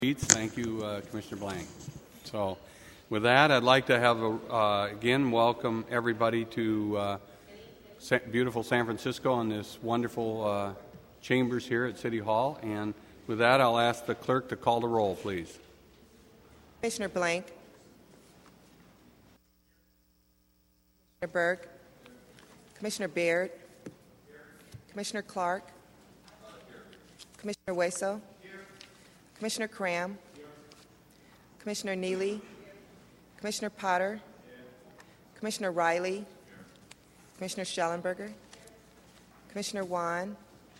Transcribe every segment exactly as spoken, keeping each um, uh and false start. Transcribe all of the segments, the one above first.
Thank you, uh, Commissioner Blank. So, with that, I'd like to have a, uh, again welcome everybody to uh, Sa- beautiful San Francisco and this wonderful uh, chambers here at City Hall. And with that, I'll ask the clerk to call the roll, please. Commissioner Blank, Commissioner Berg, Commissioner Baird, Commissioner Clark, Commissioner Hueso, Commissioner Cram, Commissioner Neely, Commissioner Potter, Commissioner Riley, Commissioner Schellenberger, Commissioner Wan,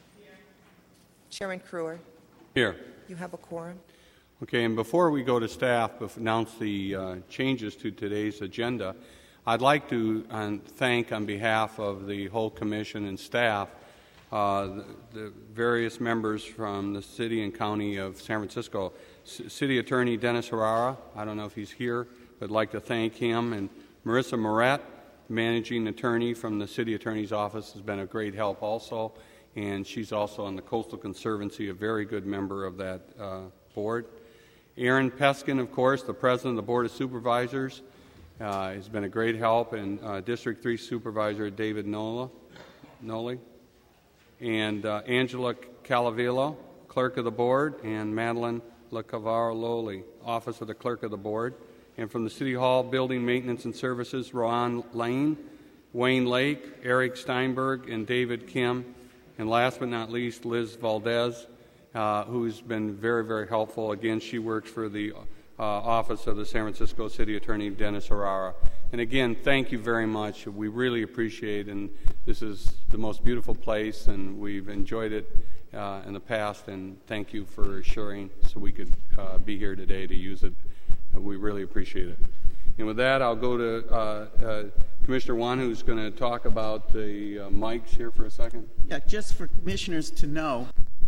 Chairman Crewer. Here. You have a quorum. Okay, and before we go to staff, bef- announce the uh, changes to today's agenda, I'd like to uh, thank on behalf of the whole commission and staff uh, the, the various members from the city and county of San Francisco. C- City Attorney Dennis Herrera, I don't know if he's here, but I'd like to thank him, and Marissa Moret, managing attorney from the city attorney's office, has been a great help also, and she's also on the Coastal Conservancy, a very good member of that uh, board. Aaron Peskin, of course, the president of the Board of Supervisors, uh, has been a great help, and uh, District three Supervisor David Nola, Noli, and uh, Angela Calavillo, clerk of the board, and Madeline LaCavarro-Loli, office of the clerk of the board. And from the City Hall Building Maintenance and Services, Ron Lane, Wayne Lake, Eric Steinberg, and David Kim. And last but not least, Liz Valdez, uh, who's been very, very helpful. Again, she works for the uh, office of the San Francisco City Attorney, Dennis Herrera. And again, thank you very much. We really appreciate it, and this is the most beautiful place, and we've enjoyed it uh, in the past, and thank you for assuring so we could uh, be here today to use it. We really appreciate it. And with that, I'll go to uh, uh, Commissioner Wan, who's going to talk about the uh, mics here for a second. Yeah, just for commissioners to know,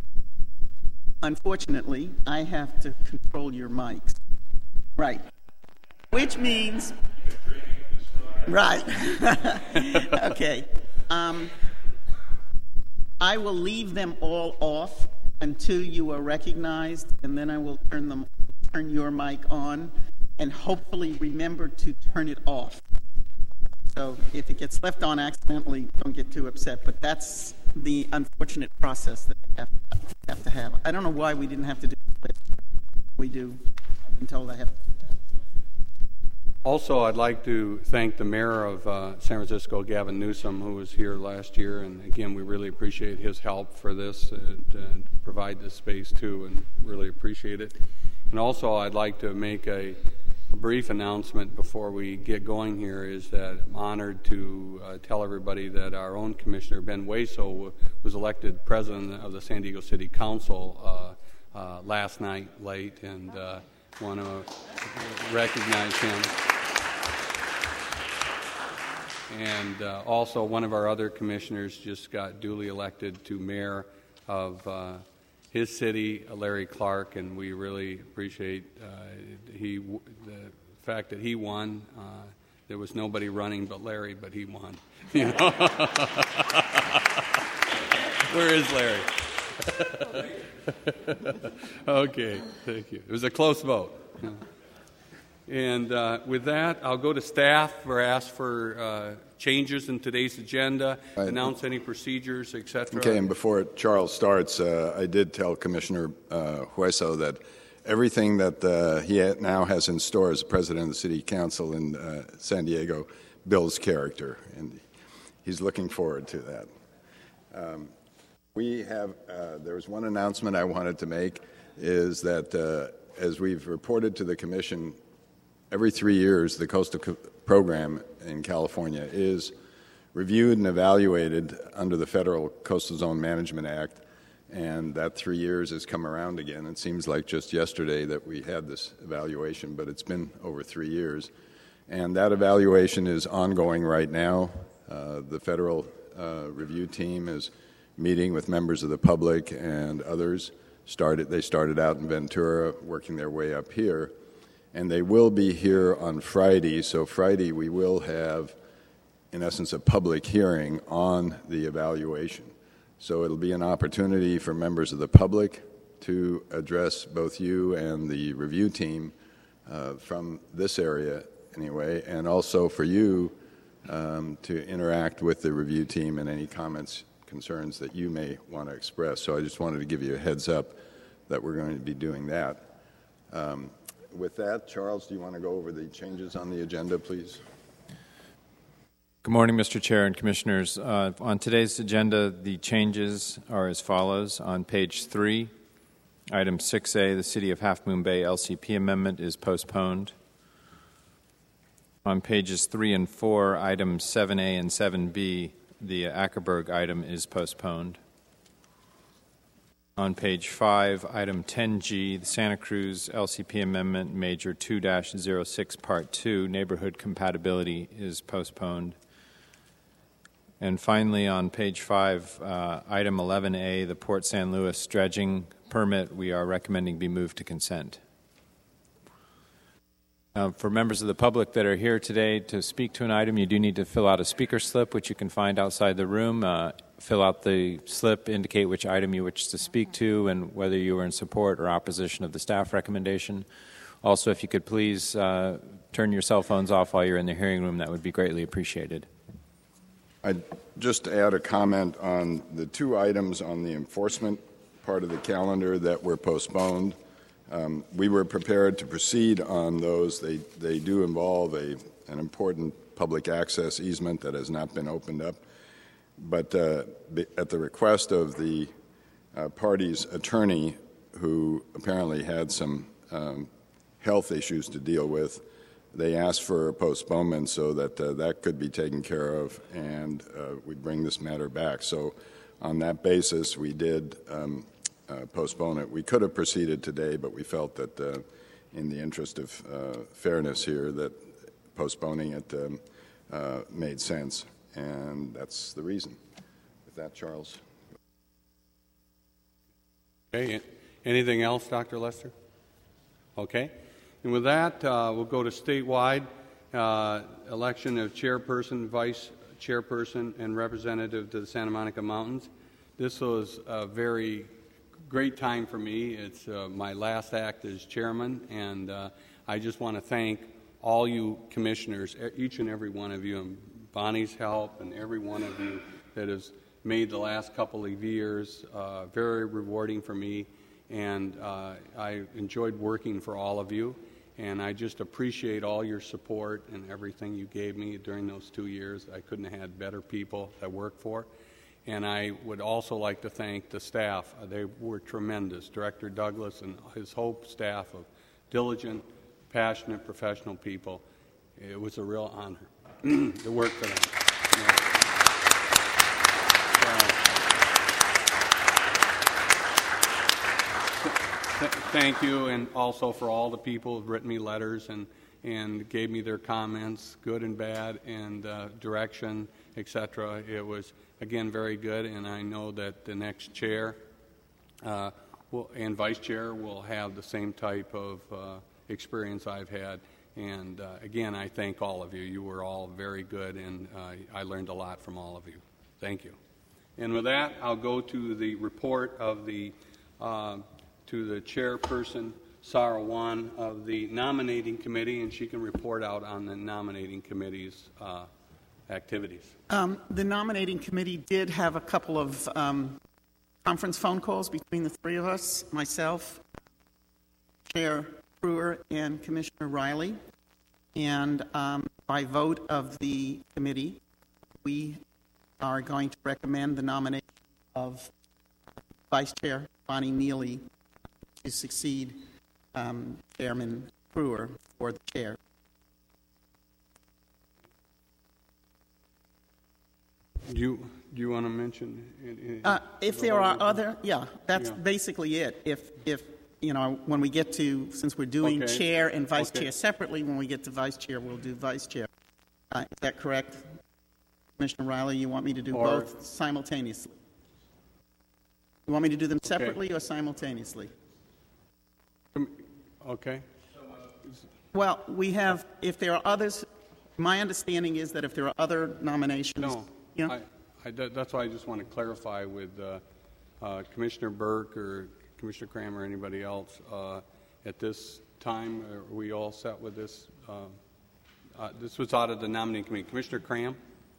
unfortunately, I have to control your mics. Right. Which means... Right. Okay. Um, I will leave them all off until you are recognized, and then I will turn them turn your mic on, and hopefully remember to turn it off. So if it gets left on accidentally, don't get too upset, but that's the unfortunate process that we have, have to have. I don't know why we didn't have to do it. We do. I've been told I have to. Also, I'd like to thank the mayor of uh, San Francisco, Gavin Newsom, who was here last year, and again, we really appreciate his help for this and, and provide this space too, and really appreciate it. And also, I'd like to make a, a brief announcement before we get going here, is that I'm honored to uh, tell everybody that our own Commissioner, Ben Hueso, was elected president of the San Diego City Council uh, uh, last night late, and uh, want to recognize him. And uh, also, one of our other commissioners just got duly elected to mayor of uh, his city, Larry Clark, and we really appreciate uh, he the fact that he won. Uh, there was nobody running but Larry, but he won. You know? Where is Larry? Okay, thank you. It was a close vote. And uh, with that, I'll go to staff for ask for uh, changes in today's agenda, right. Announce any procedures, et cetera. Okay, and before Charles starts, uh, I did tell Commissioner uh, Hueso that everything that uh, he now has in store as president of the City Council in uh, San Diego builds character, and he's looking forward to that. Um, we have, uh, there was one announcement I wanted to make, is that uh, as we've reported to the Commission, every three years, the coastal co- program in California is reviewed and evaluated under the Federal Coastal Zone Management Act, and that three years has come around again. It seems like just yesterday that we had this evaluation, but it's been over three years. And that evaluation is ongoing right now. Uh, the federal uh, review team is meeting with members of the public and others. Started, they started out in Ventura, working their way up here. And they will be here on Friday, so Friday we will have, in essence, a public hearing on the evaluation. So it'll be an opportunity for members of the public to address both you and the review team uh, from this area anyway, and also for you um, to interact with the review team and any comments, concerns that you may want to express. So I just wanted to give you a heads up that we're going to be doing that. Um, with that, Charles, do you want to go over the changes on the agenda, please? Good morning, Mister Chair and Commissioners. Uh, on today's agenda, the changes are as follows. On page three, item six A, the City of Half Moon Bay L C P amendment is postponed. On pages three and four, items seven A and seven B, the Ackerberg item is postponed. On page five, item ten G, the Santa Cruz L C P amendment, Major two dash zero six, Part two, neighborhood compatibility is postponed. And finally, on page five, uh, item eleven A, the Port San Luis dredging permit, we are recommending be moved to consent. Uh, for members of the public that are here today to speak to an item, you do need to fill out a speaker slip, which you can find outside the room. Uh, fill out the slip, indicate which item you wish to speak to, and whether you are in support or opposition of the staff recommendation. Also, if you could please uh, turn your cell phones off while you're in the hearing room, that would be greatly appreciated. I'd just add a comment on the two items on the enforcement part of the calendar that were postponed. Um, we were prepared to proceed on those. They, they do involve a, an important public access easement that has not been opened up. But uh, at the request of the uh, party's attorney, who apparently had some um, health issues to deal with, they asked for a postponement so that uh, that could be taken care of, and uh, we'd bring this matter back. So on that basis, we did um, uh, postpone it. We could have proceeded today, but we felt that uh, in the interest of uh, fairness here, that postponing it um, uh, made sense, and that's the reason. With that, Charles. Okay. Anything else, Doctor Lester? Okay. And with that, uh, we'll go to statewide uh, election of chairperson, vice chairperson, and representative to the Santa Monica Mountains. This was a very great time for me. It's uh, my last act as chairman, and uh, I just want to thank all you commissioners, each and every one of you, and Bonnie's help, and every one of you that has made the last couple of years uh, very rewarding for me, and uh, I enjoyed working for all of you. And I just appreciate all your support and everything you gave me during those two years. I couldn't have had better people to work for. And I would also like to thank the staff. They were tremendous. Director Douglas and his whole staff of diligent, passionate, professional people. It was a real honor to work for them. Yeah. Thank you, and also for all the people who've written me letters and, and gave me their comments, good and bad, and uh, direction, et cetera. It was, again, very good, and I know that the next chair uh, will, and vice chair will have the same type of uh, experience I've had. And, uh, again, I thank all of you. You were all very good, and uh, I learned a lot from all of you. Thank you. And with that, I'll go to the report of the uh, to the chairperson, Sarah Wan, of the nominating committee, and she can report out on the nominating committee's uh, activities. Um, the nominating committee did have a couple of um, conference phone calls between the three of us, myself, Chair Brewer, and Commissioner Riley. And um, by vote of the committee, we are going to recommend the nomination of Vice Chair Bonnie Neely to succeed um, Chairman Brewer for the chair. Do you, do you want to mention? It, it, Uh, if there are other, yeah, that's Yeah. basically it. If, if you know, when we get to, since we're doing Okay. chair and vice Okay. chair separately, when we get to vice chair, we'll do vice chair. Uh, is that correct? Commissioner Riley, you want me to do Or- both simultaneously? You want me to do them separately or simultaneously? Okay. Well, we have, if there are others, my understanding is that if there are other nominations, No, you know, I, I, that- that's why I just want to clarify with uh, uh, Commissioner Burke or Commissioner Cram or anybody else. Uh, at this time, are we all set with this? Uh, uh, this was out of the nominating committee. Commissioner Cram?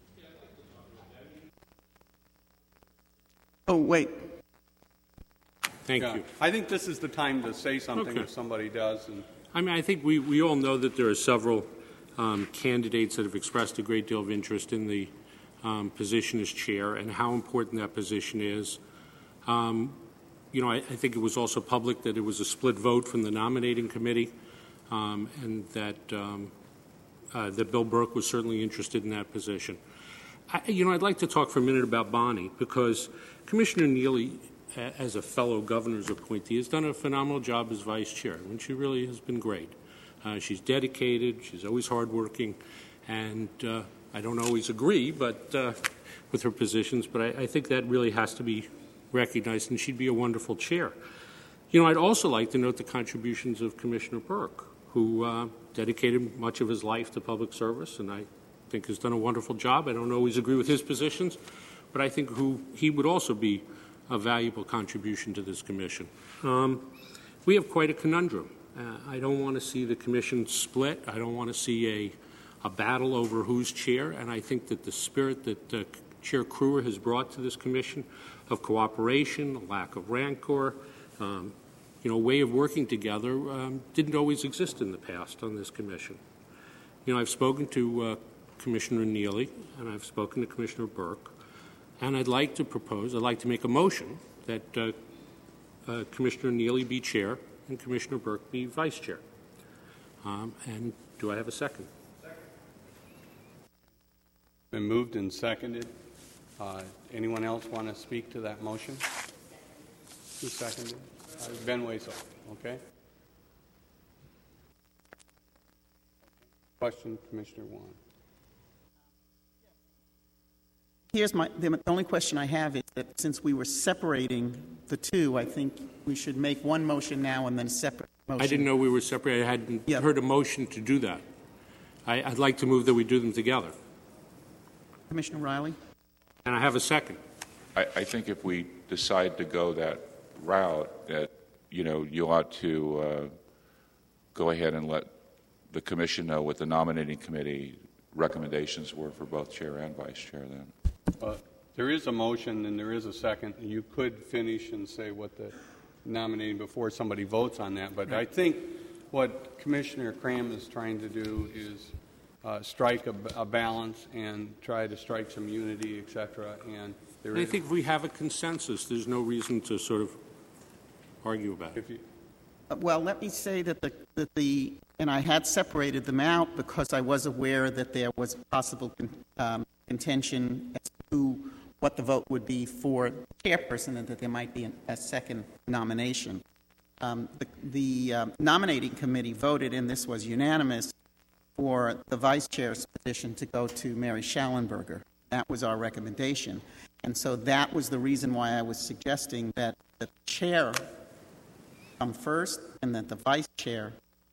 Oh, wait. Thank Yeah. you. I think this is the time to say something Okay. if somebody does. And I mean, I think we, we all know that there are several um, candidates that have expressed a great deal of interest in the um, position as chair and how important that position is. Um, you know, I, I think it was also public that it was a split vote from the nominating committee, um, and that um, uh, that Bill Burke was certainly interested in that position. I, you know, I'd like to talk for a minute about Bonnie, because Commissioner Neely, a- as a fellow governor's appointee, has done a phenomenal job as vice chair, and she really has been great. Uh, she's dedicated, she's always hardworking, and uh, I don't always agree but uh, with her positions, but I, I think that really has to be recognized, and she'd be a wonderful chair. You know, I'd also like to note the contributions of Commissioner Burke, who uh, dedicated much of his life to public service, and I think has done a wonderful job. I don't always agree with his positions, but I think who he would also be a valuable contribution to this commission. Um, we have quite a conundrum. Uh, I don't want to see the commission split. I don't want to see a, a battle over who's chair, and I think that the spirit that uh, Chair Kruer has brought to this commission of cooperation, a lack of rancor, um, you know, way of working together um, didn't always exist in the past on this commission. You know, I've spoken to uh, Commissioner Neely, and I've spoken to Commissioner Burke, and I'd like to propose, I'd like to make a motion that uh, uh, Commissioner Neely be chair and Commissioner Burke be vice chair. Um, and do I have a second? been moved and seconded. Uh, anyone else want to speak to that motion? Who seconded? Uh, Ben Waso. Okay. Question, Commissioner Wan. Here's my, the only question I have is that since we were separating the two, I think we should make one motion now and then a separate motion. I didn't know we were separate. I hadn't Yeah. heard a motion to do that. I, I'd like to move that we do them together. Commissioner Riley? And I have a second. I, I think if we decide to go that route, that, you know, you ought to uh, go ahead and let the commission know what the nominating committee recommendations were for both chair and vice chair then. Uh, there is a motion and there is a second. You could finish and say what the nominating before somebody votes on that. But I think what Commissioner Cram is trying to do is uh, strike a, a balance and try to strike some unity, et cetera. And there And I is, think if we have a consensus, there's no reason to sort of argue about it. if you, Uh, Well, let me say that the, that the, and I had separated them out because I was aware that there was possible con, um, contention as to what the vote would be for chairperson and that there might be an, a second nomination. Um, the the um, nominating committee voted, and this was unanimous, for the vice chair's position to go to Mary Schallenberger. That was our recommendation. And so that was the reason why I was suggesting that the chair come first and that the vice chair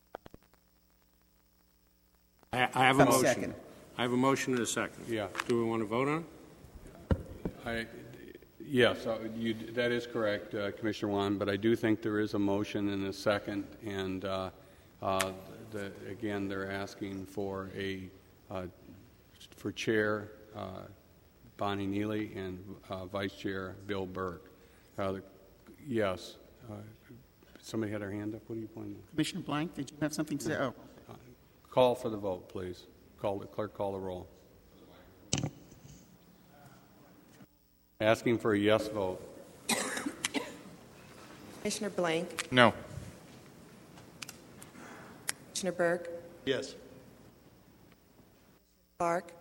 I, I have a come motion. second. I have a motion and a second. Yeah. Do we want to vote on it? I, yes, uh, you, that is correct, uh, Commissioner Wan, but I do think there is a motion and a second, and uh, uh, the, again, they're asking for a uh, for chair uh, Bonnie Neely and uh, vice chair Bill Burke. Uh, the, yes, uh, somebody had their hand up. What are you pointing at? Commissioner Blank, did you have something to say? Oh. Call for the vote, please. Call the clerk. Call the roll. Asking for a yes vote. Commissioner Blank, No. Commissioner Burke, Yes. Clark,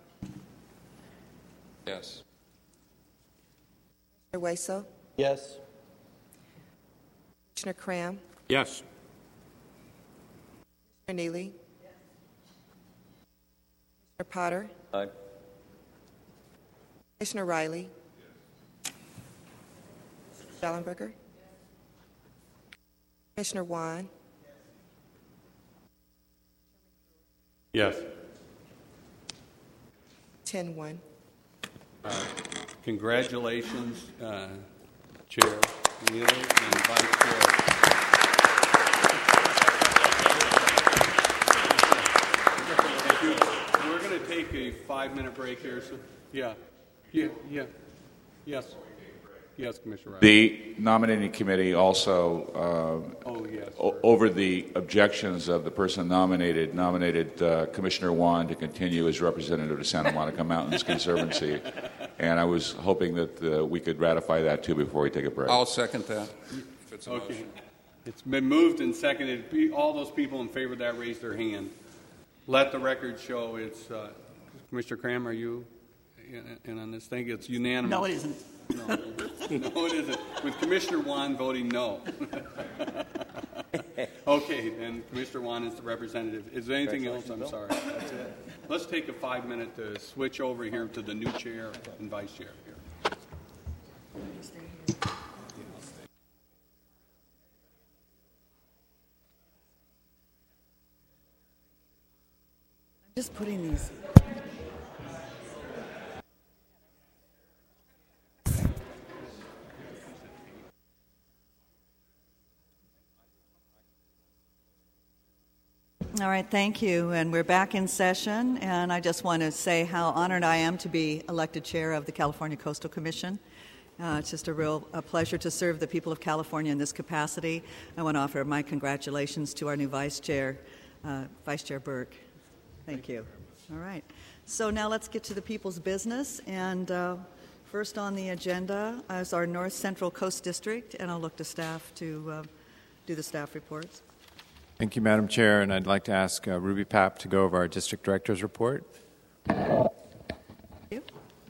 Yes. Commissioner Waso, Yes. Commissioner Cram, Yes. Commissioner Neely, Commissioner Potter, Aye. Commissioner Riley, Schallenberger, Commissioner Wan, Yes. ten one. Congratulations, uh, Chair. Neely and Vice Chair. Thank you. We're going to take a five-minute break here. So, yeah, yeah, yeah, yes, yes, Commissioner Riley. The nominating committee also, uh, oh, yes. o- over the objections of the person nominated, nominated uh, Commissioner Wan to continue as representative to Santa Monica Mountains Conservancy. And I was hoping that uh, we could ratify that too before we take a break. I'll second that. If it's a Okay. motion. It's been moved and seconded. Be- All those people in favor of that raise their hand. Let the record show it's, uh, Commissioner Cram, are you in, in on this thing? It's unanimous. No, it isn't. No, no, it isn't. With Commissioner Wan voting no. Okay, then Commissioner Wan is the representative. Is there anything else? I'm sorry. That's it. Let's take a five minute to switch over here to the new chair and vice chair here. Just putting these. All right, thank you. And we're back in session, and I just want to say how honored I am to be elected chair of the California Coastal Commission. Uh, it's just a real a pleasure to serve the people of California in this capacity. I want to offer my congratulations to our new vice chair, uh, Vice Chair Burke. Thank you. All right. So now let's get to the people's business. And uh, first on the agenda is our North Central Coast District, and I'll look to staff to uh, do the staff reports. Thank you, Madam Chair, and I'd like to ask uh, Ruby Papp to go over our district director's report. Thank you.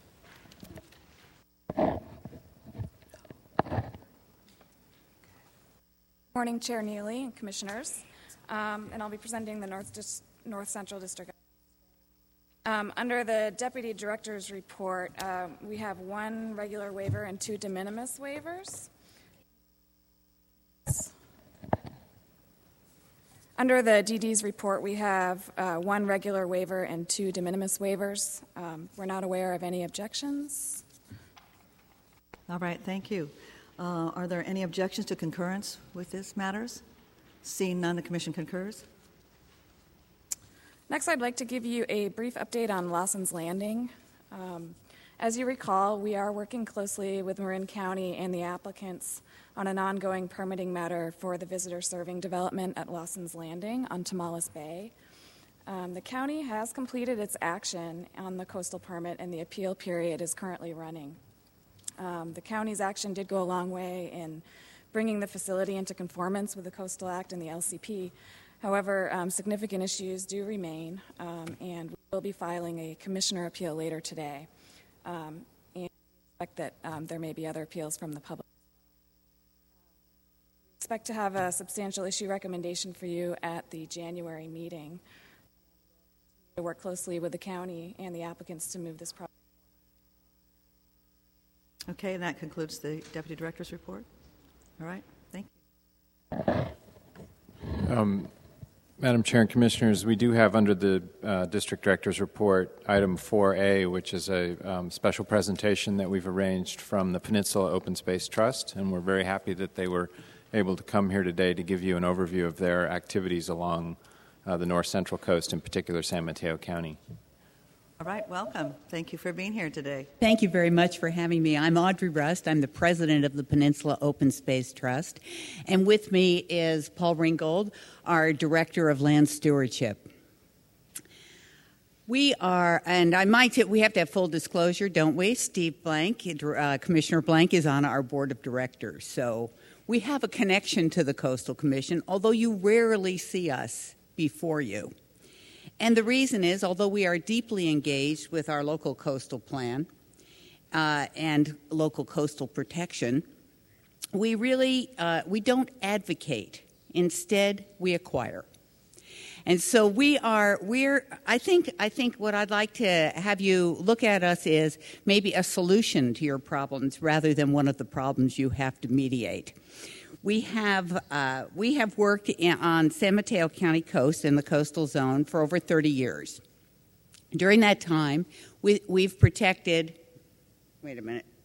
Morning, Chair Neely and Commissioners, um, and I'll be presenting the North, Dis- North Central District. Um, under the Deputy Director's report, uh, we have one regular waiver and two de minimis waivers. Under the D D's report, we have uh, one regular waiver and two de minimis waivers. Um, we're not aware of any objections. All right, thank you. Uh, are there any objections to concurrence with this matters? Seeing none, the Commission concurs. Next, I'd like to give you a brief update on Lawson's Landing. Um, as you recall, we are working closely with Marin County and the applicants on an ongoing permitting matter for the visitor serving development at Lawson's Landing on Tomales Bay. Um, the county has completed its action on the coastal permit, and the appeal period is currently running. Um, the county's action did go a long way in bringing the facility into conformance with the Coastal Act and the L C P. However, um, significant issues do remain, um, and we will be filing a commissioner appeal later today. Um, and we expect that um, there may be other appeals from the public. We expect to have a substantial issue recommendation for you at the January meeting. We work closely with the county and the applicants to move this project. Okay, and that concludes the Deputy Director's report. All right, thank you. Um, Madam Chair and Commissioners, we do have under the uh, District Director's report item four A, which is a um, special presentation that we've arranged from the Peninsula Open Space Trust, and we're very happy that they were able to come here today to give you an overview of their activities along uh, the North Central Coast, in particular San Mateo County. All right, welcome. Thank you for being here today. Thank you very much for having me. I'm Audrey Rust. I'm the president of the Peninsula Open Space Trust. And with me is Paul Ringgold, our director of land stewardship. We are, and I might, we have to have full disclosure, don't we? Steve Blank, uh, Commissioner Blank is on our board of directors. So we have a connection to the Coastal Commission, although you rarely see us before you. And the reason is, although we are deeply engaged with our local coastal plan uh, and local coastal protection, we really uh, we don't advocate. Instead, we acquire. And so we are. We're. I think. I think what I'd like to have you look at us is maybe a solution to your problems rather than one of the problems you have to mediate. We have uh, we have worked in, on San Mateo County coast in the coastal zone for over thirty years. During that time, we, we've protected. Wait a minute,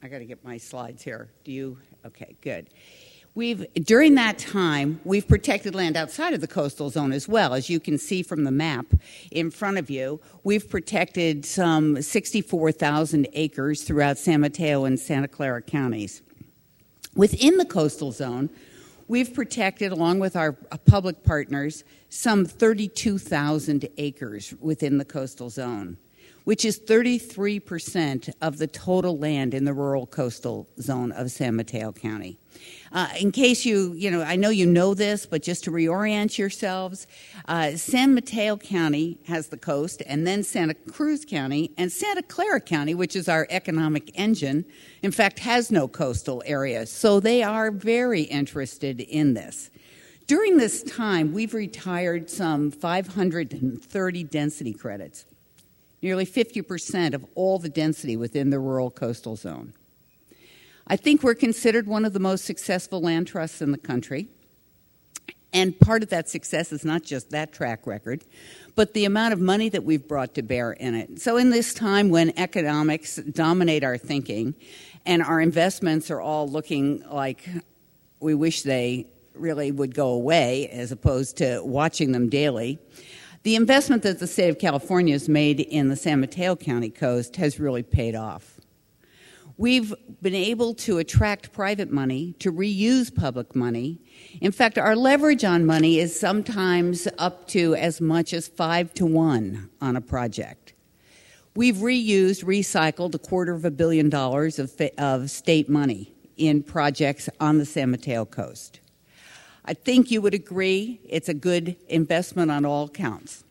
I got to get my slides here. Do you? Okay, good. We've, during that time, we've protected land outside of the coastal zone as well. As you can see from the map in front of you, we've protected some sixty-four thousand acres throughout San Mateo and Santa Clara counties. Within the coastal zone, we've protected, along with our public partners, some thirty-two thousand acres within the coastal zone, which is thirty-three percent of the total land in the rural coastal zone of San Mateo County. Uh, in case you, you know, I know you know this, but just to reorient yourselves, uh, San Mateo County has the coast, and then Santa Cruz County, and Santa Clara County, which is our economic engine, in fact, has no coastal area. So they are very interested in this. During this time, we've retired some five hundred thirty density credits, nearly fifty percent of all the density within the rural coastal zone. I think we're considered one of the most successful land trusts in the country. And part of that success is not just that track record, but the amount of money that we've brought to bear in it. So in this time when economics dominate our thinking and our investments are all looking like we wish they really would go away as opposed to watching them daily, the investment that the state of California has made in the San Mateo County coast has really paid off. We've been able to attract private money to reuse public money. In fact, our leverage on money is sometimes up to as much as five to one on a project. We've reused, recycled a quarter of a billion dollars of, of state money in projects on the San Mateo coast. I think you would agree it's a good investment on all counts.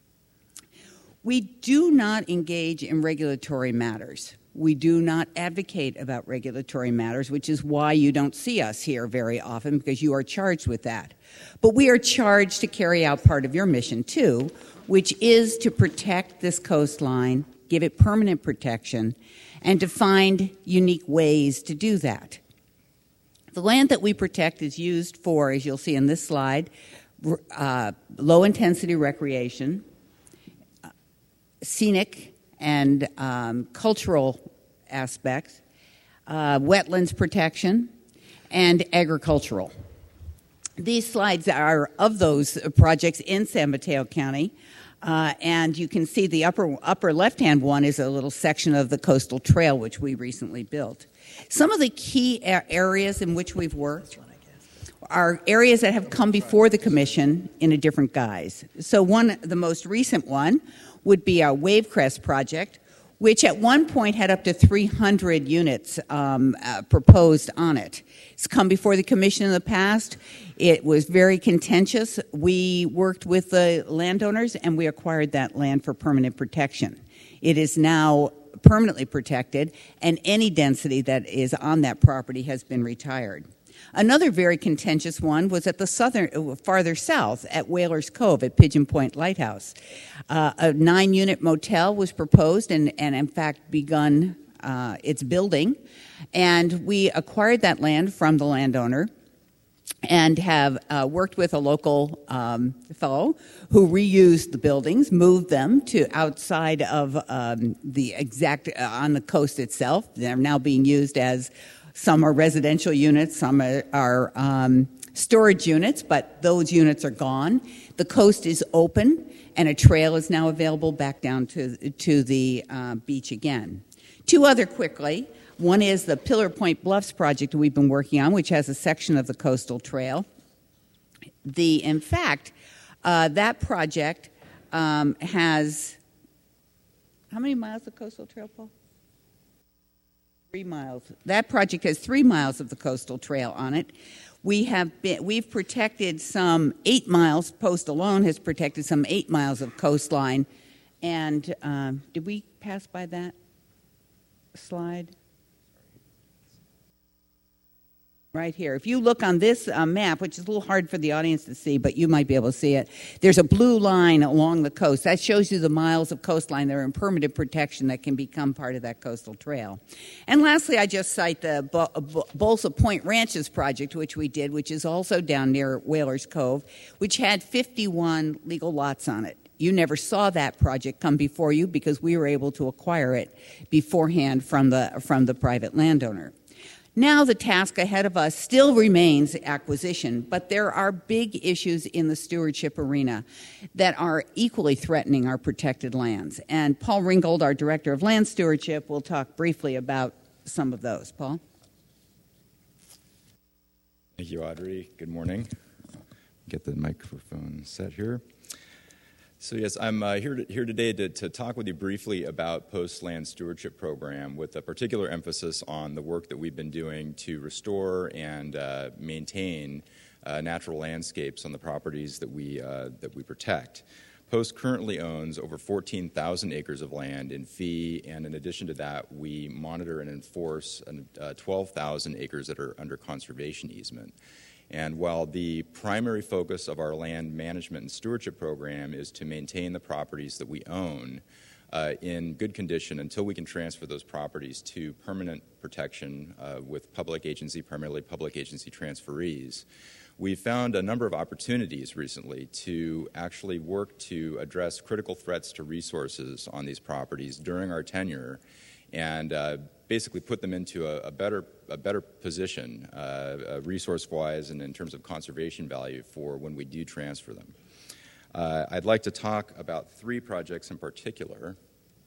We do not engage in regulatory matters. We do not advocate about regulatory matters, which is why you don't see us here very often, because you are charged with that. But we are charged to carry out part of your mission, too, which is to protect this coastline, give it permanent protection, and to find unique ways to do that. The land that we protect is used for, as you'll see in this slide, uh, low-intensity recreation, uh, scenic and um, cultural aspects, uh, wetlands protection, and agricultural. These slides are of those projects in San Mateo County, uh, and you can see the upper, upper left-hand one is a little section of the coastal trail, which we recently built. Some of the key areas in which we've worked are areas that have come before the Commission in a different guise. So one, the most recent one, would be our Wavecrest project, which at one point had up to three hundred units um, uh, proposed on it. It's come before the Commission in the past. It was very contentious. We worked with the landowners, and we acquired that land for permanent protection. It is now permanently protected, and any density that is on that property has been retired. Another very contentious one was at the southern, farther south at Whalers Cove at Pigeon Point Lighthouse. Uh, a nine-unit motel was proposed and, and in fact, begun uh, its building. And we acquired that land from the landowner and have uh, worked with a local um, fellow who reused the buildings, moved them to outside of um, the exact, uh, on the coast itself. They're now being used as some are residential units, some are, are um, storage units, but those units are gone. The coast is open, and a trail is now available back down to, to the uh, beach again. Two other quickly. One is the Pillar Point Bluffs project we've been working on, which has a section of the coastal trail. The, in fact, uh, that project um, has, how many miles of coastal trail, Paul? Three miles. That project has three miles of the coastal trail on it. We have been, we've protected some eight miles. Post alone has protected some eight miles of coastline. And um, did we pass by that slide? Right here. If you look on this uh, map, which is a little hard for the audience to see, but you might be able to see it, there's a blue line along the coast. That shows you the miles of coastline that are in permanent protection that can become part of that coastal trail. And lastly, I just cite the Bo- Bo- Bolsa Point Ranches project, which we did, which is also down near Whalers Cove, which had fifty-one legal lots on it. You never saw that project come before you because we were able to acquire it beforehand from the, from the private landowner. Now the task ahead of us still remains acquisition, but there are big issues in the stewardship arena that are equally threatening our protected lands. And Paul Ringgold, our Director of Land Stewardship, will talk briefly about some of those. Paul? Thank you, Audrey. Good morning. Get the microphone set here. So yes, I'm uh, here, to, here today to, to talk with you briefly about Post's Land Stewardship Program with a particular emphasis on the work that we've been doing to restore and uh, maintain uh, natural landscapes on the properties that we, uh, that we protect. Post currently owns over fourteen thousand acres of land in fee, and in addition to that, we monitor and enforce uh, twelve thousand acres that are under conservation easement. And while the primary focus of our land management and stewardship program is to maintain the properties that we own uh, in good condition until we can transfer those properties to permanent protection uh, with public agency, primarily public agency transferees, we found a number of opportunities recently to actually work to address critical threats to resources on these properties during our tenure and uh, basically put them into a, a better a better position uh, uh, resource-wise and in terms of conservation value for when we do transfer them. Uh, I'd like to talk about three projects in particular,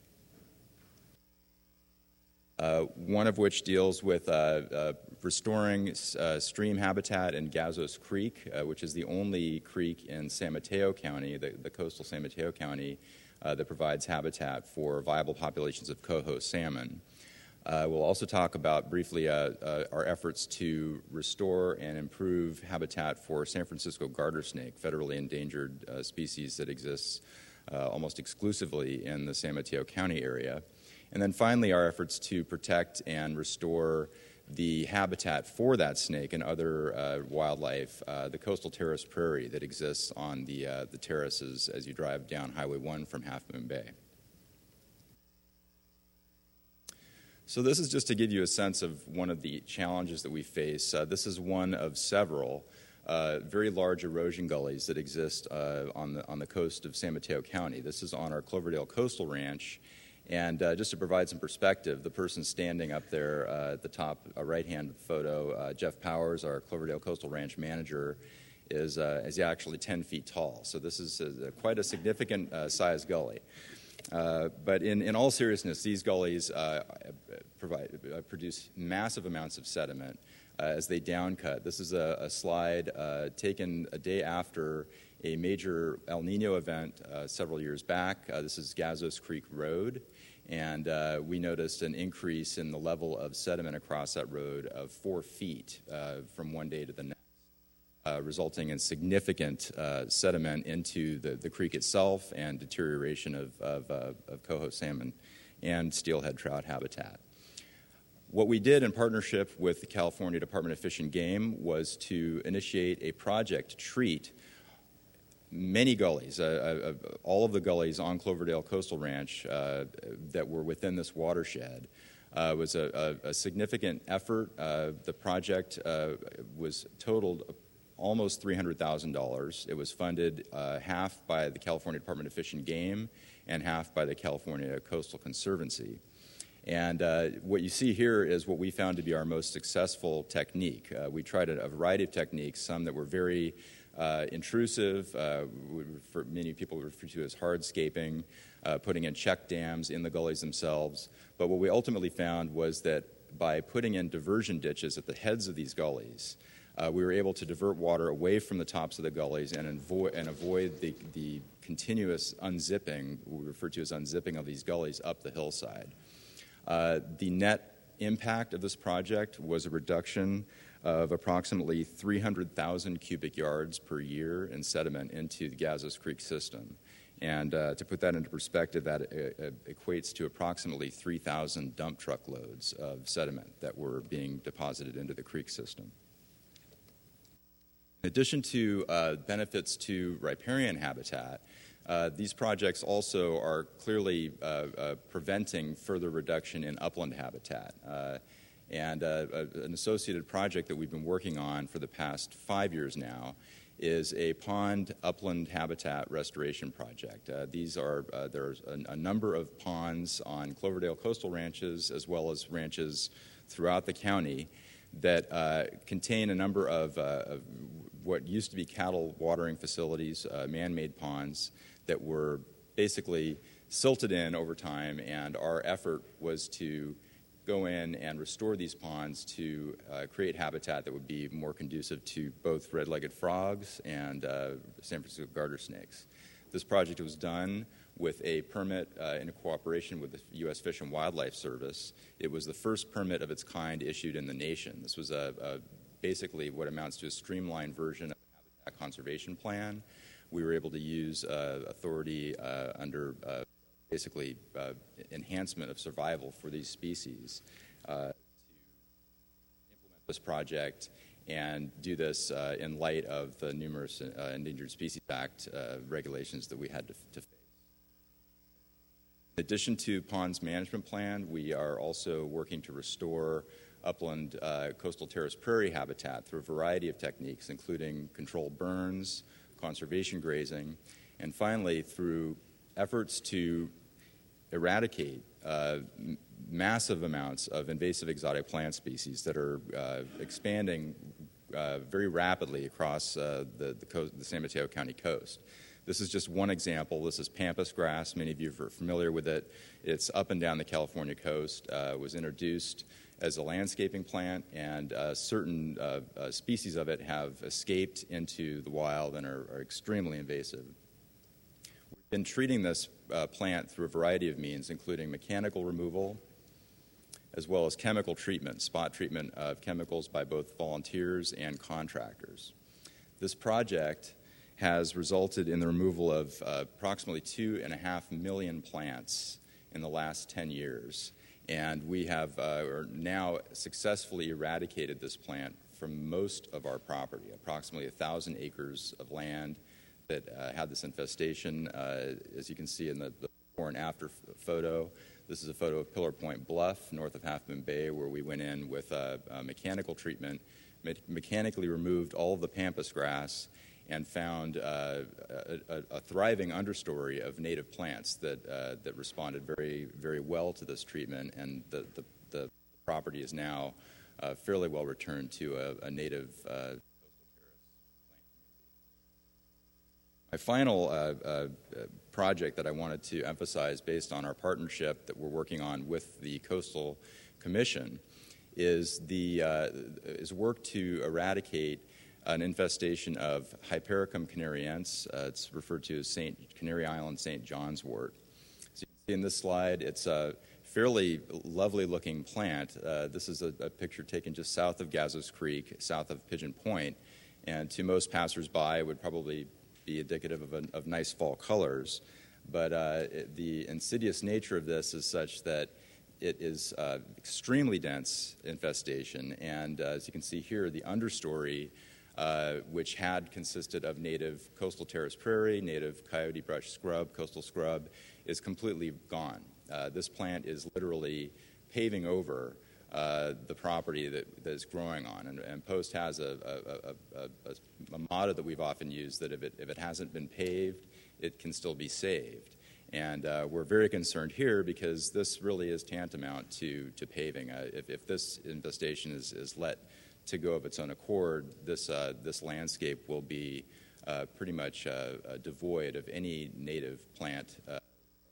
uh, one of which deals with uh, uh, restoring uh, stream habitat in Gazos Creek, uh, which is the only creek in San Mateo County, the, the coastal San Mateo County, uh, that provides habitat for viable populations of coho salmon. Uh, we'll also talk about briefly uh, uh, our efforts to restore and improve habitat for San Francisco garter snake, federally endangered uh, species that exists uh, almost exclusively in the San Mateo County area. And then finally, our efforts to protect and restore the habitat for that snake and other uh, wildlife, uh, the coastal terrace prairie that exists on the, uh, the terraces as you drive down Highway one from Half Moon Bay. So this is just to give you a sense of one of the challenges that we face. Uh, this is one of several uh, very large erosion gullies that exist uh, on, the, on the coast of San Mateo County. This is on our Cloverdale Coastal Ranch. And uh, just to provide some perspective, the person standing up there uh, at the top uh, right-hand photo, uh, Jeff Powers, our Cloverdale Coastal Ranch manager, is, uh, is actually ten feet tall. So this is a, quite a significant uh, size gully. Uh, but in, in all seriousness, these gullies uh, provide, uh, produce massive amounts of sediment uh, as they downcut. This is a, a slide uh, taken a day after a major El Nino event uh, several years back. Uh, this is Gazos Creek Road, and uh, we noticed an increase in the level of sediment across that road of four feet uh, from one day to the next. Uh, resulting in significant uh, sediment into the, the creek itself and deterioration of, of, uh, of coho salmon and steelhead trout habitat. What we did in partnership with the California Department of Fish and Game was to initiate a project to treat many gullies, uh, uh, all of the gullies on Cloverdale Coastal Ranch uh, that were within this watershed. Uh, was a, a, a significant effort. Uh, the project uh, was totaled almost three hundred thousand dollars. It was funded uh, half by the California Department of Fish and Game and half by the California Coastal Conservancy. And uh, what you see here is what we found to be our most successful technique. Uh, we tried a, a variety of techniques, some that were very uh, intrusive, uh, for many people refer to as hardscaping, uh, putting in check dams in the gullies themselves. But what we ultimately found was that by putting in diversion ditches at the heads of these gullies, Uh, we were able to divert water away from the tops of the gullies and, avo- and avoid the, the continuous unzipping, we refer to as unzipping of these gullies up the hillside. Uh, the net impact of this project was a reduction of approximately three hundred thousand cubic yards per year in sediment into the Gazos Creek system. And uh, to put that into perspective, that uh, equates to approximately three thousand dump truck loads of sediment that were being deposited into the creek system. In addition to uh, benefits to riparian habitat, uh, these projects also are clearly uh, uh, preventing further reduction in upland habitat. Uh, and uh, an associated project that we've been working on for the past five years now is a pond upland habitat restoration project. Uh, these are, uh, there's a, a number of ponds on Cloverdale coastal ranches as well as ranches throughout the county that uh, contain a number of, uh, of what used to be cattle watering facilities, uh, man-made ponds that were basically silted in over time, and our effort was to go in and restore these ponds to uh, create habitat that would be more conducive to both red-legged frogs and uh, San Francisco garter snakes. This project was done with a permit uh, in cooperation with the U S Fish and Wildlife Service. It was the first permit of its kind issued in the nation. This was a, a basically what amounts to a streamlined version of the Habitat Conservation Plan. We were able to use uh, authority uh, under uh, basically uh, enhancement of survival for these species uh, to implement this project and do this uh, in light of the numerous uh, Endangered Species Act uh, regulations that we had to, to face. In addition to Ponds Management Plan, we are also working to restore upland uh, coastal terrace prairie habitat through a variety of techniques, including controlled burns, conservation grazing, and finally through efforts to eradicate uh, m- massive amounts of invasive exotic plant species that are uh, expanding uh, very rapidly across uh, the, the, coast, the San Mateo County coast. This is just one example. This is pampas grass. Many of you are familiar with it. It's up and down the California coast. Uh, it was introduced as a landscaping plant, and uh, certain uh, uh, species of it have escaped into the wild and are, are extremely invasive. We've been treating this uh, plant through a variety of means, including mechanical removal, as well as chemical treatment, spot treatment of chemicals by both volunteers and contractors. This project has resulted in the removal of uh, approximately two and a half million plants in the last ten years. And we have uh, now successfully eradicated this plant from most of our property, approximately one thousand acres of land that uh, had this infestation. Uh, as you can see in the, the before and after f- photo, this is a photo of Pillar Point Bluff, north of Half Moon Bay, where we went in with a, a mechanical treatment, me- mechanically removed all of the pampas grass, and found uh, a, a, a thriving understory of native plants that uh, that responded very, very well to this treatment, and the, the, the property is now uh, fairly well returned to a, a native uh, coastal terrace plant community. My final uh, uh, project that I wanted to emphasize, based on our partnership that we're working on with the Coastal Commission, is the uh, is work to eradicate an infestation of Hypericum canariense. Uh, it's referred to as Saint Canary Island Saint John's wort. So you can see in this slide, it's a fairly lovely-looking plant. Uh, this is a, a picture taken just south of Gazos Creek, south of Pigeon Point, and to most passersby, it would probably be indicative of, a, of nice fall colors. But uh, it, the insidious nature of this is such that it is uh, extremely dense infestation, and uh, as you can see here, the understory, Uh, which had consisted of native coastal terrace prairie, native coyote brush scrub, coastal scrub, is completely gone. Uh, this plant is literally paving over uh, the property that, that is growing on. And, and Post has a, a, a, a, a motto that we've often used, that if it, if it hasn't been paved, it can still be saved. And uh, we're very concerned here because this really is tantamount to, to paving. Uh, if, if this infestation is, is let to go of its own accord, this uh, this landscape will be uh, pretty much uh, uh, devoid of any native plant uh,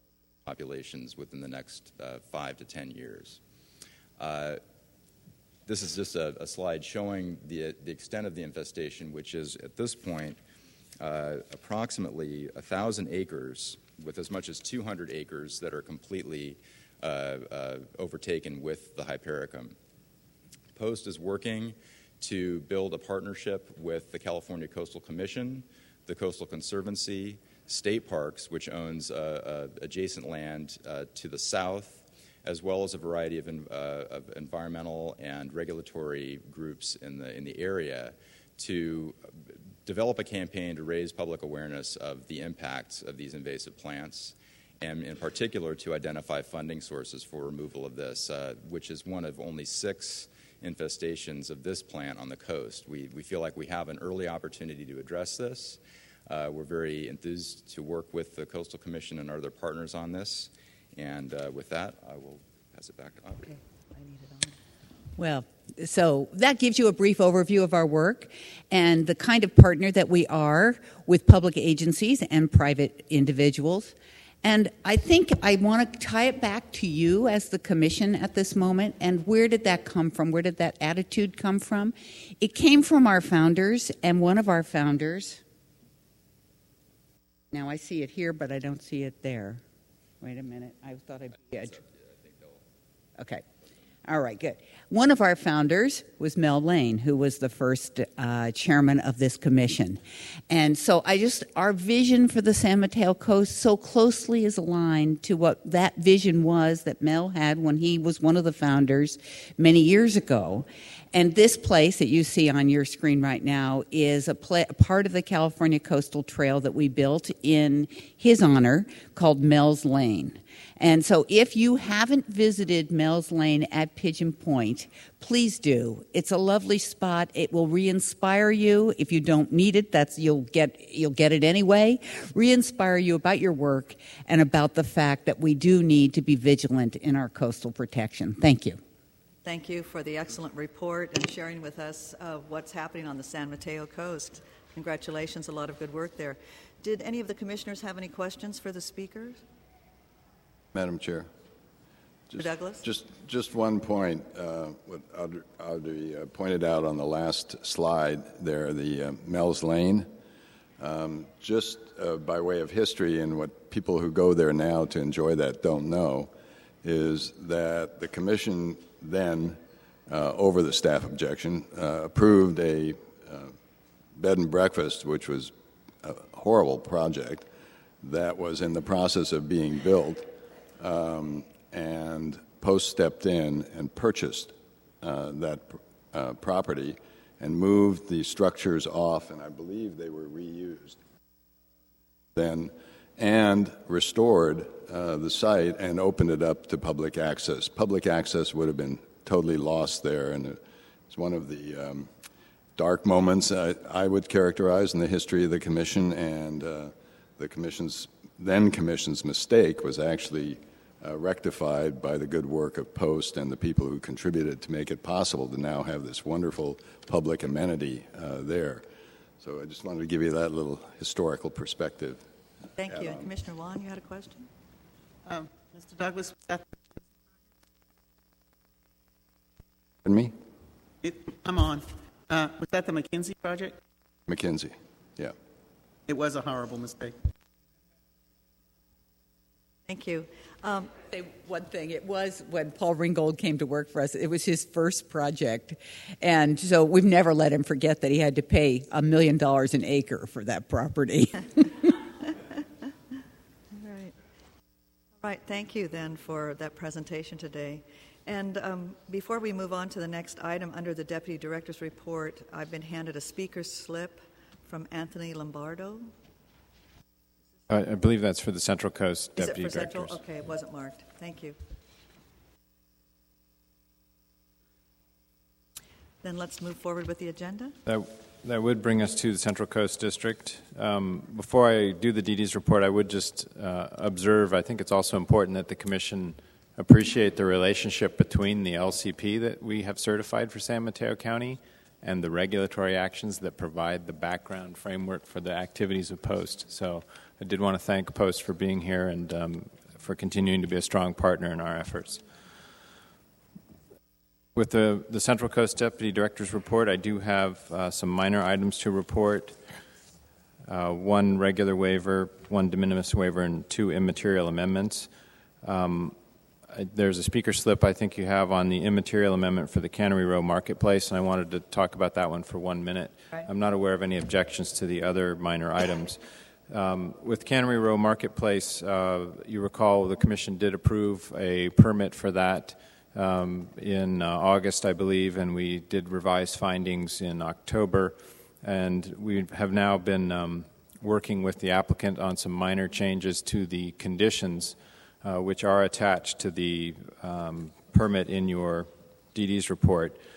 populations within the next uh, five to ten years. Uh, this is just a, a slide showing the the extent of the infestation, which is at this point uh, approximately a thousand acres, with as much as two hundred acres that are completely uh, uh, overtaken with the Hypericum. Post is working to build a partnership with the California Coastal Commission, the Coastal Conservancy, State Parks, which owns uh, uh, adjacent land uh, to the south, as well as a variety of, uh, of environmental and regulatory groups in the in the area, to develop a campaign to raise public awareness of the impacts of these invasive plants, and in particular to identify funding sources for removal of this, uh, which is one of only six infestations of this plant on the coast. We, we feel like we have an early opportunity to address this. Uh, we're very enthused to work with the Coastal Commission and our other partners on this. And uh, with that, I will pass it back to Audrey. Okay. I need it on. Well, so that gives you a brief overview of our work and the kind of partner that we are with public agencies and private individuals. And I think I want to tie it back to you as the commission at this moment. And where did that come from? Where did that attitude come from? It came from our founders, and one of our founders, now I see it here, but I don't see it there. Wait a minute. I thought I'd be... Okay. All right, good. One of our founders was Mel Lane, who was the first uh, chairman of this commission. And so I just, our vision for the San Mateo Coast so closely is aligned to what that vision was that Mel had when he was one of the founders many years ago. And this place that you see on your screen right now is a, pla- a part of the California Coastal Trail that we built in his honor called Mel's Lane. And so if you haven't visited Mel's Lane at Pigeon Point, please do. It's a lovely spot. It will re-inspire you. If you don't need it, that's you'll get you'll get it anyway. Re-inspire you about your work and about the fact that we do need to be vigilant in our coastal protection. Thank you. Thank you for the excellent report and sharing with us uh, what's happening on the San Mateo coast. Congratulations, a lot of good work there. Did any of the commissioners have any questions for the speakers? Madam Chair. Just, Douglas? Just, just one point. Uh, what Audrey, Audrey uh, pointed out on the last slide there, the uh, Mel's Lane. Um, just uh, by way of history, and what people who go there now to enjoy that don't know, is that the commission then, uh, over the staff objection, uh, approved a uh, bed and breakfast, which was a horrible project, that was in the process of being built. Um, and Post stepped in and purchased uh, that uh, property and moved the structures off, and I believe they were reused then, and restored uh, the site and opened it up to public access. Public access would have been totally lost there, and it's one of the um, dark moments I, I would characterize in the history of the Commission, and uh, the Commission's then Commission's mistake was actually uh, rectified by the good work of Post and the people who contributed to make it possible to now have this wonderful public amenity uh, there. So I just wanted to give you that little historical perspective. Thank you. And Commissioner Wan, you had a question? Um, Mister Douglas, was that... Pardon me? It, I'm on. Uh, was that the McKinsey project? McKinsey, yeah. It was a horrible mistake. Thank you. Um, Say one thing. It was when Paul Ringgold came to work for us. It was his first project, and so we've never let him forget that he had to pay a million dollars an acre for that property. All right. All right. Thank you then for that presentation today. And um, before we move on to the next item under the Deputy Director's report, I've been handed a speaker's slip from Anthony Lombardo. Uh, I believe that's for the Central Coast Is Deputy it for Directors. Central? Okay, it wasn't marked. Thank you. Then let's move forward with the agenda. That, that would bring us to the Central Coast District. Um, before I do the D D's report, I would just uh, observe, I think it's also important that the Commission appreciate the relationship between the L C P that we have certified for San Mateo County and the regulatory actions that provide the background framework for the activities of Post. So I did want to thank Post for being here and um, for continuing to be a strong partner in our efforts. With the, the Central Coast Deputy Director's report, I do have uh, some minor items to report. Uh, one regular waiver, one de minimis waiver, and two immaterial amendments. Um, There's a speaker slip I think you have on the immaterial amendment for the Cannery Row Marketplace, and I wanted to talk about that one for one minute. Right. I'm not aware of any objections to the other minor items. Um, with Cannery Row Marketplace, uh, you recall the Commission did approve a permit for that um, in uh, August, I believe, and we did revise findings in October, and we have now been um, working with the applicant on some minor changes to the conditions Uh, which are attached to the um, permit in your D D's report.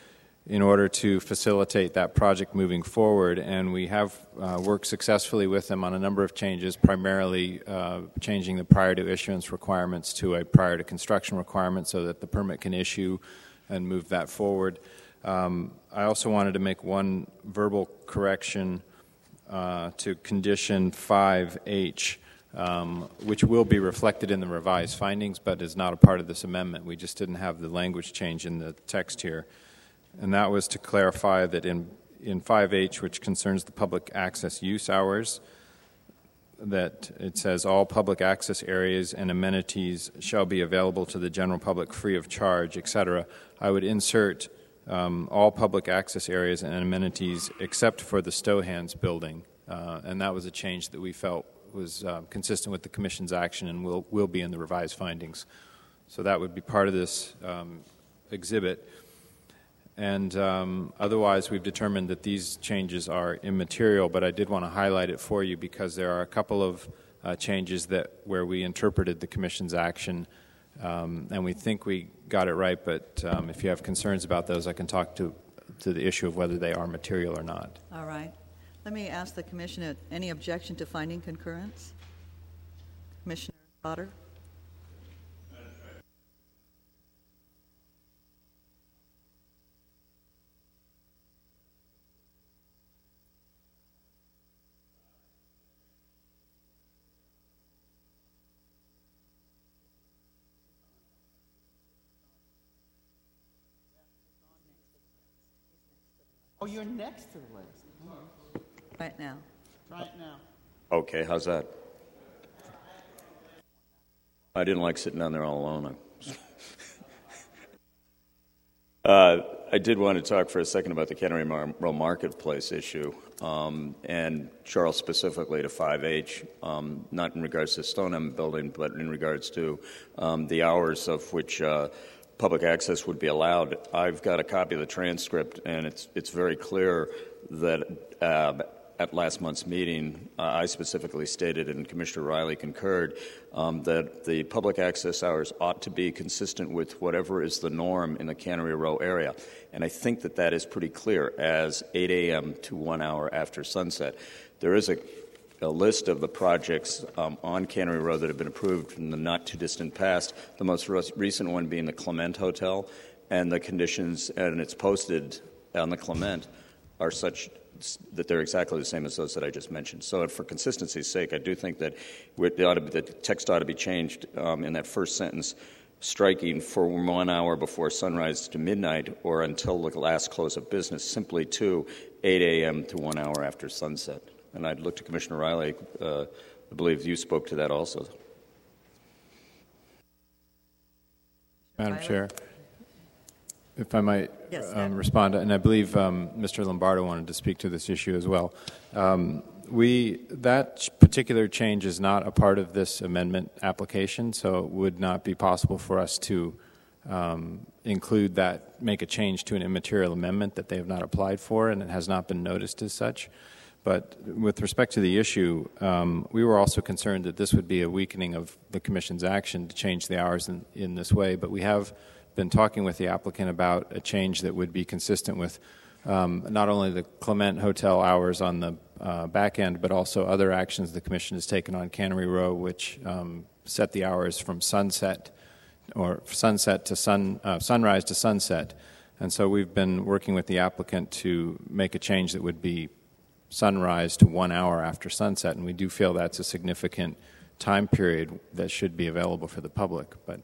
in order to facilitate that project moving forward. And we have uh, worked successfully with them on a number of changes, primarily uh, changing the prior to issuance requirements to a prior to construction requirement so that the permit can issue and move that forward. Um, I also wanted to make one verbal correction uh, to condition five H, um, which will be reflected in the revised findings, but is not a part of this amendment. We just didn't have the language change in the text here. And that was to clarify that in, in five H, which concerns the public access use hours, that it says all public access areas and amenities shall be available to the general public free of charge, et cetera. I would insert um, all public access areas and amenities except for the Stohans building, uh, and that was a change that we felt was uh, consistent with the Commission's action and will, will be in the revised findings. So that would be part of this um, exhibit. And um, otherwise, we've determined that these changes are immaterial, but I did want to highlight it for you because there are a couple of uh, changes that where we interpreted the Commission's action, um, and we think we got it right, but um, if you have concerns about those, I can talk to, to the issue of whether they are material or not. All right. Let me ask the Commission, any objection to finding concurrence? Commissioner Potter? Oh, you're next to the list. Right now. Right now. Okay, how's that? I didn't like sitting down there all alone. uh, I did want to talk for a second about the Cannery Row Marketplace issue, um, and Charles specifically to five H, um, not in regards to Stoneham building, but in regards to um, the hours of which uh, public access would be allowed. I've got a copy of the transcript, and it's it's very clear that uh, at last month's meeting, uh, I specifically stated, and Commissioner Riley concurred, um, that the public access hours ought to be consistent with whatever is the norm in the Cannery Row area. And I think that that is pretty clear as eight a.m. to one hour after sunset. There is a, a list of the projects um, on Cannery Row that have been approved in the not-too-distant past, the most re- recent one being the Clement Hotel, and the conditions, and it's posted on the Clement, are such that they're exactly the same as those that I just mentioned. So for consistency's sake, I do think that it ought to be, the text ought to be changed um, in that first sentence, striking for one hour before sunrise to midnight or until the last close of business, simply to eight a.m. to one hour after sunset. And I'd look to Commissioner Riley. Uh, I believe you spoke to that also. Madam Chair, if I might Yes, um, respond, and I believe um, Mister Lombardo wanted to speak to this issue as well. Um, we that particular change is not a part of this amendment application, so it would not be possible for us to um, include that, make a change to an immaterial amendment that they have not applied for, and it has not been noticed as such. But with respect to the issue, um, we were also concerned that this would be a weakening of the Commission's action to change the hours in, in this way, but we have been talking with the applicant about a change that would be consistent with um, not only the Clement Hotel hours on the uh, back end, but also other actions the Commission has taken on Cannery Row, which um, set the hours from sunset or sunset to sun, uh, sunrise to sunset. And so we've been working with the applicant to make a change that would be sunrise to one hour after sunset, and we do feel that's a significant time period that should be available for the public. But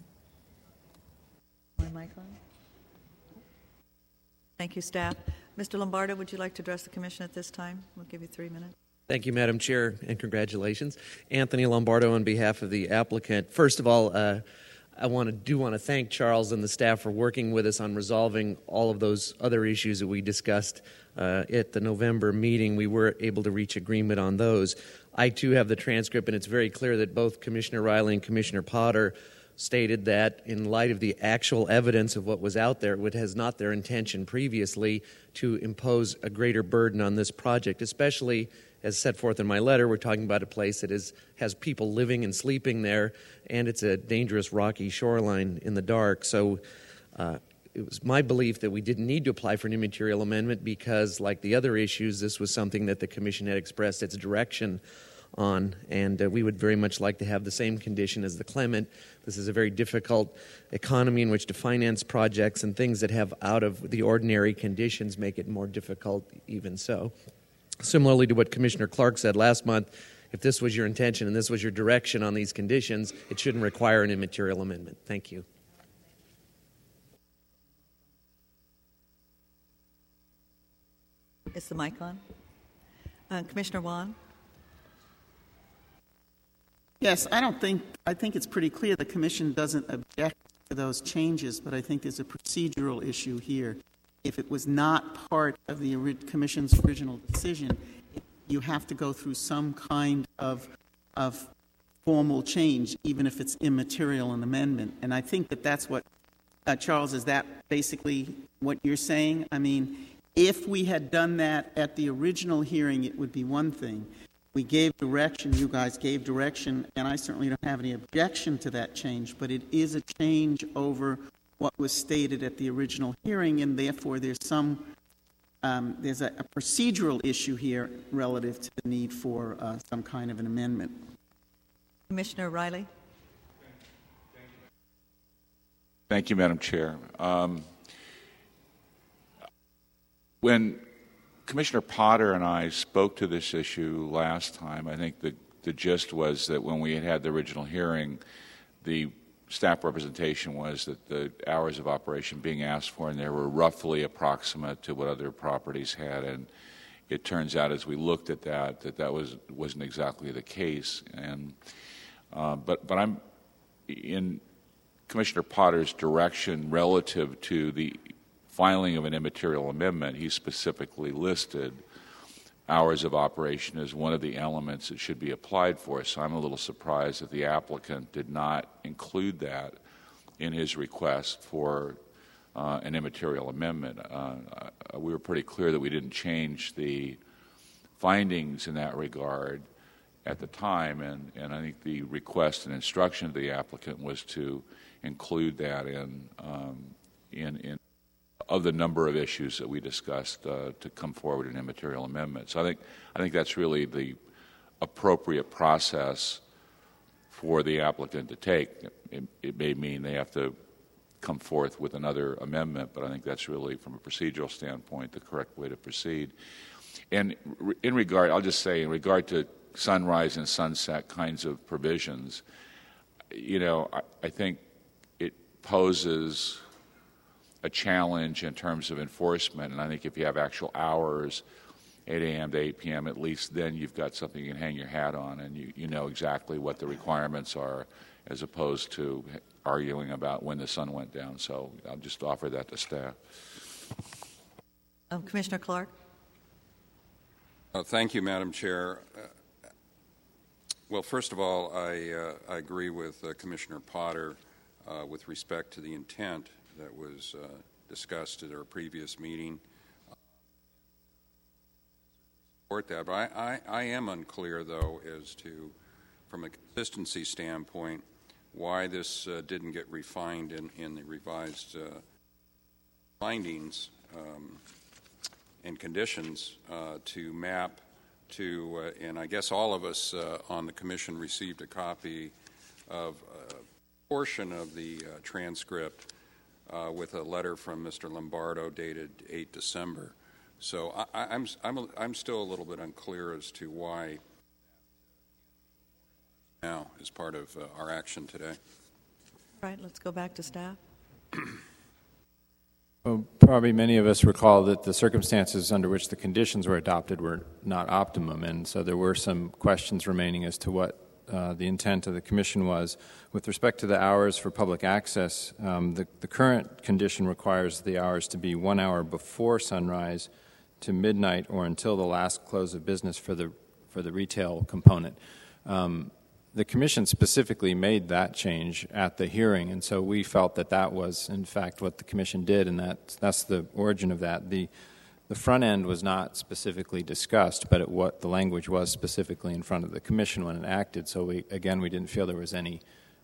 Thank you, staff. Mister Lombardo, would you like to address the Commission at this time? We'll give you three minutes. Thank you, Madam Chair, and congratulations. Anthony Lombardo on behalf of the applicant. First of all, uh, I want to do want to thank Charles and the staff for working with us on resolving all of those other issues that we discussed uh, at the November meeting. We were able to reach agreement on those. I, too, have the transcript, and it's very clear that both Commissioner Riley and Commissioner Potter stated that in light of the actual evidence of what was out there, it has not their intention previously to impose a greater burden on this project, especially as set forth in my letter. We're talking about a place that is, has people living and sleeping there, and it's a dangerous rocky shoreline in the dark. So uh, it was my belief that we didn't need to apply for an immaterial amendment because, like the other issues, this was something that the Commission had expressed its direction on, and uh, we would very much like to have the same condition as the Clement. This is a very difficult economy in which to finance projects, and things that have out of the ordinary conditions make it more difficult even so. Similarly to what Commissioner Clark said last month, if this was your intention and this was your direction on these conditions, it shouldn't require an immaterial amendment. Thank you. Is the mic on? Uh, Commissioner Wan? Yes, I don't think, I think it's pretty clear the Commission doesn't object to those changes, but I think there's a procedural issue here. If it was not part of the ori- Commission's original decision, you have to go through some kind of, of formal change, even if it's immaterial an amendment. And I think that that's what, uh, Charles, is that basically what you're saying? I mean, if we had done that at the original hearing, it would be one thing. We gave direction, you guys gave direction, and I certainly don't have any objection to that change, but it is a change over what was stated at the original hearing, and therefore there's some, um, there's a, a procedural issue here relative to the need for uh, some kind of an amendment. Commissioner Riley? Thank you, Madam Chair. Um, when Commissioner Potter and I spoke to this issue last time, I think the, the gist was that when we had had the original hearing, the staff representation was that the hours of operation being asked for, and they were roughly approximate to what other properties had. And it turns out, as we looked at that, that that was, wasn't exactly the case. And uh, but but I'm in Commissioner Potter's direction relative to the filing of an immaterial amendment. He specifically listed hours of operation as one of the elements that should be applied for. So I'm a little surprised that the applicant did not include that in his request for uh, an immaterial amendment. Uh, we were pretty clear that we didn't change the findings in that regard at the time, and, and I think the request and instruction of the applicant was to include that in um, in, in of the number of issues that we discussed uh, to come forward an immaterial amendment. So I think I think that's really the appropriate process for the applicant to take. It, it may mean they have to come forth with another amendment, but I think that's really, from a procedural standpoint, the correct way to proceed. And in regard, I'll just say, in regard to sunrise and sunset kinds of provisions, you know, I, I think it poses a challenge in terms of enforcement, and I think if you have actual hours, eight a.m. to eight p.m., at least then you've got something you can hang your hat on, and you, you know exactly what the requirements are, as opposed to arguing about when the sun went down. So I'll just offer that to staff. Um, Commissioner Clark? Uh, thank you, Madam Chair. Uh, well, first of all, I, uh, I agree with uh, Commissioner Potter uh, with respect to the intent that was uh, discussed at our previous meeting. Uh, support that, but I, I, I am unclear, though, as to, from a consistency standpoint, why this uh, didn't get refined in, in the revised uh, findings um, and conditions uh, to map to, uh, and I guess all of us uh, on the Commission received a copy of a portion of the uh, transcript Uh, with a letter from Mister Lombardo dated the eighth of December. So I, I'm, I'm, a, I'm still a little bit unclear as to why now is part of uh, our action today. All right, let's go back to staff. Well, probably many of us recall that the circumstances under which the conditions were adopted were not optimum, and so there were some questions remaining as to what Uh, the intent of the Commission was. With respect to the hours for public access, um, the, the current condition requires the hours to be one hour before sunrise to midnight or until the last close of business for the for the retail component. Um, the Commission specifically made that change at the hearing, and so we felt that that was, in fact, what the Commission did, and that that's the origin of that. The The front end was not specifically discussed, but it, what the language was specifically in front of the Commission when it acted. So we, again, we didn't feel there was any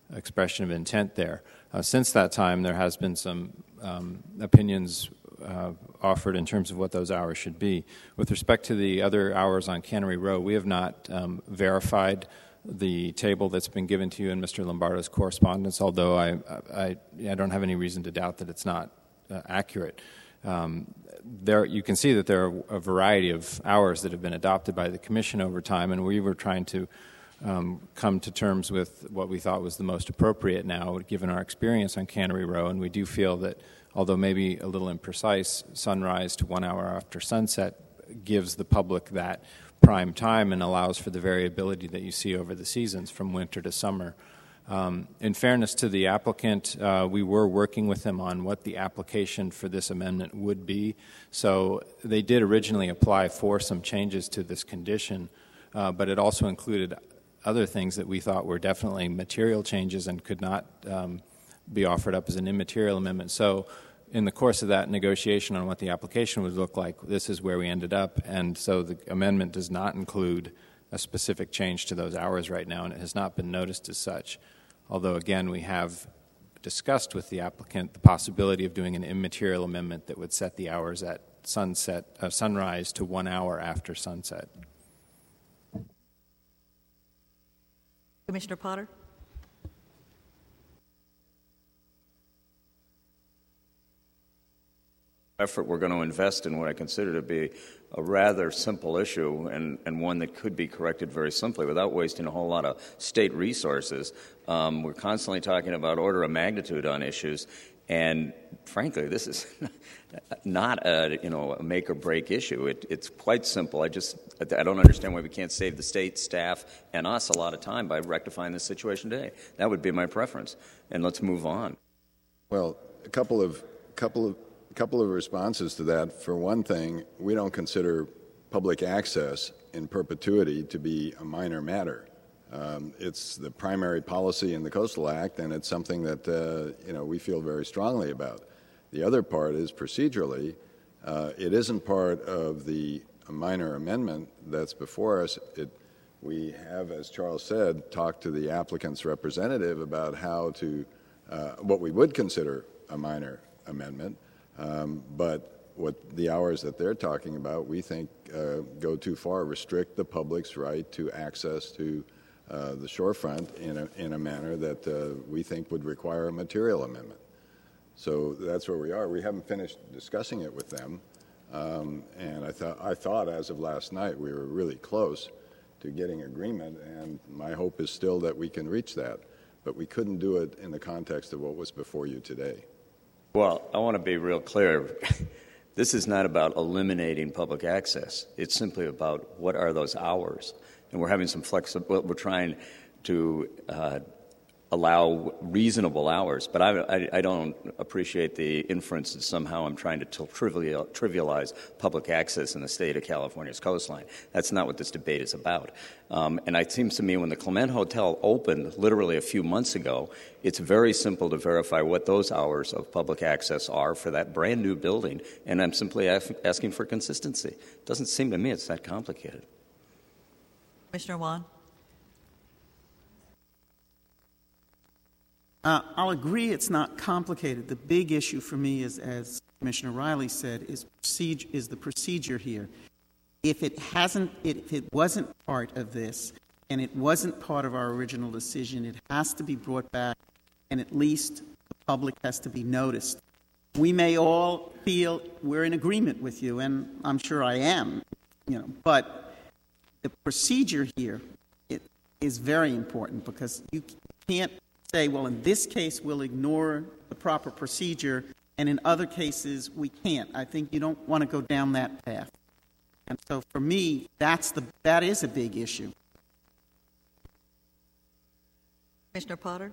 expression of intent there. Uh, since that time, there has been some um, opinions uh, offered in terms of what those hours should be. With respect to the other hours on Cannery Row, we have not um, verified the table that's been given to you in Mister Lombardo's correspondence, although I, I, I don't have any reason to doubt that it's not uh, accurate. Um, there, you can see that there are a variety of hours that have been adopted by the Commission over time, and we were trying to um, come to terms with what we thought was the most appropriate now, given our experience on Cannery Row, and we do feel that, although maybe a little imprecise, sunrise to one hour after sunset gives the public that prime time and allows for the variability that you see over the seasons from winter to summer. Um, in fairness to the applicant, uh, we were working with them on what the application for this amendment would be. So they did originally apply for some changes to this condition, uh, but it also included other things that we thought were definitely material changes and could not um, be offered up as an immaterial amendment. So in the course of that negotiation on what the application would look like, this is where we ended up, and so the amendment does not include a specific change to those hours right now, and it has not been noticed as such. Although, again, we have discussed with the applicant the possibility of doing an immaterial amendment that would set the hours at sunset, uh, sunrise to one hour after sunset. Commissioner Potter? Effort we're going to invest in what I consider to be a rather simple issue and, and one that could be corrected very simply without wasting a whole lot of state resources. Um, we're constantly talking about order of magnitude on issues, and frankly, this is not a you know a make or break issue. It, it's quite simple. I just I don't understand why we can't save the state staff and us a lot of time by rectifying this situation today. That would be my preference, and let's move on. Well, a couple of couple of. couple of responses to that. For one thing, we don't consider public access in perpetuity to be a minor matter. Um, it's the primary policy in the Coastal Act, and it's something that uh, you know we feel very strongly about. The other part is procedurally, uh, it isn't part of the minor amendment that's before us. It, we have, as Charles said, talked to the applicant's representative about how to uh, what we would consider a minor amendment. Um, but what the hours that they're talking about, we think, uh, go too far, restrict the public's right to access to uh, the shorefront in a, in a manner that uh, we think would require a material amendment. So that's where we are. We haven't finished discussing it with them, um, and I thought, I thought as of last night we were really close to getting agreement, and my hope is still that we can reach that. But we couldn't do it in the context of what was before you today. Well, I want to be real clear. This is not about eliminating public access. It's simply about what are those hours. And we're having some flexibility. We're trying to uh, allow reasonable hours. But I, I, I don't appreciate the inference that somehow I'm trying to trivial, trivialize public access in the state of California's coastline. That's not what this debate is about. Um, and it seems to me when the Clement Hotel opened literally a few months ago, it's very simple to verify what those hours of public access are for that brand new building. And I'm simply af- asking for consistency. It doesn't seem to me it's that complicated. Commissioner Wan? Uh, I'll agree it's not complicated. The big issue for me is, as Commissioner Riley said, is, procedure, is the procedure here. If it hasn't, if it wasn't part of this, and it wasn't part of our original decision, it has to be brought back, and at least the public has to be noticed. We may all feel we're in agreement with you, and I'm sure I am, you know, but the procedure here it is very important because you can't say, well, in this case, we'll ignore the proper procedure, and in other cases, we can't. I think you don't want to go down that path. And so for me, that's the, that is a big issue. Commissioner Potter?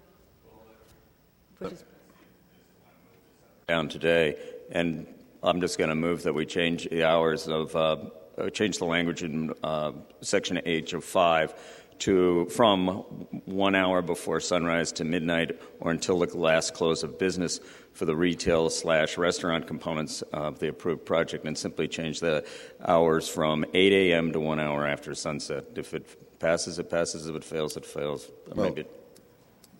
Down today, and I'm just going to move that we change the hours of, uh, change the language in uh, Section H of five to from one hour before sunrise to midnight or until the last close of business for the retail slash restaurant components of the approved project, and simply change the hours from eight a.m. to one hour after sunset. If it passes, it passes. If it fails, it fails. Well, Maybe.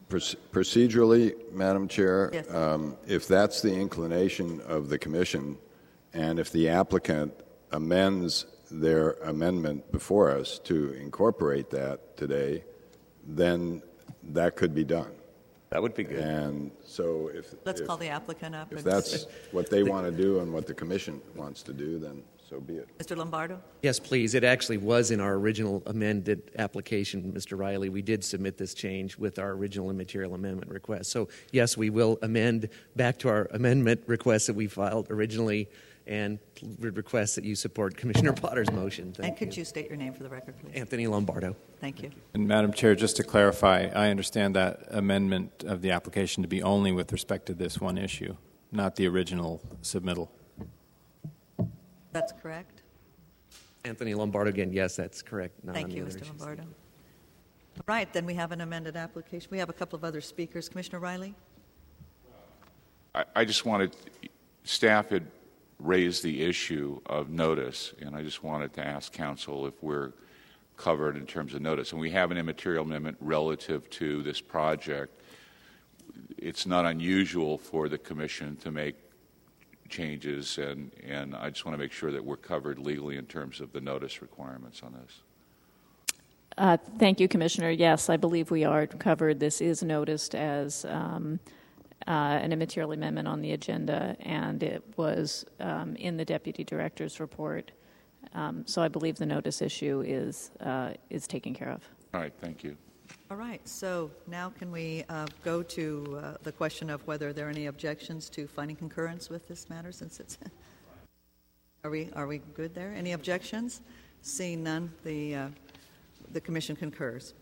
Proce- Procedurally, Madam Chair, Yes. um, if that's the inclination of the Commission, and if the applicant amends their amendment before us to incorporate that today, then that could be done. That would be good. And so if Let's if, call the applicant up. if and that's see. what they want to do and what the Commission wants to do, then so be it. Mister Lombardo? Yes, please. It actually was in our original amended application, Mister Riley. We did submit this change with our original immaterial amendment request. So, yes, we will amend back to our amendment request that we filed originally and would request that you support Commissioner Potter's motion. Thank And could you. you state your name for the record, please? Anthony Lombardo. Thank you. And Madam Chair, just to clarify, I understand that amendment of the application to be only with respect to this one issue, not the original submittal. That's correct. Anthony Lombardo again. Yes, that's correct. Not Thank on the you, other Mister issues. Lombardo. All right, then we have an amended application. We have a couple of other speakers. Commissioner Riley? I, I just wanted, staff had raised the issue of notice, and I just wanted to ask council if we're covered in terms of notice. And we have an immaterial amendment relative to this project. It's not unusual for the commission to make changes, and, and I just want to make sure that we're covered legally in terms of the notice requirements on this. Uh, thank you, Commissioner. Yes, I believe we are covered. This is noticed as um, uh, an immaterial amendment on the agenda, and it was um, in the Deputy Director's report. Um, so I believe the notice issue is uh, is taken care of. All right, thank you. All right, so now can we uh, go to uh, the question of whether there are any objections to finding concurrence with this matter, since it's... are we are we good there? Any objections? Seeing none, the, uh, the Commission concurs.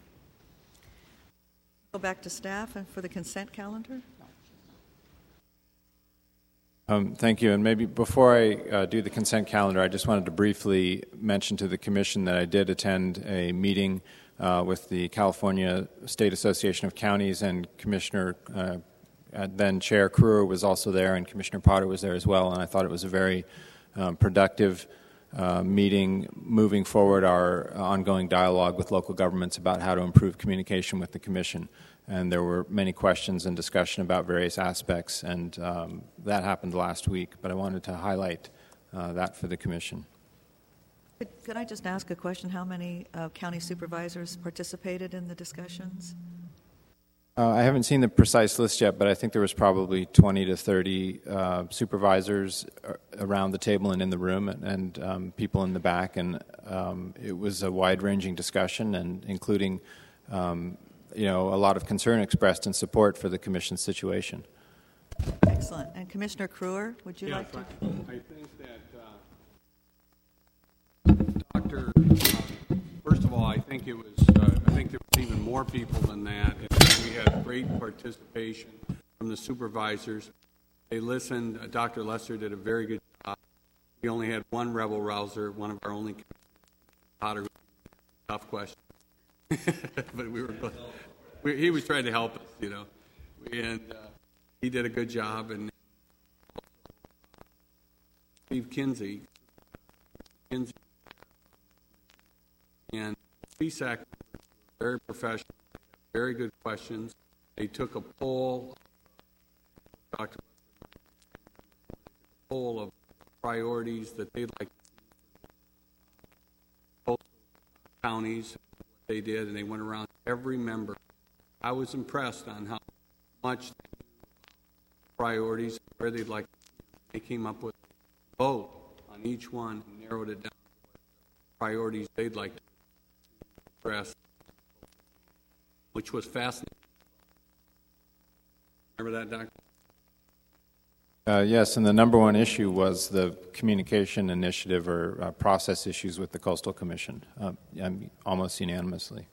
Go back to staff and for the consent calendar. Um, thank you. And maybe before I uh, do the consent calendar, I just wanted to briefly mention to the Commission that I did attend a meeting uh, with the California State Association of Counties, and Commissioner, uh, then Chair Kruer was also there, and Commissioner Potter was there as well, and I thought it was a very um, productive uh, meeting moving forward our ongoing dialogue with local governments about how to improve communication with the Commission. And there were many questions and discussion about various aspects, and um, that happened last week, but I wanted to highlight uh, that for the Commission. Could, could I just ask a question? How many uh, county supervisors participated in the discussions? Uh, I haven't seen the precise list yet, but I think there was probably twenty to thirty uh, supervisors around the table and in the room, and, and um, people in the back, and um, it was a wide-ranging discussion, and including um, you know, a lot of concern expressed in support for the Commission's situation. Excellent. And Commissioner Kruer, would you yeah, like to? I think that uh, Doctor Uh, first of all, I think it was. Uh, I think there was even more people than that. And we had great participation from the supervisors. They listened. Uh, Doctor Lester did a very good job. We only had one rebel rouser, one of our only Potter. Tough question. But we were, we, he was trying to help us, you know, and uh, he did a good job. And Steve Kinsey, Kinsey, and C S A C, very professional, very good questions. They took a poll, Doctor poll of priorities that they'd like to see both counties. They did, and they went around every member. I was impressed on how much priorities, where they'd like. They came up with a vote on each one and narrowed it down to what priorities they'd like to address, which was fascinating. Remember that, Doctor? Uh, yes, and the number one issue was the communication initiative or uh, process issues with the Coastal Commission, uh, almost unanimously.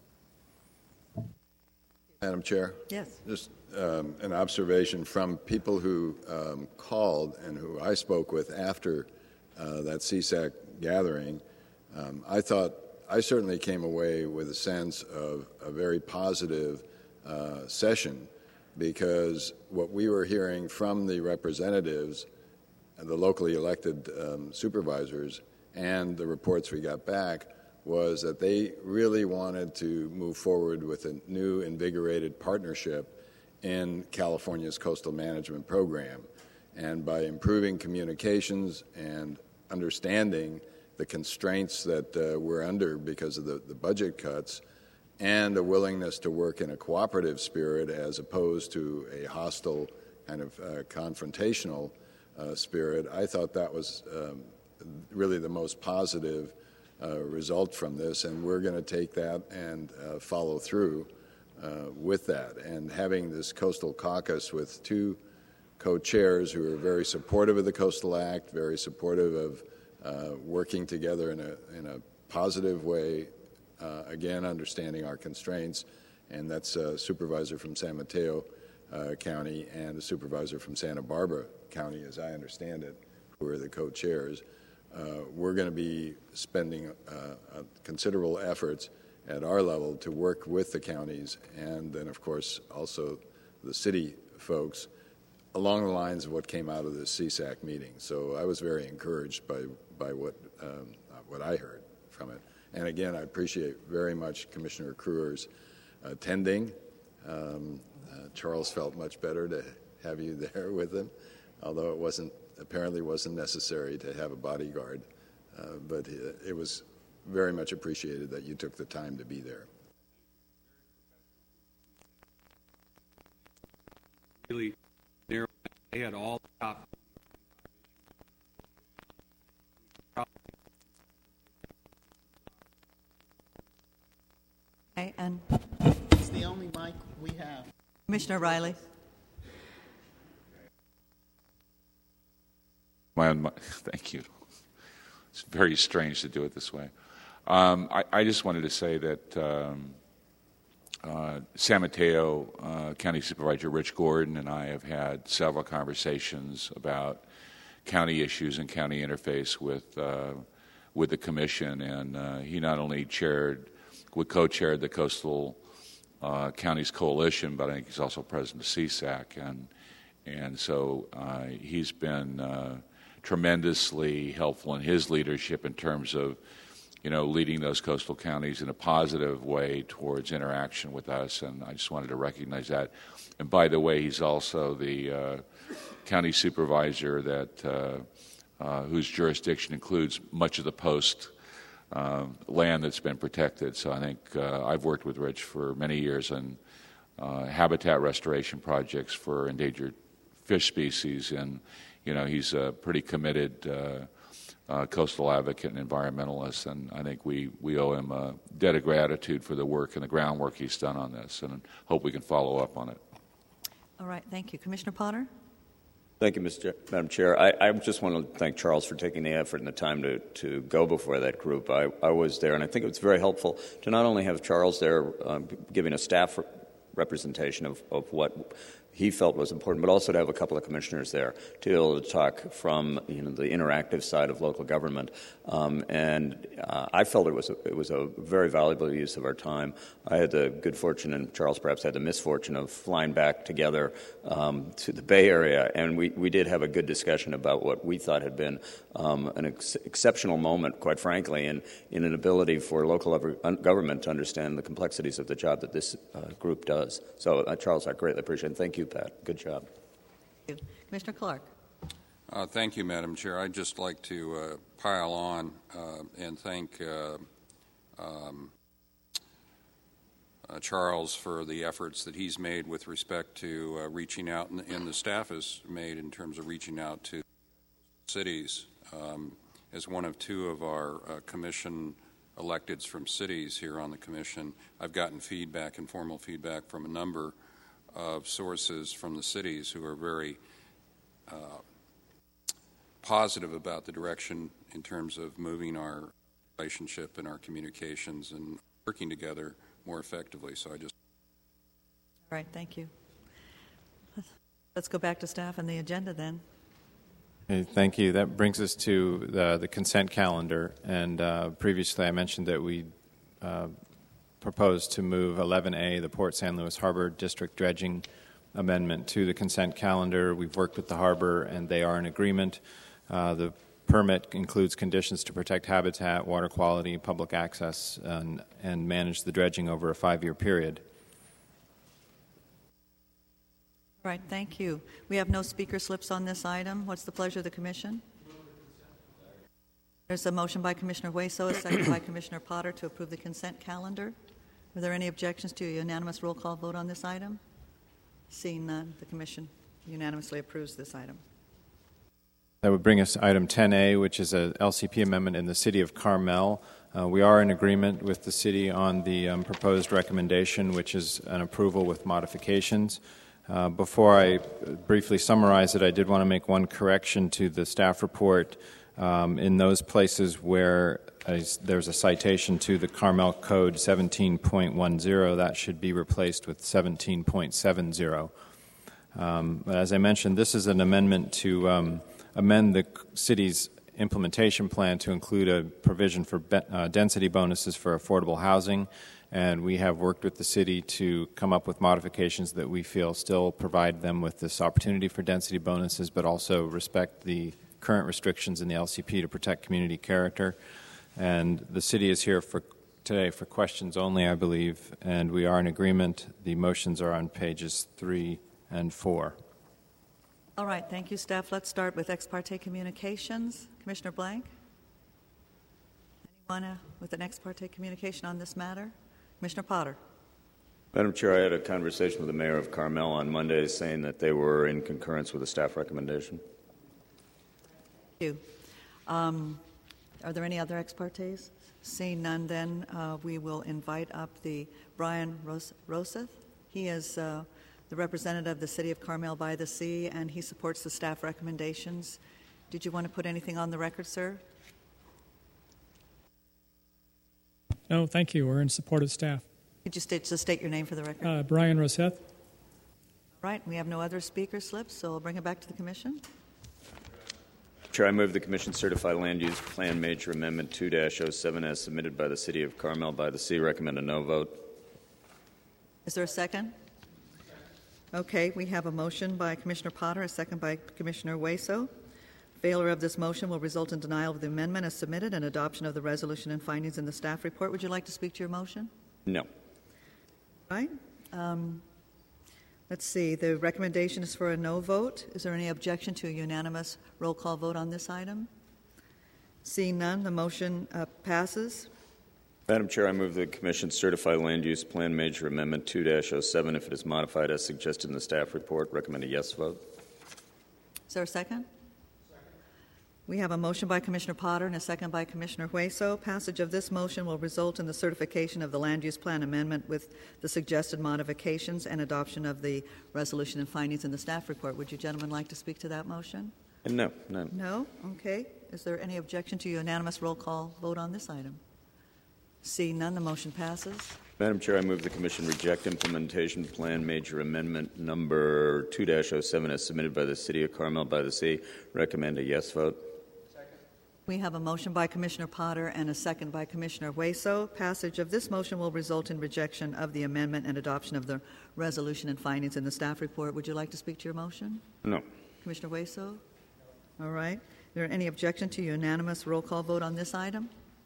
Madam Chair? Yes. Just um, an observation from people who um, called and who I spoke with after uh, that C S A C gathering. Um, I thought, I certainly came away with a sense of a very positive uh, session, because what we were hearing from the representatives, the locally elected um, supervisors, and the reports we got back was that they really wanted to move forward with a new invigorated partnership in California's coastal management program. And by improving communications and understanding the constraints that uh, we're under because of the, the budget cuts, and a willingness to work in a cooperative spirit as opposed to a hostile kind of uh, confrontational uh, spirit, I thought that was um, really the most positive uh, result from this, and we're going to take that and uh, follow through uh, with that. And having this Coastal Caucus with two co-chairs who are very supportive of the Coastal Act, very supportive of uh, working together in a, in a positive way, uh, again, understanding our constraints, and that's a supervisor from San Mateo uh, County and a supervisor from Santa Barbara County, as I understand it, who are the co-chairs. Uh, we're going to be spending uh, considerable efforts at our level to work with the counties and then, of course, also the city folks along the lines of what came out of the C SAC meeting. So I was very encouraged by, by what, um, what I heard from it. And again, I appreciate very much Commissioner Kruer's attending. Um, uh, Charles felt much better to have you there with him, although it wasn't apparently wasn't necessary to have a bodyguard. Uh, but it, it was very much appreciated that you took the time to be there. Really narrow. They had all the top. Okay, and It's the only mic we have. Commissioner Riley. My own, my, thank you. It's very strange to do it this way. Um, I, I just wanted to say that um, uh, San Mateo uh, County Supervisor Rich Gordon and I have had several conversations about county issues and county interface with uh, with the commission, and uh, he not only chaired, co-chaired the Coastal uh, Counties Coalition, but I think he's also president of C SAC, and and so uh, he's been uh, tremendously helpful in his leadership in terms of, you know, leading those coastal counties in a positive way towards interaction with us, and I just wanted to recognize that. And by the way, he's also the uh, county supervisor that uh, uh, whose jurisdiction includes much of the post uh, land that's been protected. So I think uh, I've worked with Rich for many years on uh, habitat restoration projects for endangered fish species, and you know, he's a pretty committed uh, uh, coastal advocate and environmentalist, and I think we, we owe him a debt of gratitude for the work and the groundwork he's done on this, and hope we can follow up on it. All right, thank you. Commissioner Potter? Thank you, Mister Madam Chair. I, I just want to thank Charles for taking the effort and the time to, to go before that group. I, I was there, and I think it was very helpful to not only have Charles there um, giving a staff representation of, of what he felt was important, but also to have a couple of commissioners there to be able to talk from, you know, the interactive side of local government. Um, and uh, I felt it was a, it was a very valuable use of our time. I had the good fortune, and Charles perhaps had the misfortune, of flying back together um, to the Bay Area, and we, we did have a good discussion about what we thought had been um, an ex- exceptional moment, quite frankly, in, in an ability for local government to understand the complexities of the job that this uh, group does. So, uh, Charles, I greatly appreciate it. Thank you, Pat. Good job. Thank you. Commissioner Clark. Uh, thank you, Madam Chair. I'd just like to uh, pile on uh, and thank uh, um, uh, Charles for the efforts that he's made with respect to uh, reaching out, and, and the staff has made in terms of reaching out to cities. Um, as one of two of our uh, commission electeds from cities here on the commission, I've gotten feedback, informal feedback, from a number of sources from the cities who are very uh, positive about the direction in terms of moving our relationship and our communications and working together more effectively. So I just... All right, thank you. Let's go back to staff and the agenda then. Okay, thank you. That brings us to the, the consent calendar. And uh, previously I mentioned that we uh, proposed to move eleven A, the Port San Luis Harbor District Dredging Amendment, to the consent calendar. We've worked with the harbor, and they are in agreement. Uh, the permit includes conditions to protect habitat, water quality, public access, and, and manage the dredging over a five-year period. All right, thank you. We have no speaker slips on this item. What's the pleasure of the Commission? There's a motion by Commissioner Hueso, a second by Commissioner Potter to approve the consent calendar. Are there any objections to a unanimous roll call vote on this item? Seeing none, the Commission unanimously approves this item. That would bring us to item ten A, which is a L C P amendment in the City of Carmel. Uh, we are in agreement with the City on the um, proposed recommendation, which is an approval with modifications. Uh, before I briefly summarize it, I did want to make one correction to the staff report. Um, in those places where a, there's a citation to the Carmel Code seventeen point ten, that should be replaced with seventeen point seventy. Um, but as I mentioned, this is an amendment to um, amend the city's implementation plan to include a provision for be- uh, density bonuses for affordable housing. And we have worked with the city to come up with modifications that we feel still provide them with this opportunity for density bonuses, but also respect the current restrictions in the L C P to protect community character. And the city is here for today for questions only, I believe, and we are in agreement. The motions are on pages three and four. All right, thank you, staff. Let's start with ex parte communications. Commissioner Blank? Anyone uh, with an ex parte communication on this matter? Commissioner Potter. Madam Chair, I had a conversation with the mayor of Carmel on Monday saying that they were in concurrence with the staff recommendation. Thank you. Um, are there any other ex partes? Seeing none, then uh, we will invite up the Brian Ros- Roseth. He is uh, the representative of the City of Carmel by the Sea, and he supports the staff recommendations. Did you want to put anything on the record, sir? No, thank you. We're in support of staff. Could you state, just state your name for the record? Uh, Brian Roseth. Right. We have no other speaker slips, so I'll bring it back to the Commission. Chair, I move the Commission certify land use plan major amendment two dash oh seven as submitted by the City of Carmel by the Sea. Recommend a no vote. Is there a second? Okay, we have a motion by Commissioner Potter, a second by Commissioner Hueso. Failure of this motion will result in denial of the amendment as submitted and adoption of the resolution and findings in the staff report. Would you like to speak to your motion? No. Right. Um, let's see. The recommendation is for a no vote. Is there any objection to a unanimous roll call vote on this item? Seeing none, the motion uh, passes. Madam Chair, I move the Commission certify land use plan major amendment two dash oh seven if it is modified as suggested in the staff report. Recommend a yes vote. Is there a second? We have a motion by Commissioner Potter and a second by Commissioner Hueso. Passage of this motion will result in the certification of the land use plan amendment with the suggested modifications and adoption of the resolution and findings in the staff report. Would you gentlemen like to speak to that motion? No, no. No? Okay. Is there any objection to unanimous roll call vote on this item? Seeing none, the motion passes. Madam Chair, I move the Commission reject implementation plan major amendment number two dash oh seven as submitted by the City of Carmel by the Sea. Recommend a yes vote. We have a motion by Commissioner Potter and a second by Commissioner Hueso. Passage of this motion will result in rejection of the amendment and adoption of the resolution and findings in the staff report. Would you like to speak to your motion? No. Commissioner Hueso? All right. Is there any objection to unanimous roll call vote on this item?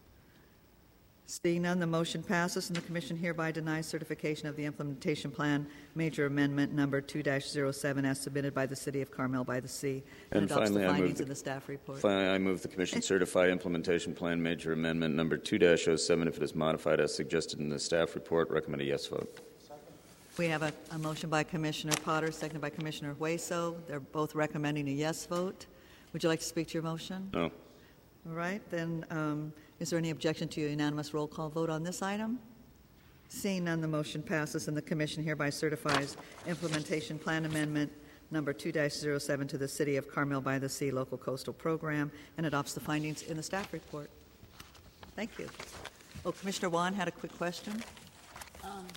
Seeing none, the motion passes, and the Commission hereby denies certification of the implementation plan major amendment number two dash oh seven as submitted by the City of Carmel by the Sea and, And adopts finally, the I findings move the, in the staff report. Finally, I move the Commission certify implementation plan major amendment number two dash oh seven if it is modified as suggested in the staff report. Recommend a yes vote. We have a, a motion by Commissioner Potter, seconded by Commissioner Hueso. They're both recommending a yes vote. Would you like to speak to your motion? No. All right. Then um, is there any objection to a unanimous roll call vote on this item? Seeing none, the motion passes, and the Commission hereby certifies implementation plan amendment number two dash oh seven to the City of Carmel by the Sea Local Coastal Program and adopts the findings in the staff report. Thank you. Oh, Commissioner Wan had a quick question. Um,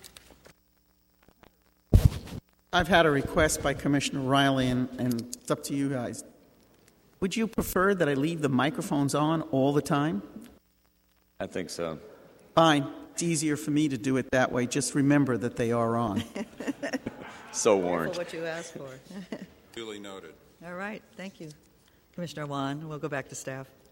I've had a request by Commissioner Riley, and, and it's up to you guys. Would you prefer that I leave the microphones on all the time? I think so. Fine. It's easier for me to do it that way. Just remember that they are on. So warned. Careful what you ask for. Duly noted. All right. Thank you, Commissioner Wan. We'll go back to staff.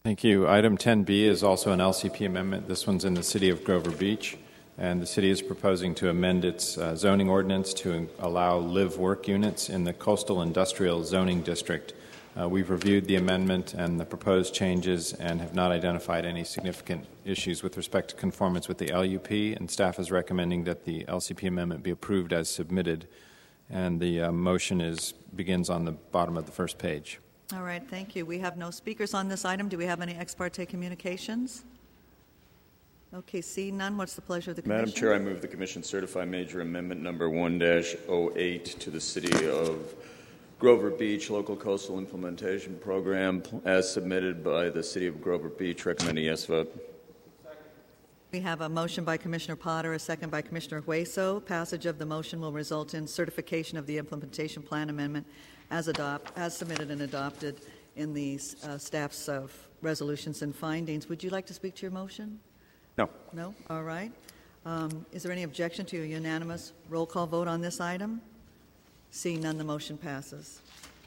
Thank you. Item ten B is also an L C P amendment. This one's in the city of Grover Beach, and the city is proposing to amend its uh, zoning ordinance to allow live-work units in the coastal industrial zoning district. Uh, we've reviewed the amendment and the proposed changes and have not identified any significant issues with respect to conformance with the L U P, and staff is recommending that the L C P amendment be approved as submitted. And the uh, motion is begins on the bottom of the first page. All right, thank you. We have no speakers on this item. Do we have any ex parte communications? Okay, see none. What's the pleasure of the Commission? Madam Chair, I move the Commission certify major amendment number one dash oh eight to the City of Grover Beach Local Coastal Implementation Program as submitted by the City of Grover Beach. Recommend a yes vote. We have a motion by Commissioner Potter, a second by Commissioner Hueso. Passage of the motion will result in certification of the implementation plan amendment as adopt as submitted and adopted in the uh, staff's uh, resolutions and findings. Would you like to speak to your motion? No. No? All right. Um, is there any objection to a unanimous roll call vote on this item? Seeing none, the motion passes.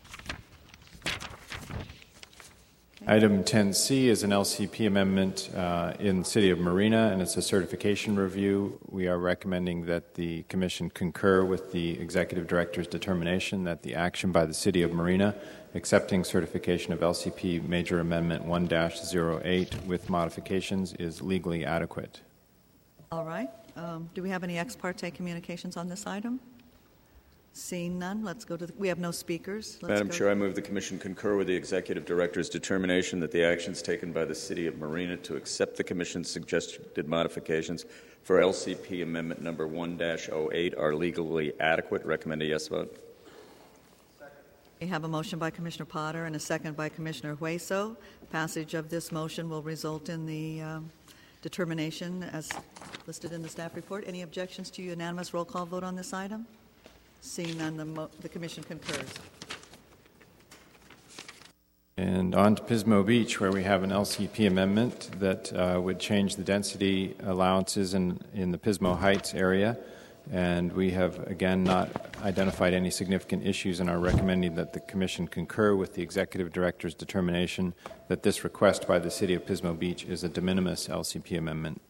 Item ten C is an L C P amendment uh, in the City of Marina, and it's a certification review. We are recommending that the Commission concur with the Executive Director's determination that the action by the City of Marina accepting certification of L C P Major Amendment one dash oh eight with modifications is legally adequate. All right. Um, do we have any ex parte communications on this item? Seeing none, let's go to the, we have no speakers. Let's Madam go. Chair, I move the Commission concur with the Executive Director's determination that the actions taken by the City of Marina to accept the Commission's suggested modifications for L C P Amendment number one dash oh eight are legally adequate. Recommend a yes vote. We have a motion by Commissioner Potter and a second by Commissioner Hueso. Passage of this motion will result in the um, determination as listed in the staff report. Any objections to unanimous roll call vote on this item? Seeing none, the, mo- the Commission concurs. And on to Pismo Beach, where we have an L C P amendment that uh, would change the density allowances in, in the Pismo Heights area. And we have, again, not identified any significant issues and are recommending that the Commission concur with the Executive Director's determination that this request by the City of Pismo Beach is a de minimis L C P amendment.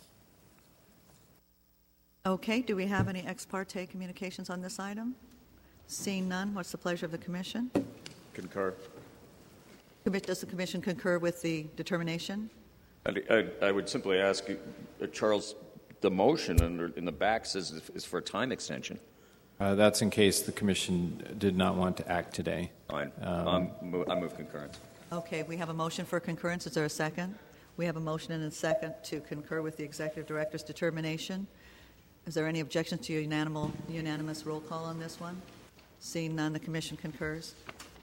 Okay, do we have any ex parte communications on this item? Seeing none, what's the pleasure of the Commission? Concur. Does the Commission concur with the determination? I, I, I would simply ask, uh, Charles, the motion under, in the back says is for a time extension. Uh, that's in case the Commission did not want to act today. Fine. Um, um, move, I move concurrence. Okay, we have a motion for concurrence. Is there a second? We have a motion and a second to concur with the Executive Director's determination. Is there any objection to unanimous, unanimous roll call on this one? Seeing none, the Commission concurs.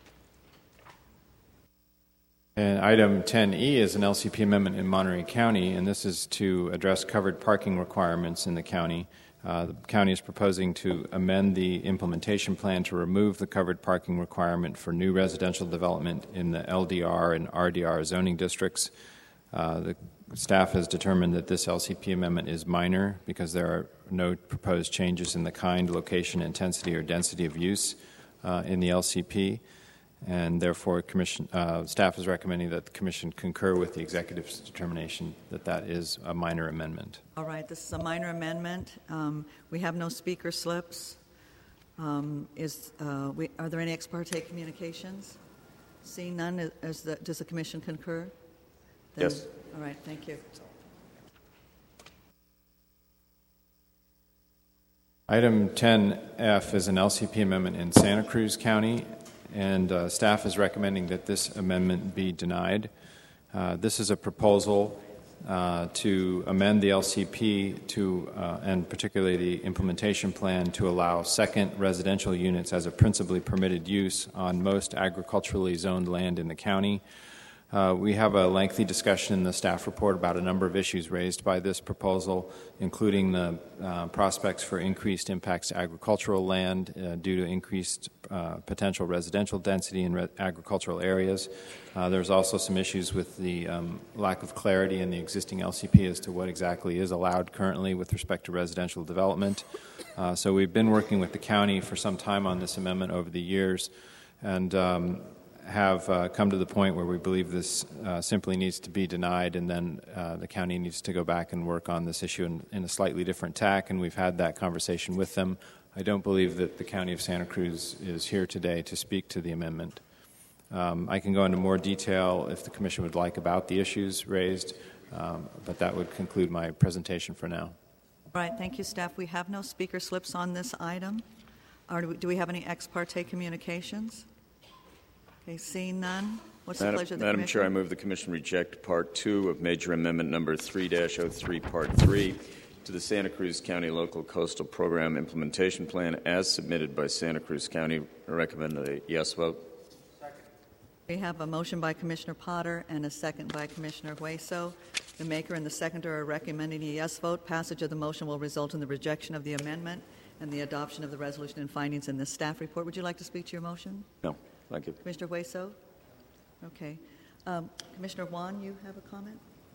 And item ten E is an L C P amendment in Monterey County, and this is to address covered parking requirements in the county. Uh, the county is proposing to amend the implementation plan to remove the covered parking requirement for new residential development in the L D R and R D R zoning districts. Uh, the staff has determined that this L C P amendment is minor because there are no proposed changes in the kind, location, intensity, or density of use uh, in the L C P, and therefore commission, uh, staff is recommending that the Commission concur with the Executive's determination that that is a minor amendment. All right, this is a minor amendment. Um, we have no speaker slips. Um, is, uh, we, are there any ex parte communications? Seeing none, is, is the, does the Commission concur? Then, yes. All right, thank you. Item ten F is an L C P amendment in Santa Cruz County, and uh, staff is recommending that this amendment be denied. Uh, this is a proposal uh, to amend the L C P to, uh, and particularly the implementation plan, to allow second residential units as a principally permitted use on most agriculturally zoned land in the county. Uh, we have a lengthy discussion in the staff report about a number of issues raised by this proposal, including the uh, prospects for increased impacts to agricultural land uh, due to increased uh, potential residential density in re- agricultural areas. Uh, there's also some issues with the um, lack of clarity in the existing L C P as to what exactly is allowed currently with respect to residential development. Uh, so we've been working with the county for some time on this amendment over the years, and um, have uh, come to the point where we believe this uh, simply needs to be denied, and then uh, the county needs to go back and work on this issue in, in a slightly different tack, and we've had that conversation with them. I don't believe that the County of Santa Cruz is here today to speak to the amendment. Um, I can go into more detail if the Commission would like about the issues raised, um, but that would conclude my presentation for now. All right, thank you, staff. We have no speaker slips on this item. Or do we, do we have any ex parte communications? Okay, seeing none. What's Madam, the pleasure of the Madam Commission? Chair, I move the Commission reject Part two of Major Amendment Number three dash oh three, Part three, to the Santa Cruz County Local Coastal Program Implementation Plan as submitted by Santa Cruz County. I recommend a yes vote. We have a motion by Commissioner Potter and a second by Commissioner Hueso. The maker and the seconder are recommending a yes vote. Passage of the motion will result in the rejection of the amendment and the adoption of the resolution and findings in this staff report. Would you like to speak to your motion? No, thank you. Commissioner Hueso? Okay. Um, Commissioner Juan, you have a comment?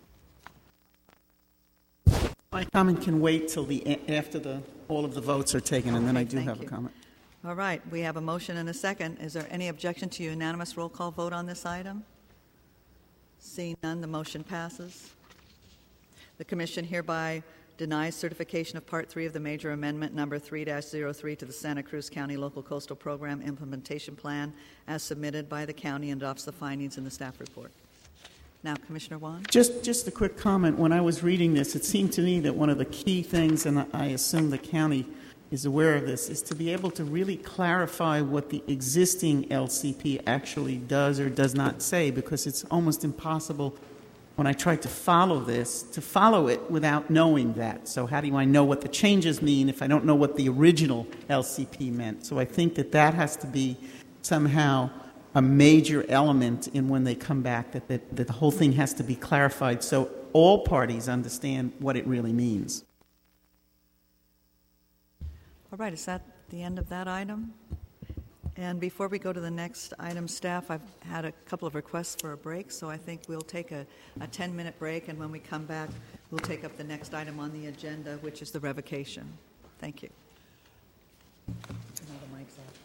My comment can wait till the after the all of the votes are taken, and then Okay, I do thank have you. a comment. All right. We have a motion and a second. Is there any objection to unanimous roll call vote on this item? Seeing none, the motion passes. The Commission hereby denies certification of Part three of the Major Amendment Number three dash oh three to the Santa Cruz County Local Coastal Program Implementation Plan as submitted by the county and adopts the findings in the staff report. Now, Commissioner Juan. Just, just a quick comment. When I was reading this, it seemed to me that one of the key things, and I assume the county is aware of this, is to be able to really clarify what the existing L C P actually does or does not say, because it's almost impossible when I tried to follow this, to follow it without knowing that. So how do I know what the changes mean if I don't know what the original L C P meant? So I think that that has to be somehow a major element in when they come back, that, that, that the whole thing has to be clarified so all parties understand what it really means. All right, is that the end of that item? And before we go to the next item, staff, I've had a couple of requests for a break, so I think we'll take a, a ten-minute break, and when we come back, we'll take up the next item on the agenda, which is the revocation. Thank you. Turn all the mics off.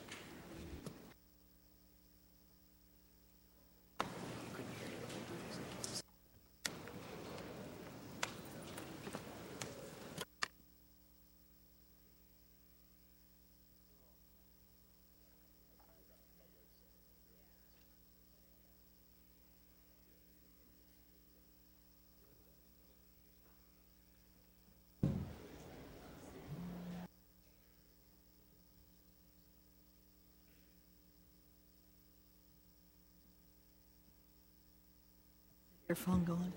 Your phone going?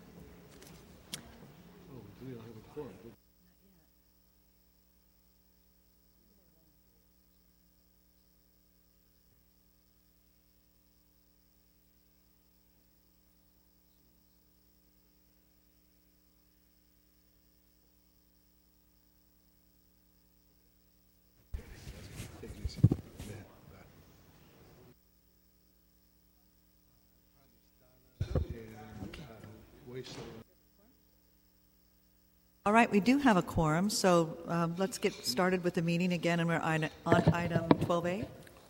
All right, we do have a quorum, so um, let's get started with the meeting again, and we're on, on item twelve A.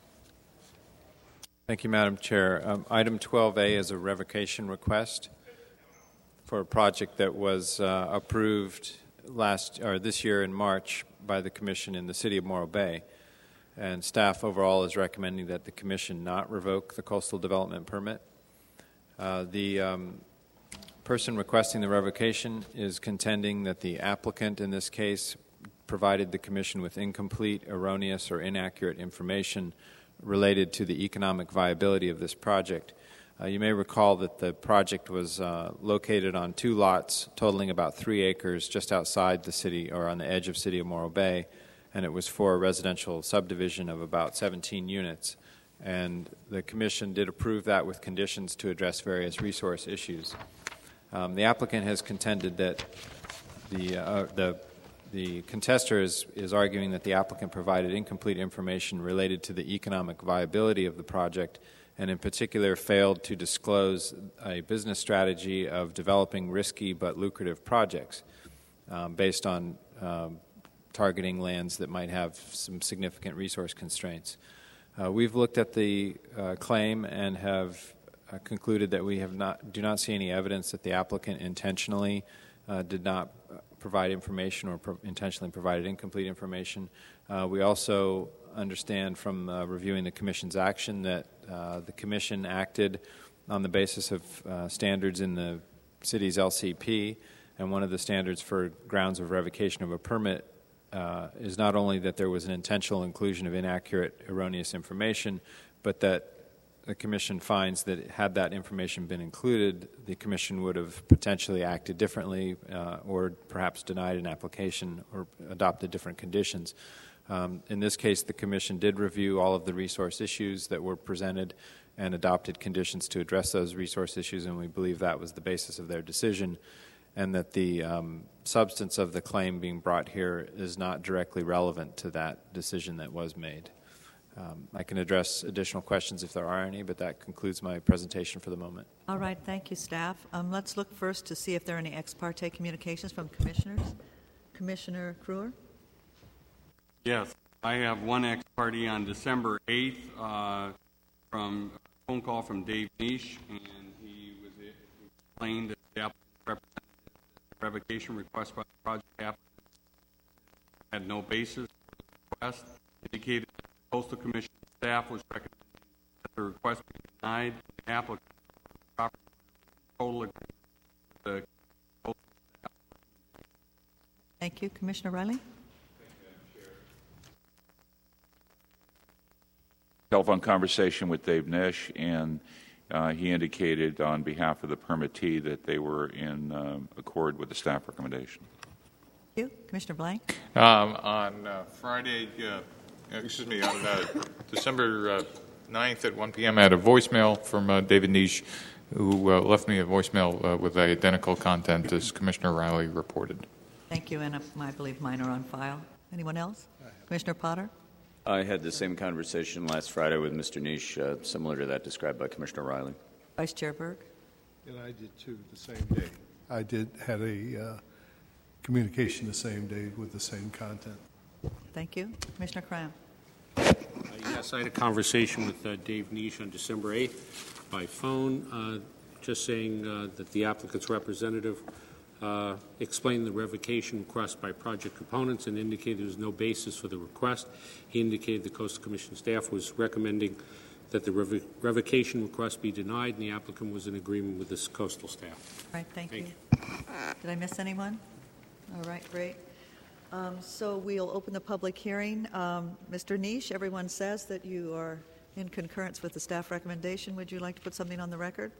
Thank you, Madam Chair. Um, item twelve A is a revocation request for a project that was uh, approved last or this year in March by the Commission in the City of Morro Bay. And staff overall is recommending that the Commission not revoke the coastal development permit. Uh, the um, person requesting the revocation is contending that the applicant in this case provided the Commission with incomplete, erroneous, or inaccurate information related to the economic viability of this project. Uh, you may recall that the project was uh, located on two lots totaling about three acres just outside the city or on the edge of City of Morro Bay, and it was for a residential subdivision of about seventeen units. And the Commission did approve that with conditions to address various resource issues. Um, the applicant has contended that the, uh, the, the contester is, is arguing that the applicant provided incomplete information related to the economic viability of the project, and in particular failed to disclose a business strategy of developing risky but lucrative projects um, based on um, targeting lands that might have some significant resource constraints. Uh, we've looked at the uh, claim and have uh, concluded that we have not do not see any evidence that the applicant intentionally uh, did not provide information or pro- intentionally provided incomplete information. Uh, we also understand from uh, reviewing the Commission's action that uh, the Commission acted on the basis of uh, standards in the city's L C P, and one of the standards for grounds of revocation of a permit uh, is not only that there was an intentional inclusion of inaccurate, erroneous information, but that the Commission finds that had that information been included, the Commission would have potentially acted differently uh, or perhaps denied an application or adopted different conditions. Um, in this case, the Commission did review all of the resource issues that were presented and adopted conditions to address those resource issues, and we believe that was the basis of their decision, and that the um, substance of the claim being brought here is not directly relevant to that decision that was made. Um, I can address additional questions if there are any, but that concludes my presentation for the moment. All right, thank you, staff. Um, let's look first to see if there are any ex parte communications from commissioners. Commissioner Kruer? Yes, I have one ex parte on December eighth uh, from a phone call from Dave Nish, and he was he explained that the applicant revocation request by the project applicant had no basis for the request, indicated that the Coastal Commission staff was recommending that the request be denied. The applicant proper total agreement with the coastal staff. Thank you. Commissioner Riley? Telephone conversation with Dave Nish, and uh, he indicated on behalf of the permittee that they were in um, accord with the staff recommendation. Thank you. Commissioner Blank? Um, on uh, Friday, uh, excuse me, on uh, December uh, ninth at one p.m. I had a voicemail from uh, David Nish, who uh, left me a voicemail uh, with identical content as Commissioner Riley reported. Thank you, and uh, I believe mine are on file. Anyone else? Commissioner Potter? I had the same conversation last Friday with Mister Nish, uh, similar to that described by Commissioner Riley. Vice Chair Burke? And I did too, the same day. I did had a uh, communication the same day with the same content. Thank you. Commissioner Cram? Uh, yes, I had a conversation with uh, Dave Nish on December eighth by phone, uh, just saying uh, that the applicant's representative uh, explained the revocation request by project components and indicated there was no basis for the request. He indicated the Coastal Commission staff was recommending that the rev- revocation request be denied, and the applicant was in agreement with this coastal staff. All right, thank, Thank you. you. Did I miss anyone? All right, great. Um, so we'll open the public hearing. Um, Mister Nish, everyone says that you are in concurrence with the staff recommendation. Would you like to put something on the record?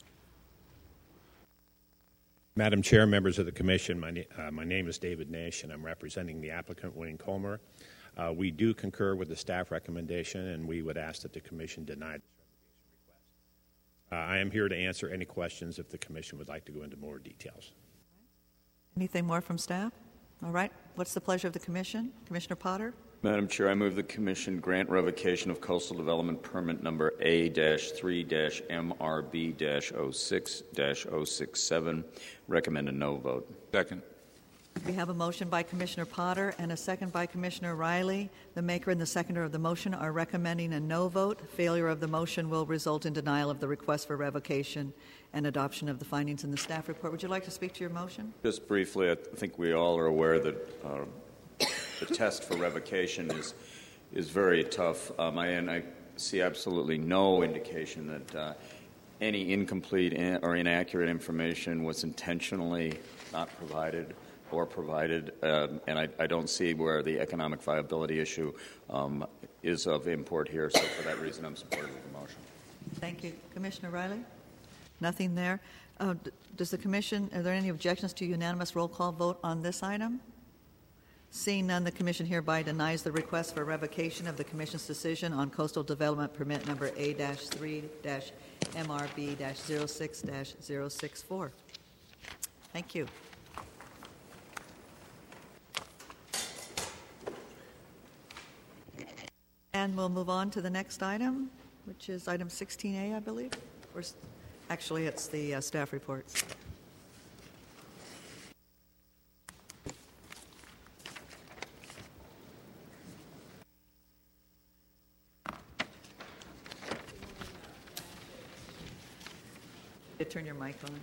Madam Chair, members of the Commission, my, uh, my name is David Nish, and I'm representing the applicant, Wayne Comer. Uh, we do concur with the staff recommendation, and we would ask that the Commission deny the revocation request. Uh, I am here to answer any questions if the Commission would like to go into more details. Anything more from staff? All right. What's the pleasure of the Commission? Commissioner Potter? Madam Chair, I move the Commission grant revocation of Coastal Development Permit number A three M R B zero six zero six seven. Recommend a no vote. Second. We have a motion by Commissioner Potter and a second by Commissioner Riley. The maker and the seconder of the motion are recommending a no vote. Failure of the motion will result in denial of the request for revocation and adoption of the findings in the staff report. Would you like to speak to your motion? Just briefly, I think we all are aware that uh, the test for revocation is is very tough, um, I, and I see absolutely no indication that uh, any incomplete in, or inaccurate information was intentionally not provided or provided, um, and I, I don't see where the economic viability issue um, is of import here, so for that reason I'm supportive of the motion. Thank you. Commissioner Riley? Nothing there. Uh, d- does the Commission, are there any objections to unanimous roll call vote on this item? Seeing none, the Commission hereby denies the request for revocation of the Commission's decision on Coastal Development Permit number A three M R B zero six zero six four. Thank you. And we'll move on to the next item, which is item sixteen A, I believe. Or, s- actually, it's the uh, staff reports. turn your mic on.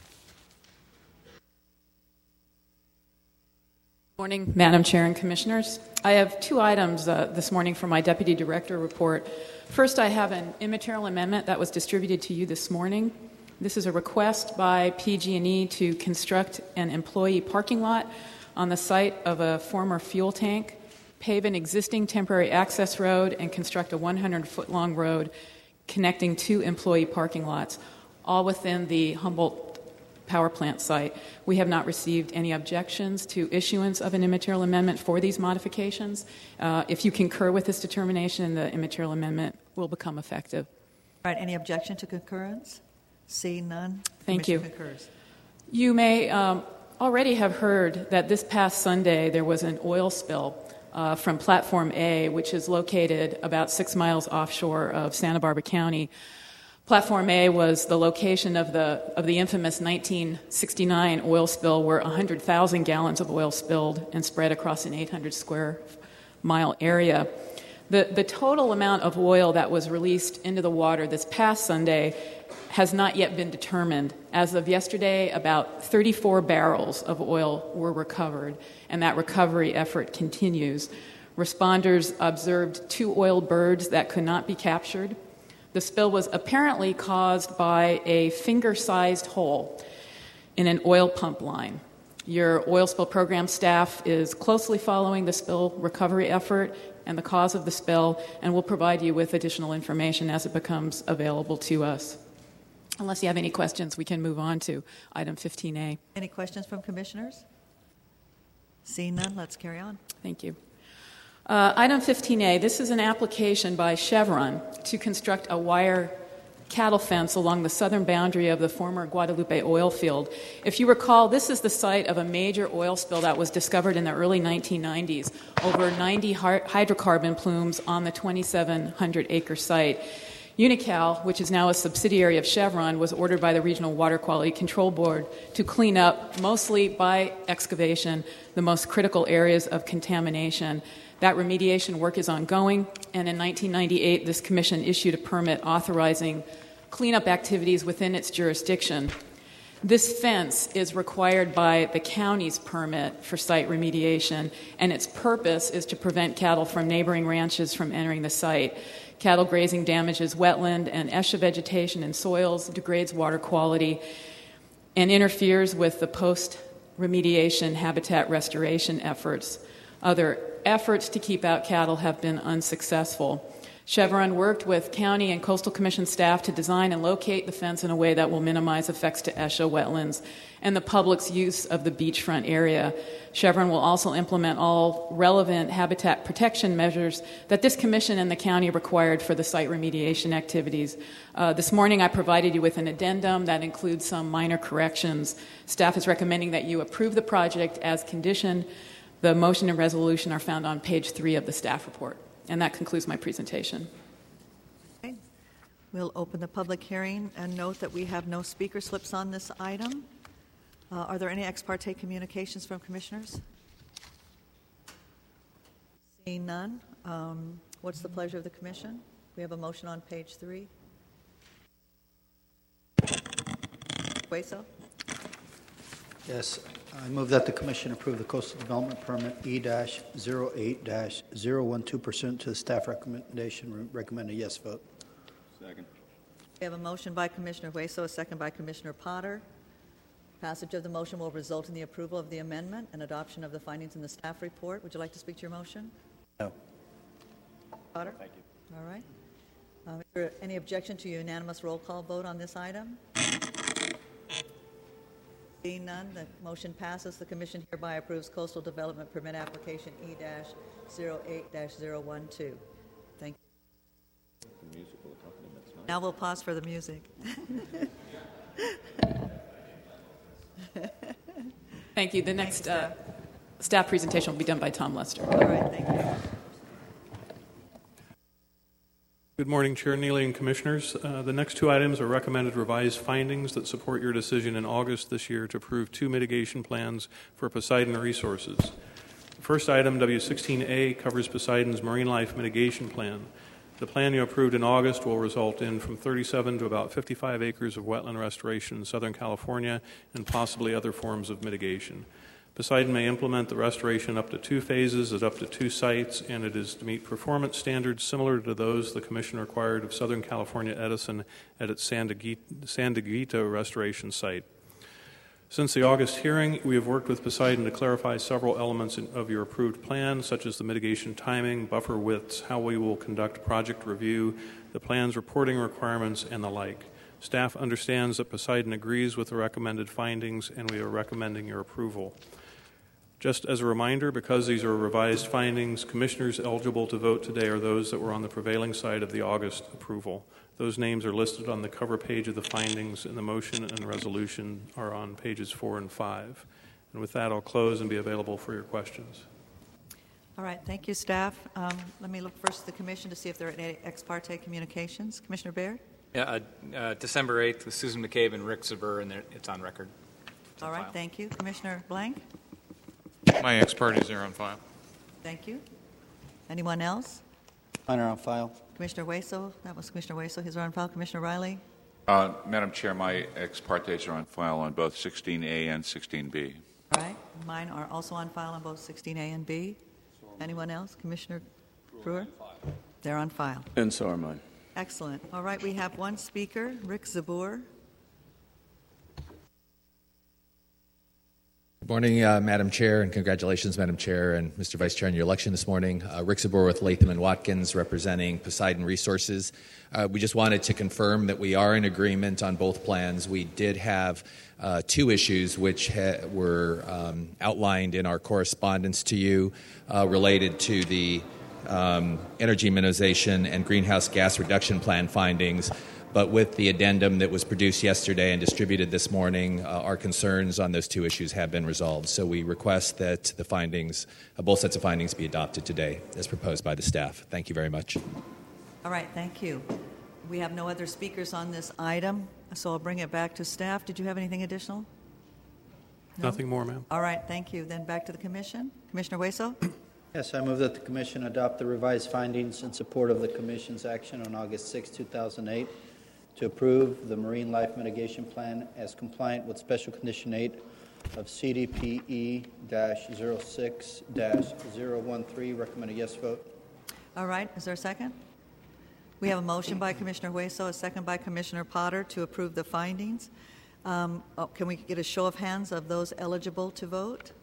Morning, Madam Chair and Commissioners. I have two items uh, this morning for my Deputy Director report. First, I have an immaterial amendment that was distributed to you this morning. This is a request by P G and E to construct an employee parking lot on the site of a former fuel tank, pave an existing temporary access road, and construct a one hundred foot long road connecting two employee parking lots, all within the Humboldt power plant site. We have not received any objections to issuance of an immaterial amendment for these modifications. Uh, if you concur with this determination, the immaterial amendment will become effective. All right, any objection to concurrence? See none. Thank you. Concurs. You may um, already have heard that this past Sunday there was an oil spill uh, from Platform A, which is located about six miles offshore of Santa Barbara County. Platform A was the location of the of the infamous nineteen sixty-nine oil spill, where one hundred thousand gallons of oil spilled and spread across an eight hundred square mile area. The, the total amount of oil that was released into the water this past Sunday has not yet been determined. As of yesterday, about thirty-four barrels of oil were recovered, and that recovery effort continues. Responders observed two oil birds that could not be captured. The spill was apparently caused by a finger-sized hole in an oil pump line. Your oil spill program staff is closely following the spill recovery effort and the cause of the spill, and will provide you with additional information as it becomes available to us. Unless you have any questions, we can move on to item fifteen A. Any questions from commissioners? Seeing none, let's carry on. Thank you. Uh, item fifteen A, this is an application by Chevron to construct a wire cattle fence along the southern boundary of the former Guadalupe oil field. If you recall, this is the site of a major oil spill that was discovered in the early nineteen nineties, over ninety hydrocarbon plumes on the twenty-seven hundred acre site. Unocal, which is now a subsidiary of Chevron, was ordered by the Regional Water Quality Control Board to clean up, mostly by excavation, the most critical areas of contamination. That remediation work is ongoing, and in nineteen ninety-eight, this commission issued a permit authorizing cleanup activities within its jurisdiction. This fence is required by the county's permit for site remediation, and its purpose is to prevent cattle from neighboring ranches from entering the site. Cattle grazing damages wetland and ESHA vegetation and soils, degrades water quality, and interferes with the post-remediation habitat restoration efforts. Other efforts to keep out cattle have been unsuccessful. Chevron worked with County and Coastal Commission staff to design and locate the fence in a way that will minimize effects to ESHA wetlands and the public's use of the beachfront area. Chevron will also implement all relevant habitat protection measures that this commission and the county required for the site remediation activities. Uh, this morning I provided you with an addendum that includes some minor corrections. Staff is recommending that you approve the project as conditioned. The motion and resolution are found on page three of the staff report. And that concludes my presentation. Okay. We'll open the public hearing and note that we have no speaker slips on this item. Uh, are there any ex parte communications from commissioners? Seeing none, um, what's the pleasure of the commission? We have a motion on page three. Hueso? Yes, I move that the Commission approve the Coastal Development Permit E zero eight zero one two pursuant to the staff recommendation. Recommend a yes vote. Second. We have a motion by Commissioner Hueso, a second by Commissioner Potter. Passage of the motion will result in the approval of the amendment and adoption of the findings in the staff report. Would you like to speak to your motion? No. Potter? Thank you. All right. Uh, is there any objection to a unanimous roll call vote on this item? Seeing none, the motion passes. The Commission hereby approves Coastal Development Permit Application E zero eight zero one two. Thank you. Now we'll pause for the music. Thank you. The next uh, staff presentation will be done by Tom Lester. All right, thank you. Good morning, Chair Neely and Commissioners. Uh, the next two items are recommended revised findings that support your decision in August this year to approve two mitigation plans for Poseidon Resources. The first item, W sixteen A, covers Poseidon's marine life mitigation plan. The plan you approved in August will result in from thirty-seven to about fifty-five acres of wetland restoration in Southern California and possibly other forms of mitigation. Poseidon may implement the restoration up to two phases at up to two sites, and it is to meet performance standards similar to those the Commission required of Southern California Edison at its San Dieguito restoration site. Since the August hearing, we have worked with Poseidon to clarify several elements of your approved plan, such as the mitigation timing, buffer widths, how we will conduct project review, the plan's reporting requirements, and the like. Staff understands that Poseidon agrees with the recommended findings, and we are recommending your approval. Just as a reminder, because these are revised findings, commissioners eligible to vote today are those that were on the prevailing side of the August approval. Those names are listed on the cover page of the findings, and the motion and resolution are on pages four and five. And with that, I'll close and be available for your questions. All right, thank you, staff. Um, let me look first at the commission to see if there are any ex parte communications. Commissioner Baird? Yeah, uh, uh, December eighth with Susan McCabe and Rick Zabur, and it's on record. It's All on right, file. thank you. Commissioner Blank? My ex parties are on file. Thank you. Anyone else? Mine are on file. Commissioner Hueso? That was Commissioner Hueso. His are on file. Commissioner Riley? Uh, Madam Chair, my ex partes are on file on both sixteen A and sixteen B. All right. Mine are also on file on both sixteen A and B. Anyone else? Commissioner Brewer? They're on file. And so are mine. Excellent. All right, we have one speaker, Rick Zabur. Good morning, uh, Madam Chair, and congratulations, Madam Chair and Mister Vice Chair, on your election this morning. Uh, Rick Zabur with Latham and Watkins, representing Poseidon Resources. Uh, we just wanted to confirm that we are in agreement on both plans. We did have uh, two issues which ha- were um, outlined in our correspondence to you uh, related to the um, energy minimization and greenhouse gas reduction plan findings. But with the addendum that was produced yesterday and distributed this morning, uh, our concerns on those two issues have been resolved. So we request that the findings, uh, both sets of findings, be adopted today as proposed by the staff. Thank you very much. All right, thank you. We have no other speakers on this item, so I'll bring it back to staff. Did you have anything additional? No? Nothing more, ma'am. All right, thank you. Then back to the commission. Commissioner Hueso? Yes, I move that the commission adopt the revised findings in support of the commission's action on August sixth, two thousand eight, to approve the Marine Life Mitigation Plan as compliant with Special Condition eight of C D P E zero six zero one three. Recommend a yes vote. All right, is there a second? We have a motion by Commissioner Hueso, a second by Commissioner Potter to approve the findings. Um, oh, can we get a show of hands of those eligible to vote?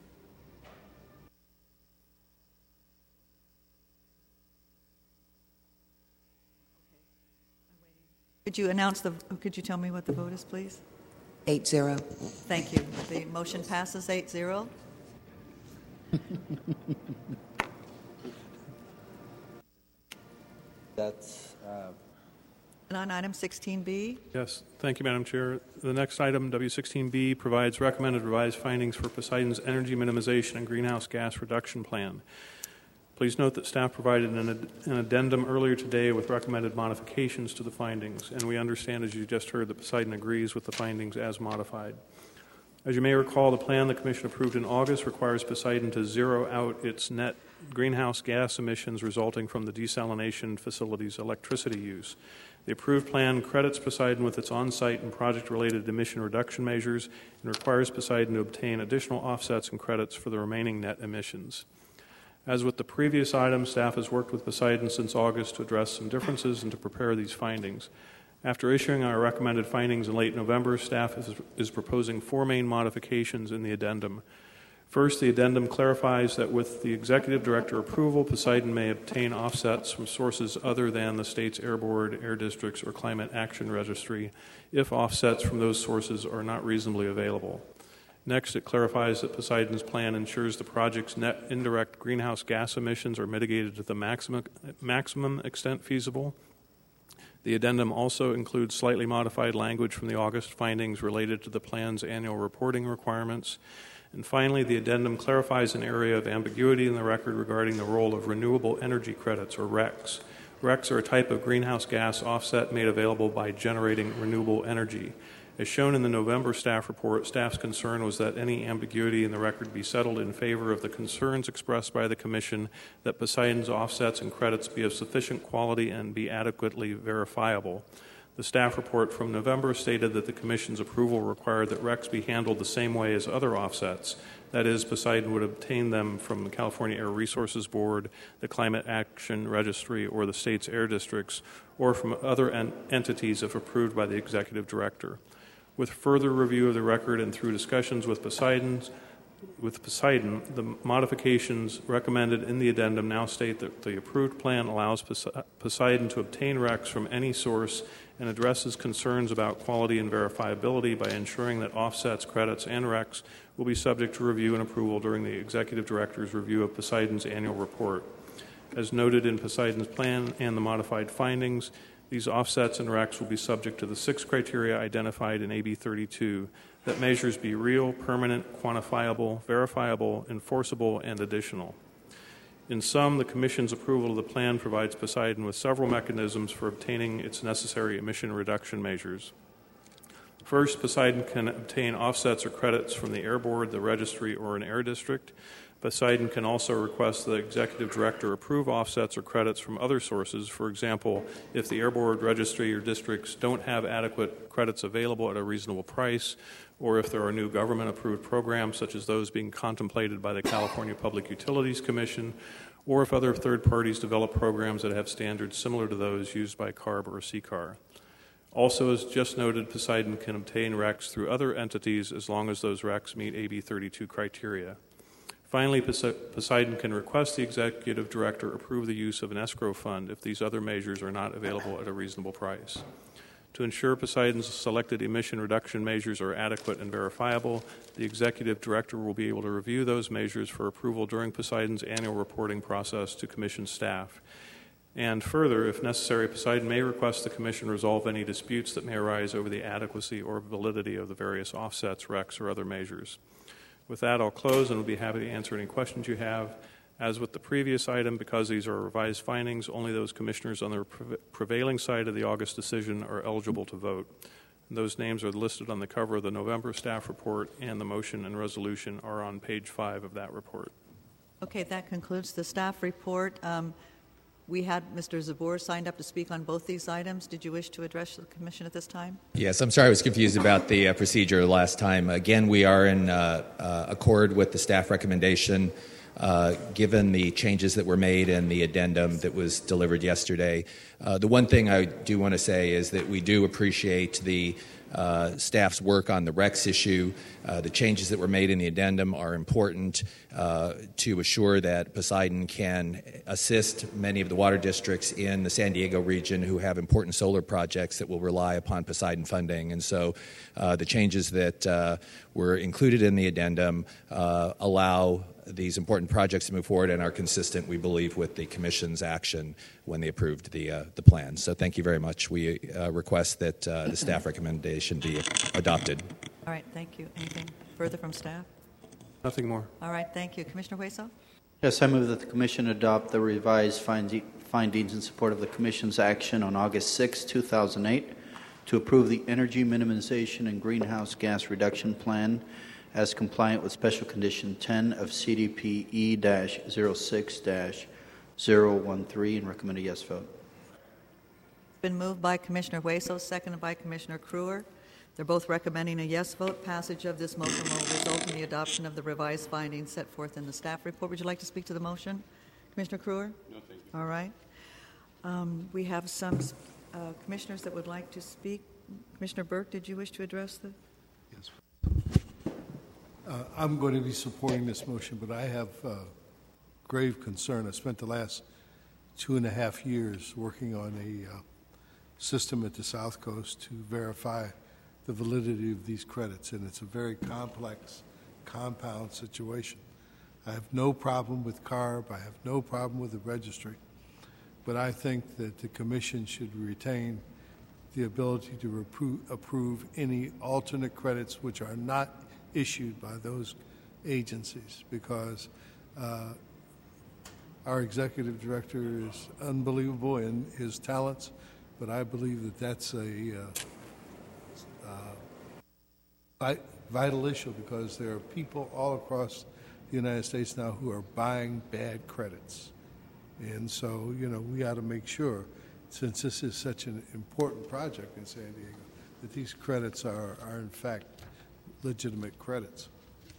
Could you announce the, could you tell me what the vote is, please? Eight zero. Thank you. The motion passes eight zero. That's. Uh, And on item sixteen B? Yes, thank you, Madam Chair. The next item, W sixteen B, provides recommended revised findings for Poseidon's energy minimization and greenhouse gas reduction plan. Please note that staff provided an, ad- an addendum earlier today with recommended modifications to the findings, and we understand, as you just heard, that Poseidon agrees with the findings as modified. As you may recall, the plan the Commission approved in August requires Poseidon to zero out its net greenhouse gas emissions resulting from the desalination facility's electricity use. The approved plan credits Poseidon with its on-site and project-related emission reduction measures and requires Poseidon to obtain additional offsets and credits for the remaining net emissions. As with the previous item, staff has worked with Poseidon since August to address some differences and to prepare these findings. After issuing our recommended findings in late November, staff is, is proposing four main modifications in the addendum. First, the addendum clarifies that with the Executive Director approval, Poseidon may obtain offsets from sources other than the state's Air Board, Air Districts, or Climate Action Registry if offsets from those sources are not reasonably available. Next, it clarifies that Poseidon's plan ensures the project's net indirect greenhouse gas emissions are mitigated to the maximum, maximum extent feasible. The addendum also includes slightly modified language from the August findings related to the plan's annual reporting requirements. And finally, the addendum clarifies an area of ambiguity in the record regarding the role of renewable energy credits, or R E Cs. R E Cs are a type of greenhouse gas offset made available by generating renewable energy. As shown in the November staff report, staff's concern was that any ambiguity in the record be settled in favor of the concerns expressed by the Commission that Poseidon's offsets and credits be of sufficient quality and be adequately verifiable. The staff report from November stated that the Commission's approval required that R E Cs be handled the same way as other offsets. That is, Poseidon would obtain them from the California Air Resources Board, the Climate Action Registry, or the state's air districts, or from other en- entities if approved by the Executive Director. With further review of the record and through discussions with Poseidon's With Poseidon, the modifications recommended in the addendum now state that the approved plan allows Poseidon to obtain R E Cs from any source and addresses concerns about quality and verifiability by ensuring that offsets, credits, and R E Cs will be subject to review and approval during the Executive Director's review of Poseidon's annual report. As noted in Poseidon's plan and the modified findings, these offsets and R E Cs will be subject to the six criteria identified in A B thirty-two, that measures be real, permanent, quantifiable, verifiable, enforceable, and additional. In sum, the Commission's approval of the plan provides Poseidon with several mechanisms for obtaining its necessary emission reduction measures. First, Poseidon can obtain offsets or credits from the Air Board, the Registry, or an air district. Poseidon can also request the Executive Director approve offsets or credits from other sources. For example, if the Air Board, Registry, or districts don't have adequate credits available at a reasonable price, or if there are new government-approved programs such as those being contemplated by the California Public Utilities Commission, or if other third parties develop programs that have standards similar to those used by CARB or C C A R. Also, as just noted, Poseidon can obtain R E Cs through other entities as long as those R E Cs meet A B thirty-two criteria. Finally, Poseidon can request the Executive Director approve the use of an escrow fund if these other measures are not available at a reasonable price. To ensure Poseidon's selected emission reduction measures are adequate and verifiable, the Executive Director will be able to review those measures for approval during Poseidon's annual reporting process to Commission staff. And further, if necessary, Poseidon may request the Commission resolve any disputes that may arise over the adequacy or validity of the various offsets, R E Cs, or other measures. With that, I'll close and will be happy to answer any questions you have. As with the previous item, because these are revised findings, only those commissioners on the prevailing side of the August decision are eligible to vote. And those names are listed on the cover of the November staff report, and the motion and resolution are on page five of that report. Okay, that concludes the staff report. Um, we had Mister Zabor signed up to speak on both these items. Did you wish to address the Commission at this time? Yes, I'm sorry I was confused about the uh, procedure last time. Again, we are in uh, uh, accord with the staff recommendation. Uh, given the changes that were made in the addendum that was delivered yesterday. Uh, the one thing I do want to say is that we do appreciate the uh, staff's work on the R E Cs issue. Uh, the changes that were made in the addendum are important uh, to assure that Poseidon can assist many of the water districts in the San Diego region who have important solar projects that will rely upon Poseidon funding. And so uh, the changes that uh, were included in the addendum uh, allow these important projects to move forward and are consistent, we believe, with the Commission's action when they approved the uh, the plan. So thank you very much. We uh, request that uh, the staff recommendation be adopted. All right, thank you. Anything further from staff? Nothing more. All right, thank you. Commissioner Hueso? Yes, I move that the Commission adopt the revised find- findings in support of the Commission's action on August sixth, two thousand eight to approve the Energy Minimization and Greenhouse Gas Reduction Plan as compliant with Special Condition ten of C D P E zero six zero one three and recommend a yes vote. It's been moved by Commissioner Hueso, seconded by Commissioner Kruer. They're both recommending a yes vote. Passage of this motion will result in the adoption of the revised findings set forth in the staff report. Would you like to speak to the motion, Commissioner Kruer? No, thank you. All right. Um, we have some uh, commissioners that would like to speak. Commissioner Burke, did you wish to address the? Yes. Uh, I'm going to be supporting this motion, but I have uh, grave concern. I spent the last two and a half years working on a uh, system at the South Coast to verify the validity of these credits, and it's a very complex, compound situation. I have no problem with CARB. I have no problem with the registry, but I think that the Commission should retain the ability to repro- approve any alternate credits which are not issued by those agencies, because uh, our executive director is unbelievable in his talents, but I believe that that's a uh, uh, vi- vital issue because there are people all across the United States now who are buying bad credits. And so, you know, we ought to make sure, since this is such an important project in San Diego, that these credits are, are in fact legitimate credits.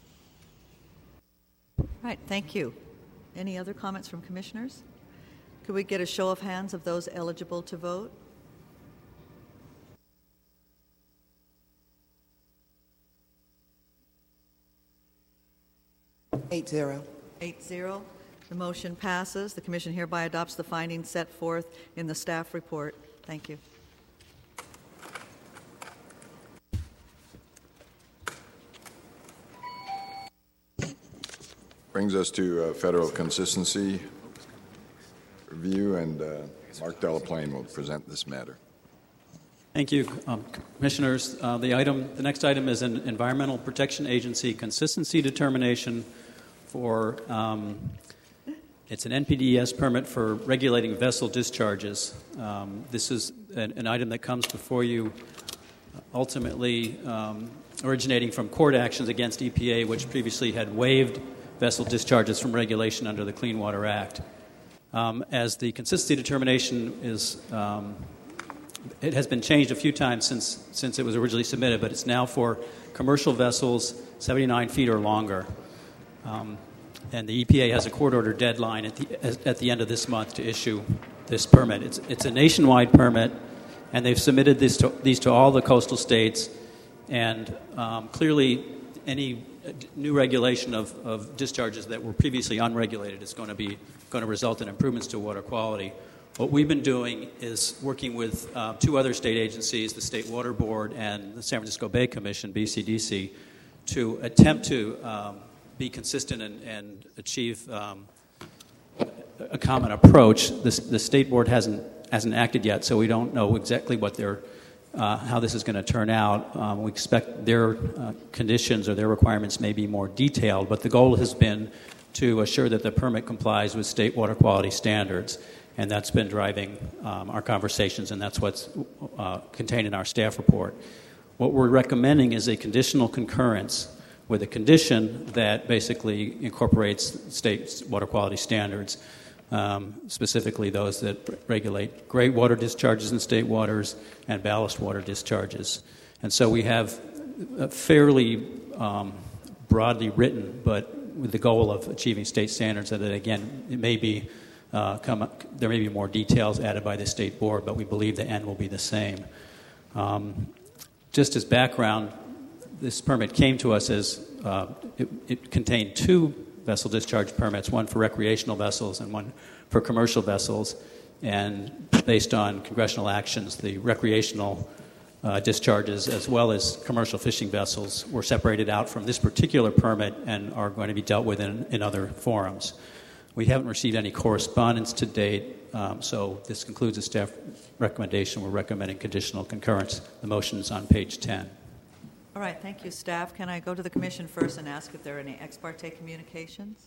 All right, thank you. Any other comments from commissioners? Could we get a show of hands of those eligible to vote? Eight zero. Eight zero. The motion passes. The commission hereby adopts the findings set forth in the staff report. Thank you. Brings us to uh, federal consistency review, and uh, Mark Delaplane will present this matter. Thank you, um, commissioners. Uh, the item, the next item is an Environmental Protection Agency consistency determination for. Um, it's an N P D E S permit for regulating vessel discharges. Um, this is an, an item that comes before you, ultimately um, originating from court actions against E P A, which previously had waived vessel discharges from regulation under the Clean Water Act. Um, as the consistency determination is, um, it has been changed a few times since since it was originally submitted, but it's now for commercial vessels seventy-nine feet or longer. Um, and the E P A has a court-order deadline at the at the end of this month to issue this permit. It's it's a nationwide permit, and they've submitted this to, these to all the coastal states, and um, clearly any new regulation of, of discharges that were previously unregulated is going to be going to result in improvements to water quality. What we've been doing is working with uh, two other state agencies, the State Water Board and the San Francisco Bay Commission, B C D C, to attempt to um, be consistent and, and achieve um, a common approach. The, the State Board hasn't hasn't acted yet, so we don't know exactly what their Uh, how this is going to turn out. Um, we expect their uh, conditions or their requirements may be more detailed, but the goal has been to assure that the permit complies with state water quality standards, and that's been driving um, our conversations, and that's what's uh, contained in our staff report. What we're recommending is a conditional concurrence with a condition that basically incorporates state water quality standards, Um, specifically those that regulate gray water discharges in state waters and ballast water discharges. And so we have a fairly um, broadly written, but with the goal of achieving state standards, that it, again, it may be uh, come up, there may be more details added by the state board, but we believe the end will be the same. Um, just as background, this permit came to us as uh, it, it contained two vessel discharge permits, one for recreational vessels and one for commercial vessels. And based on congressional actions, the recreational uh, discharges as well as commercial fishing vessels were separated out from this particular permit and are going to be dealt with in, in other forums. We haven't received any correspondence to date, um, so this concludes the staff recommendation. We're recommending conditional concurrence. The motion is on page ten. All right, thank you, staff. Can I go to the commission first and ask if there are any ex parte communications?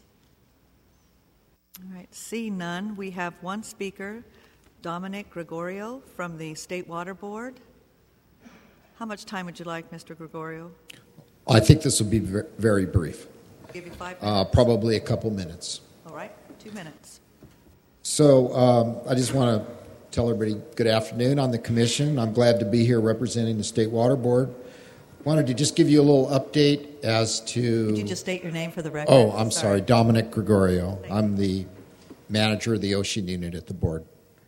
All right, see none. We have one speaker, Dominic Gregorio from the State Water Board. How much time would you like, Mister Gregorio? I think this will be very brief. I'll give you five minutes. Uh, probably a couple minutes. All right, two minutes. So um, I just want to tell everybody good afternoon on the commission. I'm glad to be here representing the State Water Board. Wanted to just give you a little update as to... Could you just state your name for the record? Oh, I'm sorry. sorry. Dominic Gregorio. I'm the manager of the ocean unit at the board.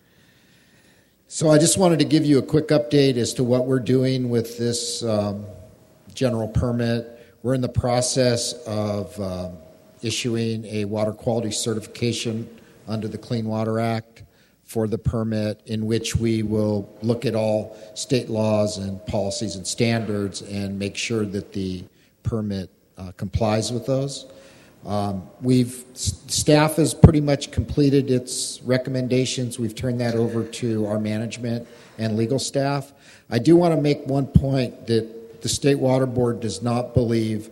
So I just wanted to give you a quick update as to what we're doing with this um, general permit. We're in the process of um, issuing a water quality certification under the Clean Water Act for the permit, in which we will look at all state laws and policies and standards and make sure that the permit uh, complies with those. Um, we've staff has pretty much completed its recommendations. We've turned that over to our management and legal staff. I do want to make one point that the State Water Board does not believe,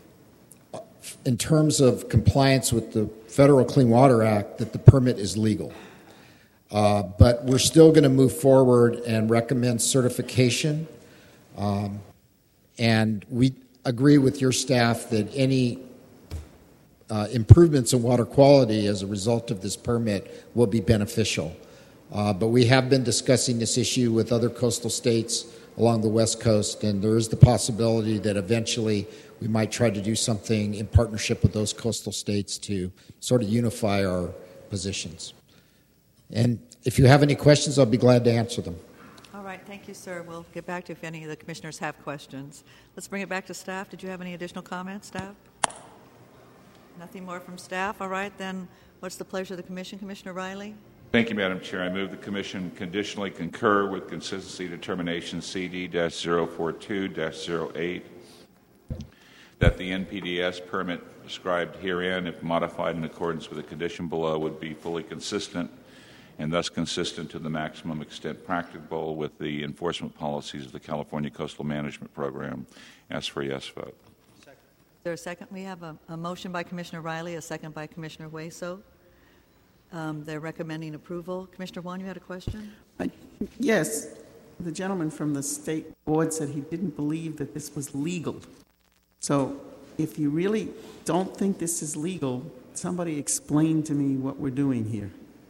in terms of compliance with the Federal Clean Water Act, that the permit is legal. Uh, but we're still going to move forward and recommend certification. Um, and we, agree with your staff that any uh, improvements in water quality as a result of this permit will be beneficial. Uh, but we have been discussing this issue with other coastal states along the West Coast, and there is the possibility that eventually we might try to do something in partnership with those coastal states to sort of unify our positions. And if you have any questions, I'll be glad to answer them. All right, thank you, sir. We'll get back to if any of the commissioners have questions. Let's bring it back to staff. Did you have any additional comments, staff? Nothing more from staff? All right, then what's the pleasure of the commission? Commissioner Riley? Thank you, Madam Chair. I move the Commission conditionally concur with consistency determination C D zero four two dash zero eight that the N P D S permit described herein, if modified in accordance with the condition below, would be fully consistent and thus consistent to the maximum extent practicable with the enforcement policies of the California Coastal Management Program. Ask for a yes vote. Is there a second? We have a, a motion by Commissioner Riley, a second by Commissioner Hueso. Um, they're recommending approval. Commissioner Juan, you had a question? Uh, yes. The gentleman from the state board said he didn't believe that this was legal. So if you really don't think this is legal, somebody explain to me what we're doing here.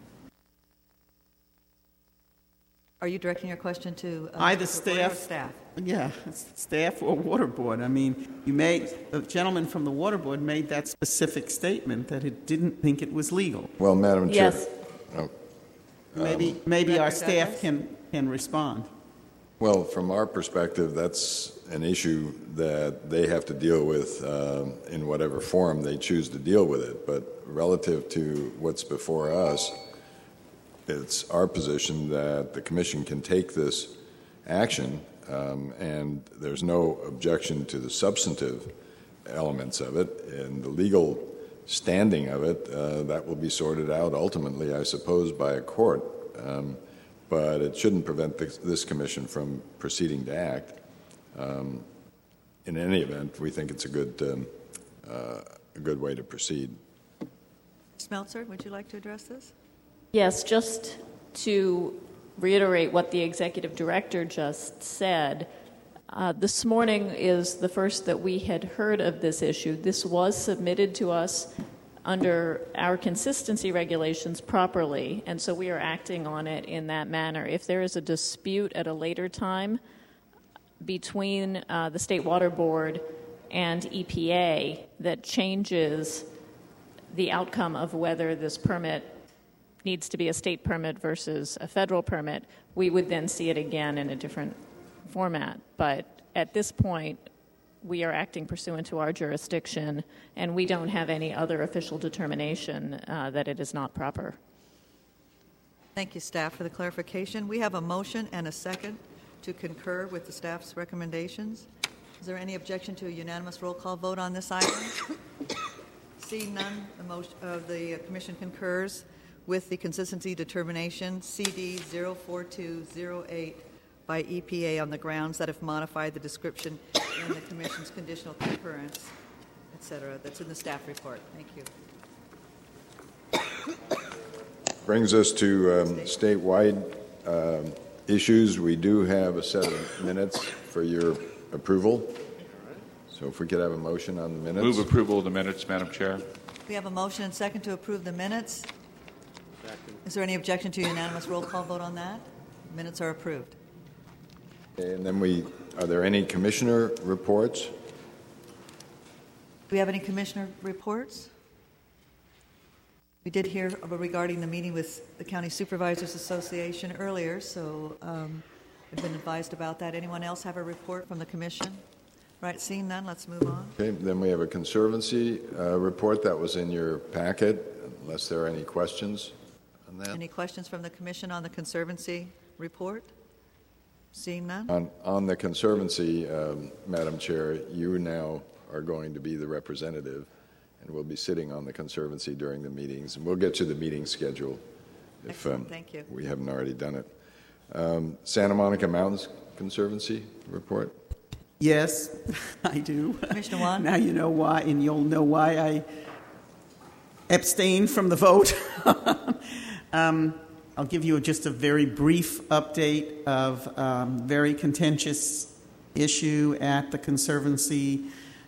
Are you directing your question to uh, either staff, staff? Yeah, staff or water board. I mean, you made the gentleman from the water board made that specific statement that it didn't think it was legal. Well, Madam Chair, yes. Oh, maybe um, maybe our staff can can respond. Well, from our perspective, that's an issue that they have to deal with um, in whatever form they choose to deal with it. But relative to what's before us, it's our position that the Commission can take this action, um, and there's no objection to the substantive elements of it, and the legal standing of it, uh, that will be sorted out ultimately, I suppose, by a court. Um, but it shouldn't prevent this, this Commission from proceeding to act. Um, in any event, we think it's a good, um, uh, a good way to proceed. Smeltzer, would you like to address this? Yes, just to reiterate what the executive director just said, uh, this morning is the first that we had heard of this issue. This was submitted to us under our consistency regulations properly, and so we are acting on it in that manner. If there is a dispute at a later time between uh, the State Water Board and E P A that changes the outcome of whether this permit needs to be a state permit versus a federal permit, we would then see it again in a different format. But at this point, we are acting pursuant to our jurisdiction, and we don't have any other official determination uh, that it is not proper. Thank you, staff, for the clarification. We have a motion and a second to concur with the staff's recommendations. Is there any objection to a unanimous roll call vote on this item? Seeing none, the motion of the Commission concurs with the consistency determination C D zero four two zero eight by E P A on the grounds that if modified, the description in the Commission's conditional concurrence, et cetera. That's in the staff report. Thank you. Brings us to um, statewide uh, issues. We do have a set of minutes for your approval. So if we could have a motion on the minutes. Move approval of the minutes, Madam Chair. We have a motion and second to approve the minutes. Is there any objection to a unanimous roll call vote on that? Minutes are approved. Okay, and then we, are there any commissioner reports? Do we have any commissioner reports? We did hear regarding the meeting with the County Supervisors Association earlier, so um, we've been advised about that. Anyone else have a report from the commission? Right, seeing none, let's move on. Okay, then we have a conservancy uh, report that was in your packet, unless there are any questions on that. Any questions from the commission on the conservancy report? Seeing none? On, on the conservancy, um, Madam Chair, you now are going to be the representative, and we'll be sitting on the conservancy during the meetings. And we'll get you the meeting schedule if um, Thank you. we haven't already done it. Um, Santa Monica Mountains Conservancy report. Yes, I do. Commissioner Juan? Now you know why, and you'll know why I abstained from the vote. um, I'll give you just a very brief update of um, very contentious issue at the Conservancy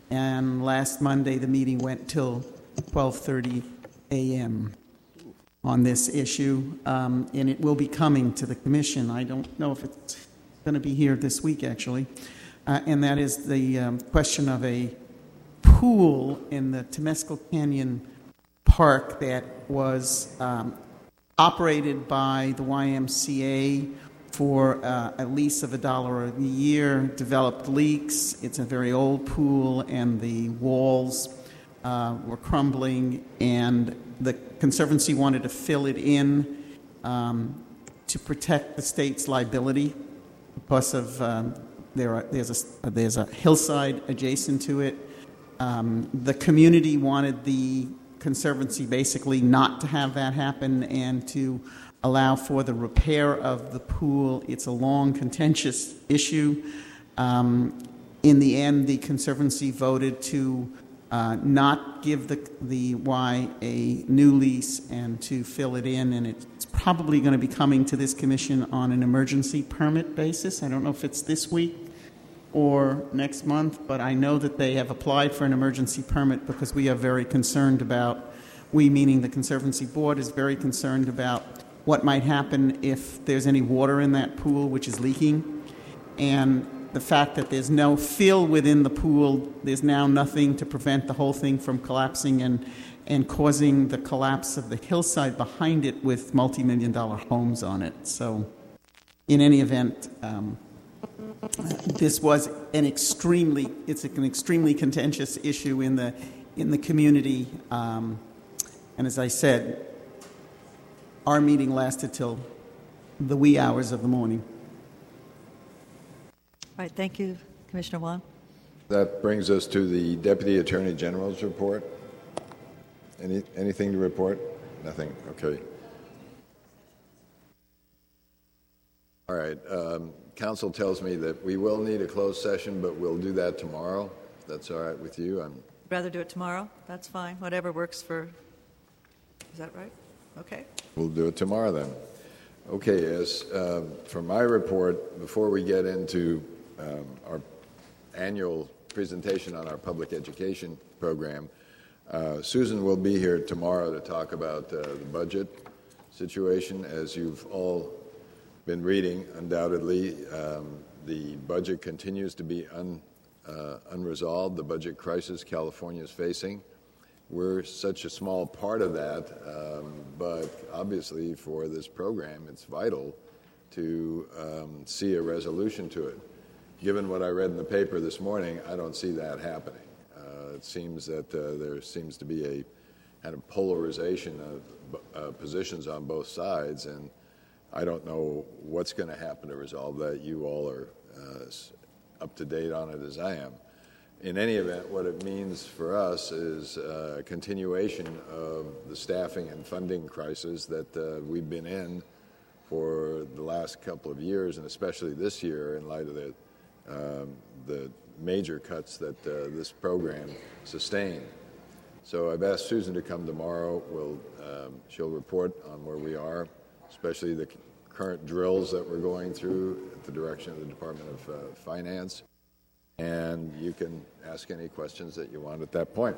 and last Monday the meeting went till twelve thirty a.m. on this issue, um, and it will be coming to the commission. I don't know if it's going to be here this week, actually, uh, and that is the um, question of a pool in the Temescal Canyon Park that was um, operated by the Y M C A for uh, a lease of a dollar a year, developed leaks. It's a very old pool, and the walls uh, were crumbling, and the Conservancy wanted to fill it in um, to protect the state's liability because of um, there are, there's a there's a hillside adjacent to it. Um, the community wanted the Conservancy basically not to have that happen and to allow for the repair of the pool. It's a long, contentious issue. Um, in the end, the Conservancy voted to uh, not give the, the Y a new lease and to fill it in, and it's probably going to be coming to this commission on an emergency permit basis. I don't know if it's this week or next month, but I know that they have applied for an emergency permit because we are very concerned about, we meaning the Conservancy Board is very concerned about what might happen if there's any water in that pool which is leaking. And the fact that there's no fill within the pool, there's now nothing to prevent the whole thing from collapsing and, and causing the collapse of the hillside behind it with multi-million dollar homes on it. So in any event, um, this was an extremely, it's an extremely contentious issue in the, in the community. Um, and as I said, our meeting lasted till the wee hours of the morning. All right, thank you, Commissioner Wong. That brings us to the Deputy Attorney General's report. Any, anything to report? Nothing. Okay. All right. Um, Council tells me that we will need a closed session, but we'll do that tomorrow. If that's all right with you. I'm Rather do it tomorrow? That's fine. Whatever works for. Is that right? Okay. We'll do it tomorrow then. Okay, as uh, for my report, before we get into um, our annual presentation on our public education program, uh, Susan will be here tomorrow to talk about uh, the budget situation. As you've all been reading, undoubtedly, um, the budget continues to be un, uh, unresolved, the budget crisis California is facing. We're such a small part of that, um, but obviously for this program, it's vital to um, see a resolution to it. Given what I read in the paper this morning, I don't see that happening. Uh, it seems that uh, there seems to be a kind of polarization of uh, positions on both sides, and I don't know what's going to happen to resolve that. You all are uh, up to date on it as I am. In any event, what it means for us is a continuation of the staffing and funding crisis that uh, we've been in for the last couple of years, and especially this year in light of the, um, the major cuts that uh, this program sustained. So I've asked Susan to come tomorrow. We'll, um, she'll report on where we are, especially the current drills that we're going through at the direction of the Department of uh, Finance. And you can ask any questions that you want at that point.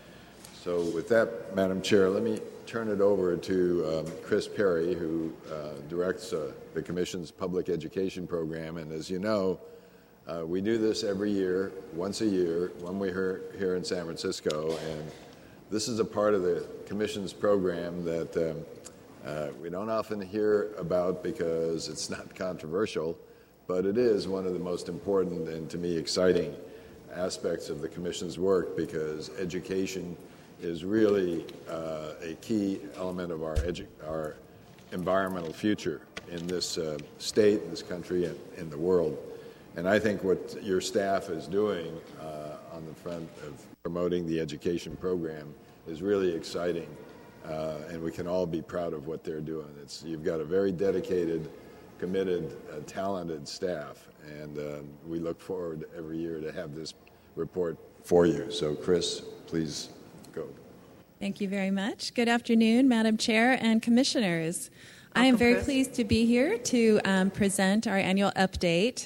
So with that, Madam Chair, let me turn it over to um, Chris Perry, who uh, directs uh, the Commission's public education program. And as you know, uh, we do this every year, once a year, when we're here, here in San Francisco. And this is a part of the Commission's program that um, uh, we don't often hear about because it's not controversial, but it is one of the most important and, to me, exciting aspects of the Commission's work, because education is really uh, a key element of our, edu- our environmental future in this uh, state, in this country, and in the world. And I think what your staff is doing uh, on the front of promoting the education program is really exciting, uh, and we can all be proud of what they're doing. It's, you've got a very dedicated, committed, uh, talented staff, and uh, we look forward every year to have this report for you. So, Chris, please go. Thank you very much. Good afternoon, Madam Chair and Commissioners. Welcome, I am very Chris. pleased to be here to um, present our annual update.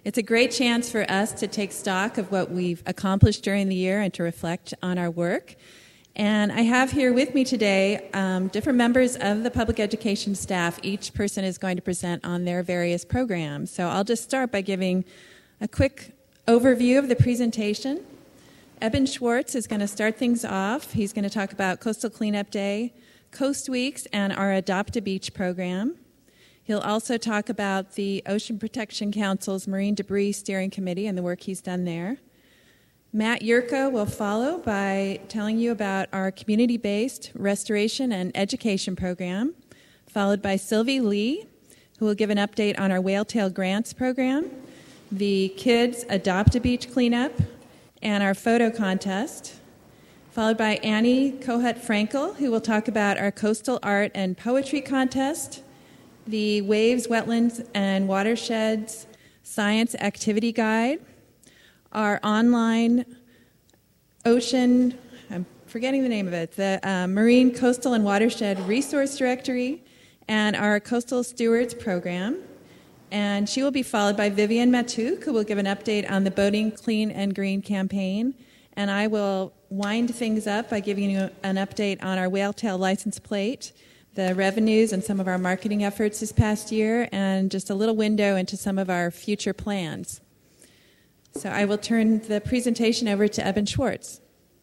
It's a great chance for us to take stock of what we've accomplished during the year and to reflect on our work. And I have here with me today um, different members of the public education staff. Each person is going to present on their various programs. So I'll just start by giving a quick overview of the presentation. Eben Schwartz is going to start things off. He's going to talk about Coastal Cleanup Day, Coast Weeks, and our Adopt a Beach program. He'll also talk about the Ocean Protection Council's Marine Debris Steering Committee and the work he's done there. Matt Yurko will follow by telling you about our community-based restoration and education program, followed by Sylvie Lee, who will give an update on our Whaletail Grants program, the Kids Adopt a Beach cleanup, and our photo contest, followed by Annie Kohut-Frankel, who will talk about our coastal art and poetry contest, the Waves, Wetlands, and Watersheds Science Activity Guide, our online ocean, I'm forgetting the name of it, the uh, Marine Coastal and Watershed Resource Directory, and our Coastal Stewards program. And she will be followed by Vivian Matuk, who will give an update on the Boating Clean and Green campaign. And I will wind things up by giving you an update on our Whaletail license plate, the revenues and some of our marketing efforts this past year, and just a little window into some of our future plans. So I will turn the presentation over to Eben Schwartz.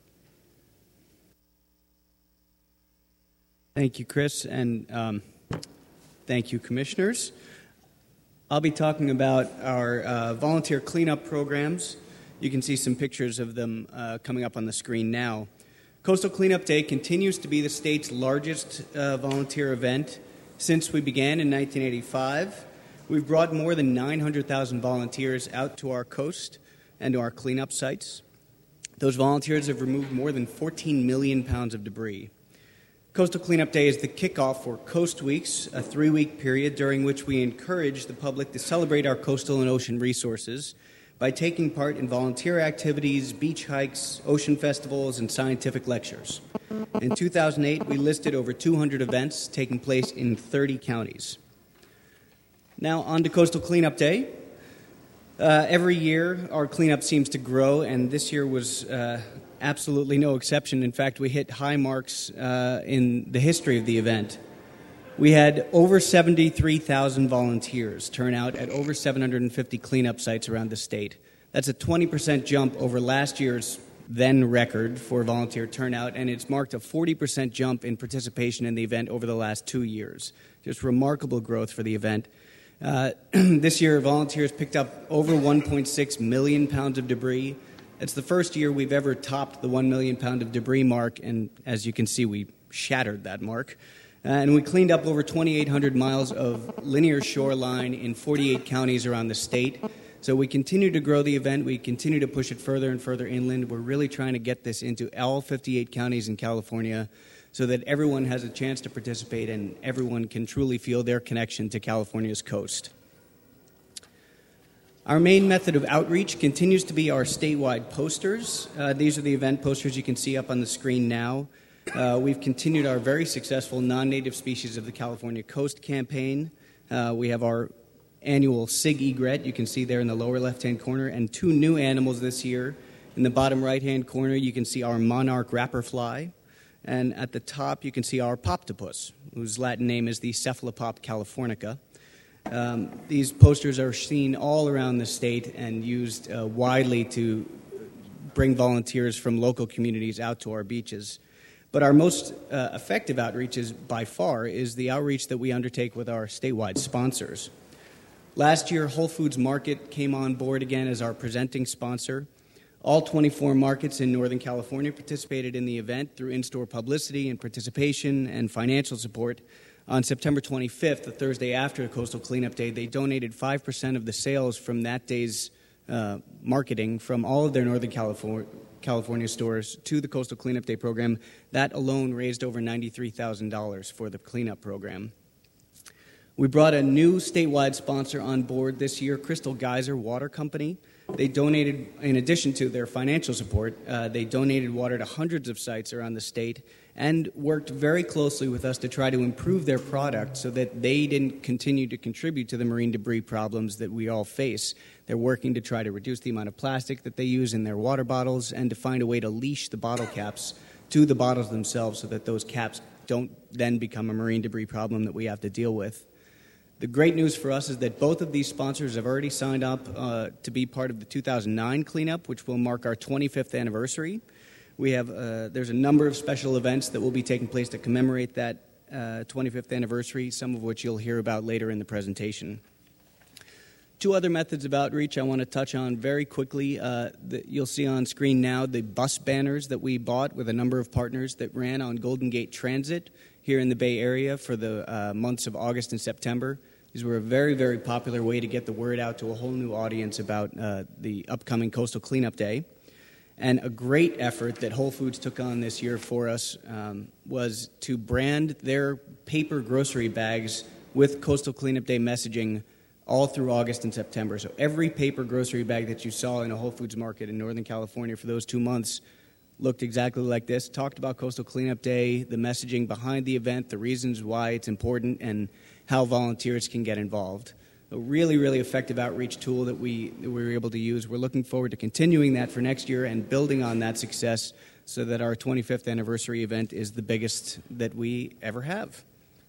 Thank you, Chris, and um, thank you, commissioners. I'll be talking about our uh, volunteer cleanup programs. You can see some pictures of them uh, coming up on the screen now. Coastal Cleanup Day continues to be the state's largest uh, volunteer event since we began in nineteen eighty-five. We've brought more than nine hundred thousand volunteers out to our coast and to our cleanup sites. Those volunteers have removed more than fourteen million pounds of debris. Coastal Cleanup Day is the kickoff for Coast Weeks, a three-week period during which we encourage the public to celebrate our coastal and ocean resources by taking part in volunteer activities, beach hikes, ocean festivals, and scientific lectures. In two thousand eight, we listed over two hundred events taking place in thirty counties. Now, on to Coastal Cleanup Day. Uh, every year, our cleanup seems to grow, and this year was uh, absolutely no exception. In fact, we hit high marks uh, in the history of the event. We had over seventy-three thousand volunteers turn out at over seven hundred fifty cleanup sites around the state. That's a twenty percent jump over last year's then record for volunteer turnout, and it's marked a forty percent jump in participation in the event over the last two years. Just remarkable growth for the event. Uh, this year, volunteers picked up over one point six million pounds of debris. It's the first year we've ever topped the one million pound of debris mark, and as you can see, we shattered that mark. Uh, and we cleaned up over twenty-eight hundred miles of linear shoreline in forty-eight counties around the state. So we continue to grow the event. We continue to push it further and further inland. We're really trying to get this into all fifty-eight counties in California so that everyone has a chance to participate and everyone can truly feel their connection to California's coast. Our main method of outreach continues to be our statewide posters. Uh, these are the event posters you can see up on the screen now. Uh, we've continued our very successful non-native species of the California Coast campaign. Uh, we have our annual Sig Egret, you can see there in the lower left-hand corner, and two new animals this year. In the bottom right-hand corner, you can see our monarch wrapperfly. And at the top, you can see our Poptopus, whose Latin name is the Cephalopop californica. Um, these posters are seen all around the state and used uh, widely to bring volunteers from local communities out to our beaches. But our most uh, effective outreach is, by far, is the outreach that we undertake with our statewide sponsors. Last year, Whole Foods Market came on board again as our presenting sponsor. All twenty-four markets in Northern California participated in the event through in-store publicity and participation and financial support. On September twenty-fifth, the Thursday after Coastal Cleanup Day, they donated five percent of the sales from that day's uh, marketing from all of their Northern California, California stores to the Coastal Cleanup Day program. That alone raised over ninety-three thousand dollars for the cleanup program. We brought a new statewide sponsor on board this year, Crystal Geyser Water Company. They donated, in addition to their financial support, uh, they donated water to hundreds of sites around the state and worked very closely with us to try to improve their product so that they didn't continue to contribute to the marine debris problems that we all face. They're working to try to reduce the amount of plastic that they use in their water bottles and to find a way to leash the bottle caps to the bottles themselves so that those caps don't then become a marine debris problem that we have to deal with. The great news for us is that both of these sponsors have already signed up uh, to be part of the two thousand nine cleanup, which will mark our twenty-fifth anniversary. We have uh, there's a number of special events that will be taking place to commemorate that uh, twenty-fifth anniversary, some of which you'll hear about later in the presentation. Two other methods of outreach I want to touch on very quickly. Uh, the, you'll see on screen now the bus banners that we bought with a number of partners that ran on Golden Gate Transit here in the Bay Area for the uh, months of August and September. These were a very, very popular way to get the word out to a whole new audience about uh, the upcoming Coastal Cleanup Day. And a great effort that Whole Foods took on this year for us um, was to brand their paper grocery bags with Coastal Cleanup Day messaging all through August and September. So every paper grocery bag that you saw in a Whole Foods market in Northern California for those two months looked exactly like this, talked about Coastal Cleanup Day, the messaging behind the event, the reasons why it's important, and how volunteers can get involved. A really, really effective outreach tool that we, that we were able to use. We're looking forward to continuing that for next year and building on that success so that our twenty-fifth anniversary event is the biggest that we ever have.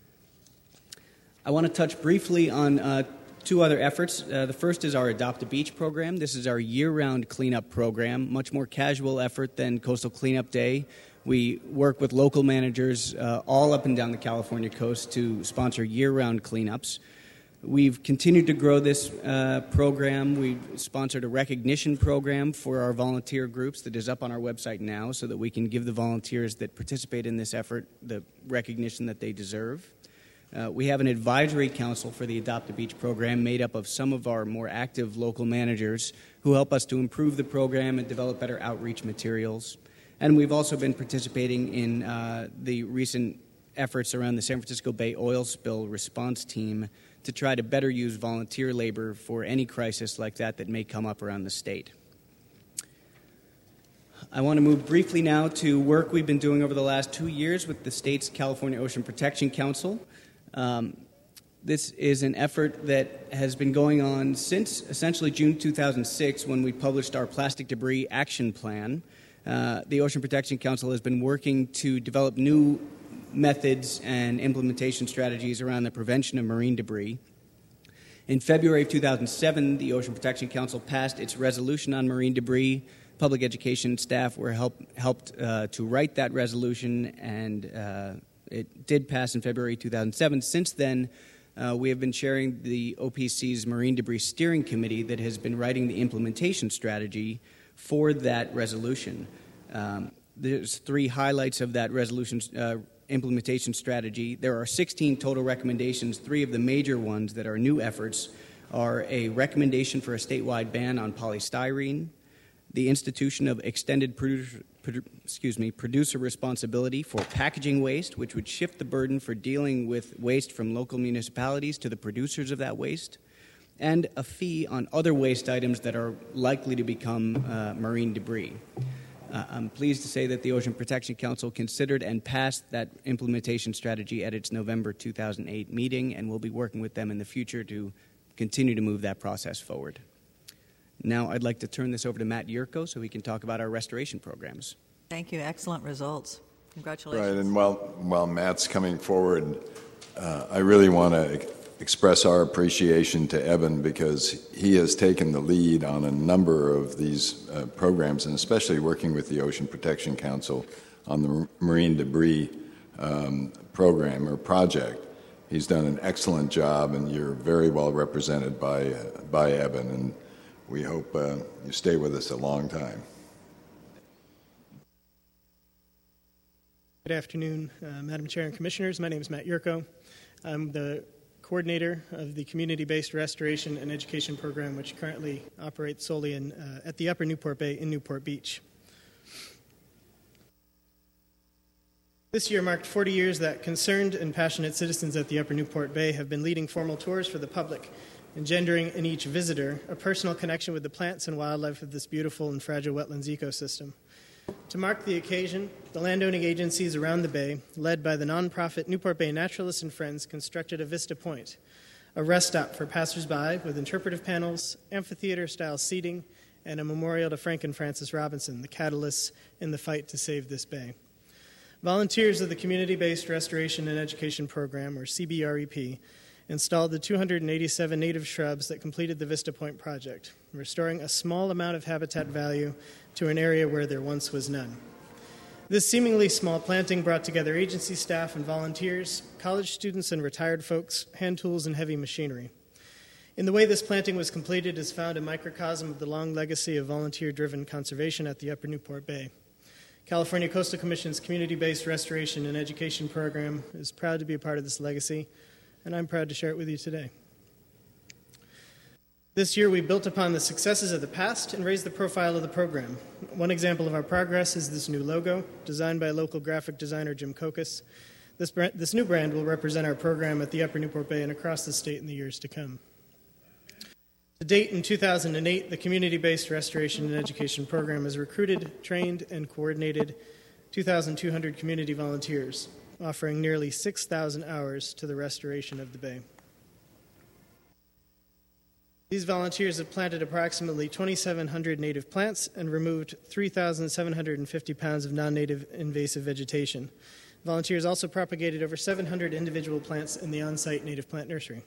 I want to touch briefly on uh, two other efforts. Uh, the first is our Adopt a Beach program. This is our year-round cleanup program, much more casual effort than Coastal Cleanup Day. We work with local managers uh, all up and down the California coast to sponsor year-round cleanups. We've continued to grow this uh, program. We've sponsored a recognition program for our volunteer groups that is up on our website now so that we can give the volunteers that participate in this effort the recognition that they deserve. Uh, we have an advisory council for the Adopt a Beach program made up of some of our more active local managers who help us to improve the program and develop better outreach materials. And we've also been participating in uh, the recent efforts around the San Francisco Bay oil spill response team to try to better use volunteer labor for any crisis like that that may come up around the state. I want to move briefly now to work we've been doing over the last two years with the state's California Ocean Protection Council. Um, this is an effort that has been going on since essentially June two thousand six when we published our Plastic Debris Action Plan. Uh, the Ocean Protection Council has been working to develop new methods and implementation strategies around the prevention of marine debris. In February of two thousand seven, the Ocean Protection Council passed its resolution on marine debris. Public education staff were help, helped uh, to write that resolution, and uh, it did pass in February two thousand seven. Since then, uh, we have been chairing the O P C's Marine Debris Steering Committee that has been writing the implementation strategy for that resolution. Um, there's three highlights of that resolution uh, implementation strategy. There are sixteen total recommendations. Three of the major ones that are new efforts are a recommendation for a statewide ban on polystyrene, the institution of extended producer, produ, excuse me, producer responsibility for packaging waste, which would shift the burden for dealing with waste from local municipalities to the producers of that waste, and a fee on other waste items that are likely to become uh, marine debris. Uh, I'm pleased to say that the Ocean Protection Council considered and passed that implementation strategy at its November two thousand eight meeting, and we'll be working with them in the future to continue to move that process forward. Now I'd like to turn this over to Matt Yurko so he can talk about our restoration programs. Thank you. Excellent results. Congratulations. Right, and while, while Matt's coming forward, uh, I really want to express our appreciation to Evan because he has taken the lead on a number of these uh, programs, and especially working with the Ocean Protection Council on the marine debris um, program or project. He's done an excellent job, and you're very well represented by, uh, by Evan, and we hope uh, you stay with us a long time. Good afternoon, uh, Madam Chair and Commissioners. My name is Matt Yurko. I'm the coordinator of the Community-Based Restoration and Education Program, which currently operates solely in, uh, at the Upper Newport Bay in Newport Beach. This year marked forty years that concerned and passionate citizens at the Upper Newport Bay have been leading formal tours for the public engendering in each visitor a personal connection with the plants and wildlife of this beautiful and fragile wetlands ecosystem. To mark the occasion, the landowning agencies around the bay, led by the nonprofit Newport Bay Naturalists and Friends, constructed a Vista Point, a rest stop for passersby with interpretive panels, amphitheater-style seating, and a memorial to Frank and Frances Robinson, the catalysts in the fight to save this bay. Volunteers of the Community-Based Restoration and Education Program, or C B R E P, installed the two hundred eighty-seven native shrubs that completed the Vista Point project, restoring a small amount of habitat value to an area where there once was none. This seemingly small planting brought together agency staff and volunteers, college students and retired folks, hand tools and heavy machinery. In the way this planting was completed is found a microcosm of the long legacy of volunteer-driven conservation at the Upper Newport Bay. California Coastal Commission's Community-Based Restoration and Education Program is proud to be a part of this legacy, and I'm proud to share it with you today. This year, we built upon the successes of the past and raised the profile of the program. One example of our progress is this new logo, designed by local graphic designer Jim Kokas. This, brand, this new brand will represent our program at the Upper Newport Bay and across the state in the years to come. To date, in two thousand eight, the Community-Based Restoration and Education Program has recruited, trained, and coordinated two thousand two hundred community volunteers, offering nearly six thousand hours to the restoration of the bay. These volunteers have planted approximately twenty-seven hundred native plants and removed three thousand seven hundred fifty pounds of non-native invasive vegetation. Volunteers also propagated over seven hundred individual plants in the on-site native plant nursery.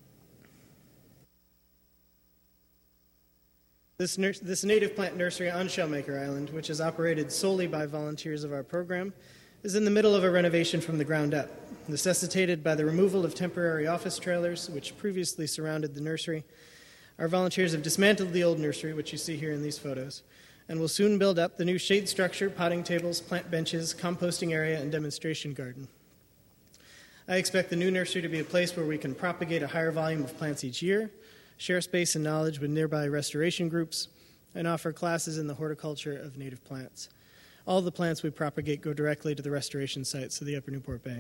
This, nurse, this native plant nursery on Shellmaker Island, which is operated solely by volunteers of our program, is in the middle of a renovation from the ground up, necessitated by the removal of temporary office trailers which previously surrounded the nursery. Our volunteers have dismantled the old nursery, which you see here in these photos, and will soon build up the new shade structure, potting tables, plant benches, composting area, and demonstration garden. I expect the new nursery to be a place where we can propagate a higher volume of plants each year, share space and knowledge with nearby restoration groups, and offer classes in the horticulture of native plants. All the plants we propagate go directly to the restoration sites of the Upper Newport Bay.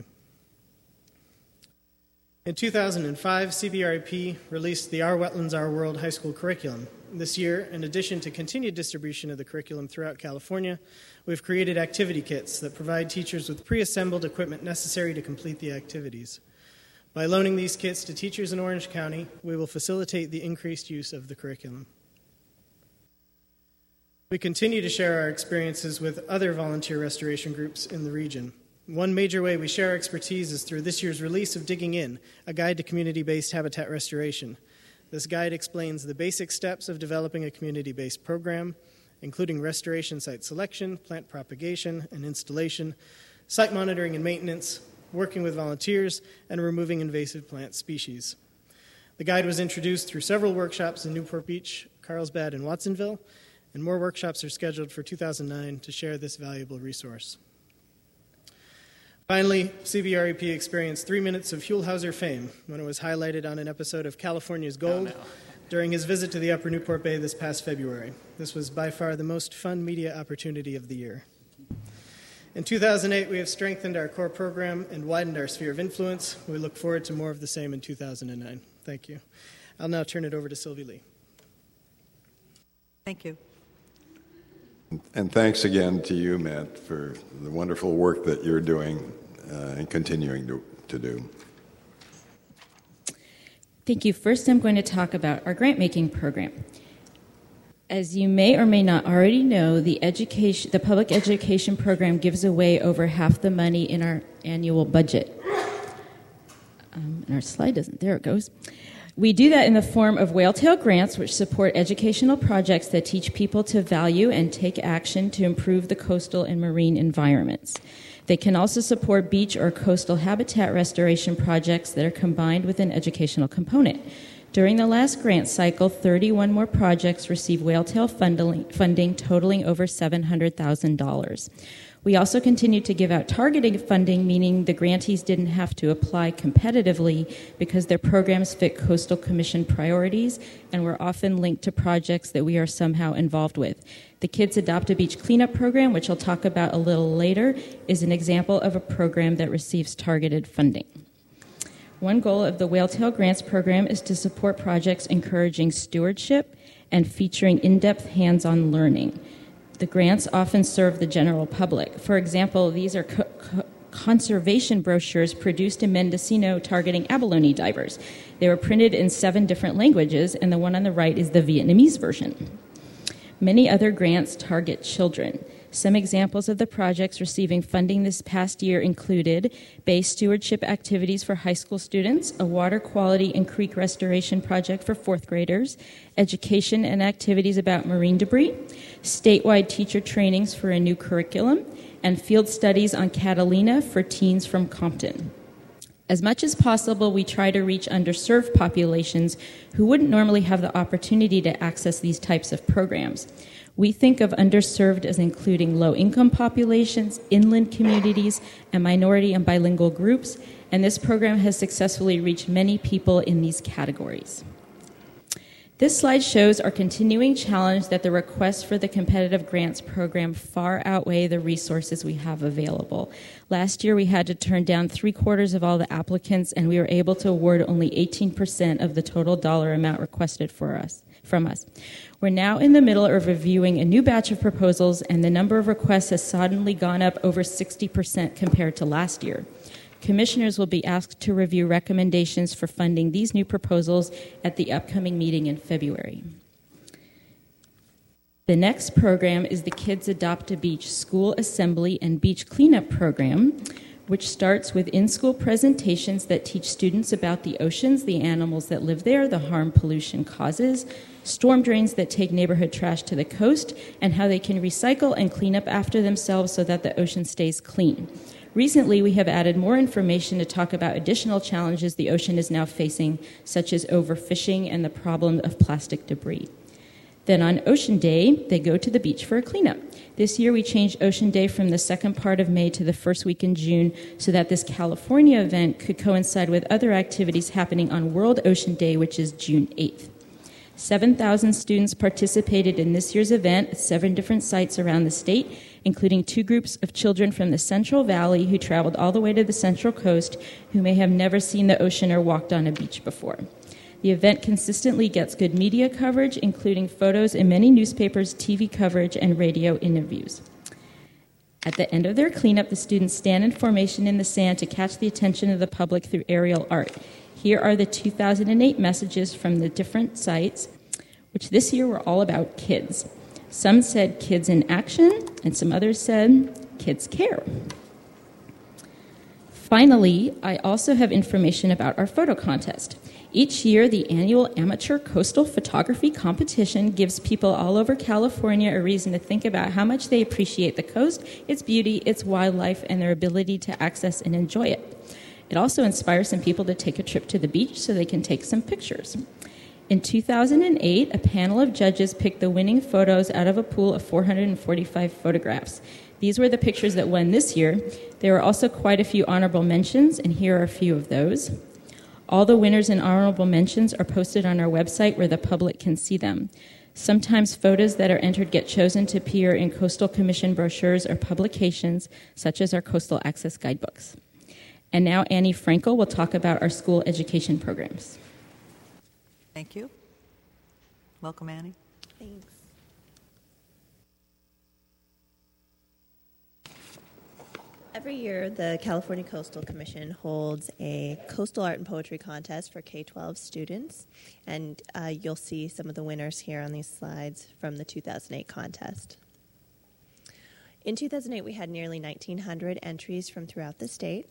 In two thousand five, C B R E P released the Our Wetlands, Our World high school curriculum. This year, in addition to continued distribution of the curriculum throughout California, we've created activity kits that provide teachers with pre-assembled equipment necessary to complete the activities. By loaning these kits to teachers in Orange County, we will facilitate the increased use of the curriculum. We continue to share our experiences with other volunteer restoration groups in the region. One major way we share expertise is through this year's release of Digging In, a guide to community-based habitat restoration. This guide explains the basic steps of developing a community-based program, including restoration site selection, plant propagation and installation, site monitoring and maintenance, working with volunteers, and removing invasive plant species. The guide was introduced through several workshops in Newport Beach, Carlsbad, and Watsonville, and more workshops are scheduled for two thousand nine to share this valuable resource. Finally, C B R E P experienced three minutes of Huell-Hauser fame when it was highlighted on an episode of California's Gold oh, no. during his visit to the Upper Newport Bay this past February. This was by far the most fun media opportunity of the year. In two thousand eight, we have strengthened our core program and widened our sphere of influence. We look forward to more of the same in two thousand nine. Thank you. I'll now turn it over to Sylvie Lee. Thank you. And thanks again to you, Matt, for the wonderful work that you're doing uh, and continuing to, to do. Thank you. First, I'm going to talk about our grant-making program. As you may or may not already know, the education, the public education program gives away over half the money in our annual budget. Um, and our slide doesn't, there it goes. We do that in the form of whale-tail grants, which support educational projects that teach people to value and take action to improve the coastal and marine environments. They can also support beach or coastal habitat restoration projects that are combined with an educational component. During the last grant cycle, thirty-one more projects received whale-tail funding totaling over seven hundred thousand dollars. We also continue to give out targeted funding, meaning the grantees didn't have to apply competitively because their programs fit Coastal Commission priorities and were often linked to projects that we are somehow involved with. The Kids Adopt a Beach Cleanup Program, which I'll talk about a little later, is an example of a program that receives targeted funding. One goal of the Whaletail Grants program is to support projects encouraging stewardship and featuring in-depth hands-on learning. The grants often serve the general public. For example, these are co- co- conservation brochures produced in Mendocino targeting abalone divers. They were printed in seven different languages, and the one on the right is the Vietnamese version. Many other grants target children. Some examples of the projects receiving funding this past year included Bay Stewardship Activities for high school students, a water quality and creek restoration project for fourth graders, education and activities about marine debris, statewide teacher trainings for a new curriculum, and field studies on Catalina for teens from Compton. As much as possible, we try to reach underserved populations who wouldn't normally have the opportunity to access these types of programs. We think of underserved as including low-income populations, inland communities, and minority and bilingual groups, and this program has successfully reached many people in these categories. This slide shows our continuing challenge that the requests for the competitive grants program far outweigh the resources we have available. Last year, we had to turn down three quarters of all the applicants, and we were able to award only eighteen percent of the total dollar amount requested for us, from us. We're now in the middle of reviewing a new batch of proposals, and the number of requests has suddenly gone up over sixty percent compared to last year. Commissioners will be asked to review recommendations for funding these new proposals at the upcoming meeting in February. The next program is the Kids Adopt a Beach School Assembly and Beach Cleanup Program, which starts with in-school presentations that teach students about the oceans, the animals that live there, the harm pollution causes, storm drains that take neighborhood trash to the coast, and how they can recycle and clean up after themselves so that the ocean stays clean. Recently, we have added more information to talk about additional challenges the ocean is now facing, such as overfishing and the problem of plastic debris. Then on Ocean Day, they go to the beach for a cleanup. This year, we changed Ocean Day from the second part of May to the first week in June so that this California event could coincide with other activities happening on World Ocean Day, which is June eighth. seven thousand students participated in this year's event at seven different sites around the state, including two groups of children from the Central Valley who traveled all the way to the Central Coast who may have never seen the ocean or walked on a beach before. The event consistently gets good media coverage, including photos in many newspapers, T V coverage, and radio interviews. At the end of their cleanup, the students stand in formation in the sand to catch the attention of the public through aerial art. Here are the two thousand eight messages from the different sites, which this year were all about kids. Some said kids in action, and some others said kids care. Finally, I also have information about our photo contest. Each year, the annual Amateur Coastal Photography Competition gives people all over California a reason to think about how much they appreciate the coast, its beauty, its wildlife, and their ability to access and enjoy it. It also inspires some people to take a trip to the beach so they can take some pictures. In two thousand eight, a panel of judges picked the winning photos out of a pool of four hundred forty-five photographs. These were the pictures that won this year. There were also quite a few honorable mentions, and here are a few of those. All the winners and honorable mentions are posted on our website where the public can see them. Sometimes photos that are entered get chosen to appear in Coastal Commission brochures or publications, such as our Coastal Access Guidebooks. And now Annie Frankel will talk about our school education programs. Thank you. Welcome, Annie. Thanks. Every year, the California Coastal Commission holds a coastal art and poetry contest for K twelve students, and uh, you'll see some of the winners here on these slides from the two thousand eight contest. In two thousand eight, we had nearly nineteen hundred entries from throughout the state.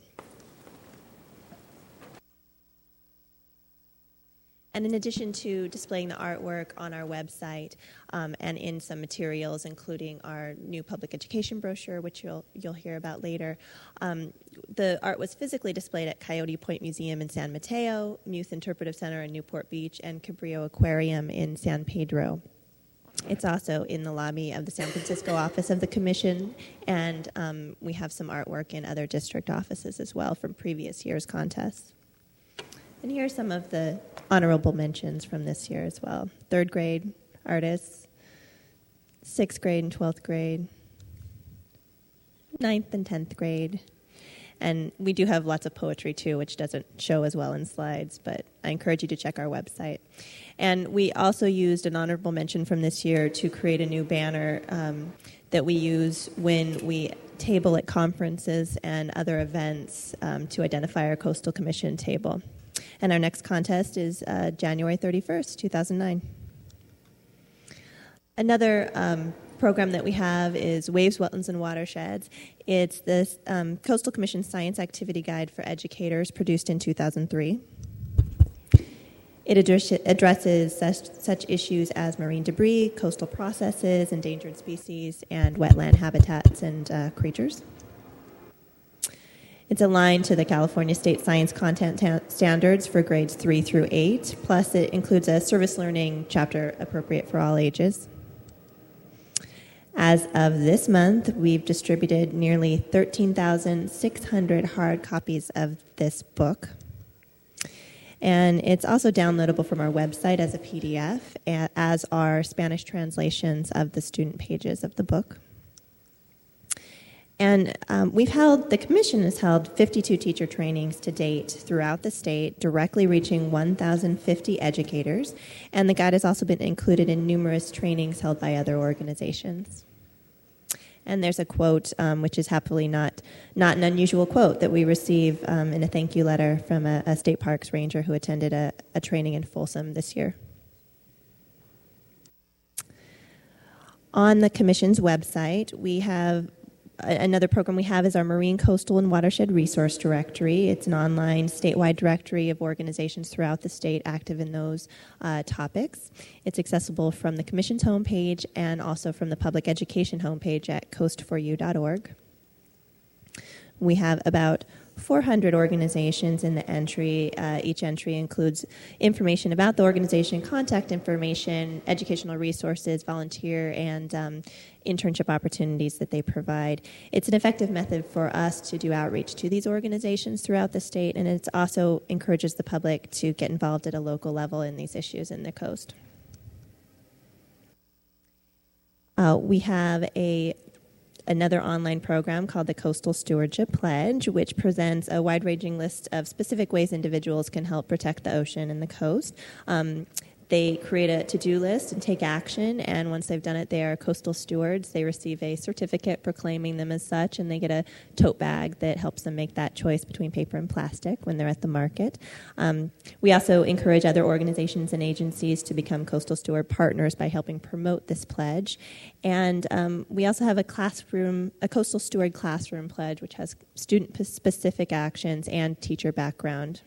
And in addition to displaying the artwork on our website um, and in some materials, including our new public education brochure, which you'll you'll hear about later, um, the art was physically displayed at Coyote Point Museum in San Mateo, Youth Interpretive Center in Newport Beach, and Cabrillo Aquarium in San Pedro. It's also in the lobby of the San Francisco office of the Commission, and um, we have some artwork in other district offices as well from previous year's contests. And here are some of the honorable mentions from this year as well. Third grade artists, sixth grade and twelfth grade, ninth and tenth grade, And we do have lots of poetry, too, which doesn't show as well in slides, but I encourage you to check our website. And we also used an honorable mention from this year to create a new banner um, that we use when we table at conferences and other events um, to identify our Coastal Commission table. And our next contest is uh, January thirty-first, two thousand nine. Another um, program that we have is Waves, Wetlands, and Watersheds. It's the um, Coastal Commission Science Activity Guide for Educators, produced in two thousand three. It address- addresses such, such issues as marine debris, coastal processes, endangered species, and wetland habitats and uh, creatures. It's aligned to the California State Science Content ta- Standards for grades three through eight, plus it includes a service learning chapter appropriate for all ages. As of this month, we've distributed nearly thirteen thousand six hundred hard copies of this book. And it's also downloadable from our website as a P D F, as are Spanish translations of the student pages of the book. And um, we've held, the Commission has held fifty-two teacher trainings to date throughout the state, directly reaching one thousand fifty educators. And the guide has also been included in numerous trainings held by other organizations. And there's a quote, um, which is happily not not an unusual quote, that we receive um, in a thank you letter from a, a state parks ranger who attended a, a training in Folsom this year. On the Commission's website, we have another program we have is our Marine, Coastal, and Watershed Resource Directory. It's an online statewide directory of organizations throughout the state active in those uh, topics. It's accessible from the Commission's homepage and also from the public education homepage at coast for you dot org. We have about four hundred organizations in the entry. Uh, each entry includes information about the organization, contact information, educational resources, volunteer, and um, internship opportunities that they provide. It's an effective method for us to do outreach to these organizations throughout the state, and it also encourages the public to get involved at a local level in these issues in the coast. Uh, we have a another online program called the Coastal Stewardship Pledge, which presents a wide-ranging list of specific ways individuals can help protect the ocean and the coast. Um, They create a to-do list and take action, and once they've done it, they are coastal stewards. They receive a certificate proclaiming them as such, and they get a tote bag that helps them make that choice between paper and plastic when they're at the market. Um, we also encourage other organizations and agencies to become coastal steward partners by helping promote this pledge. And um, we also have a classroom, a coastal steward classroom pledge, which has student-specific actions and teacher background.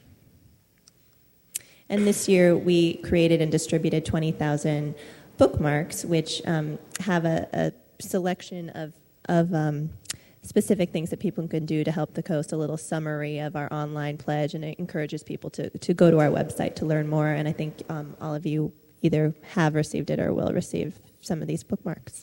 And this year, we created and distributed twenty thousand bookmarks, which um, have a, a selection of, of um, specific things that people can do to help the coast, a little summary of our online pledge, and it encourages people to, to go to our website to learn more. And I think um, all of you either have received it or will receive some of these bookmarks.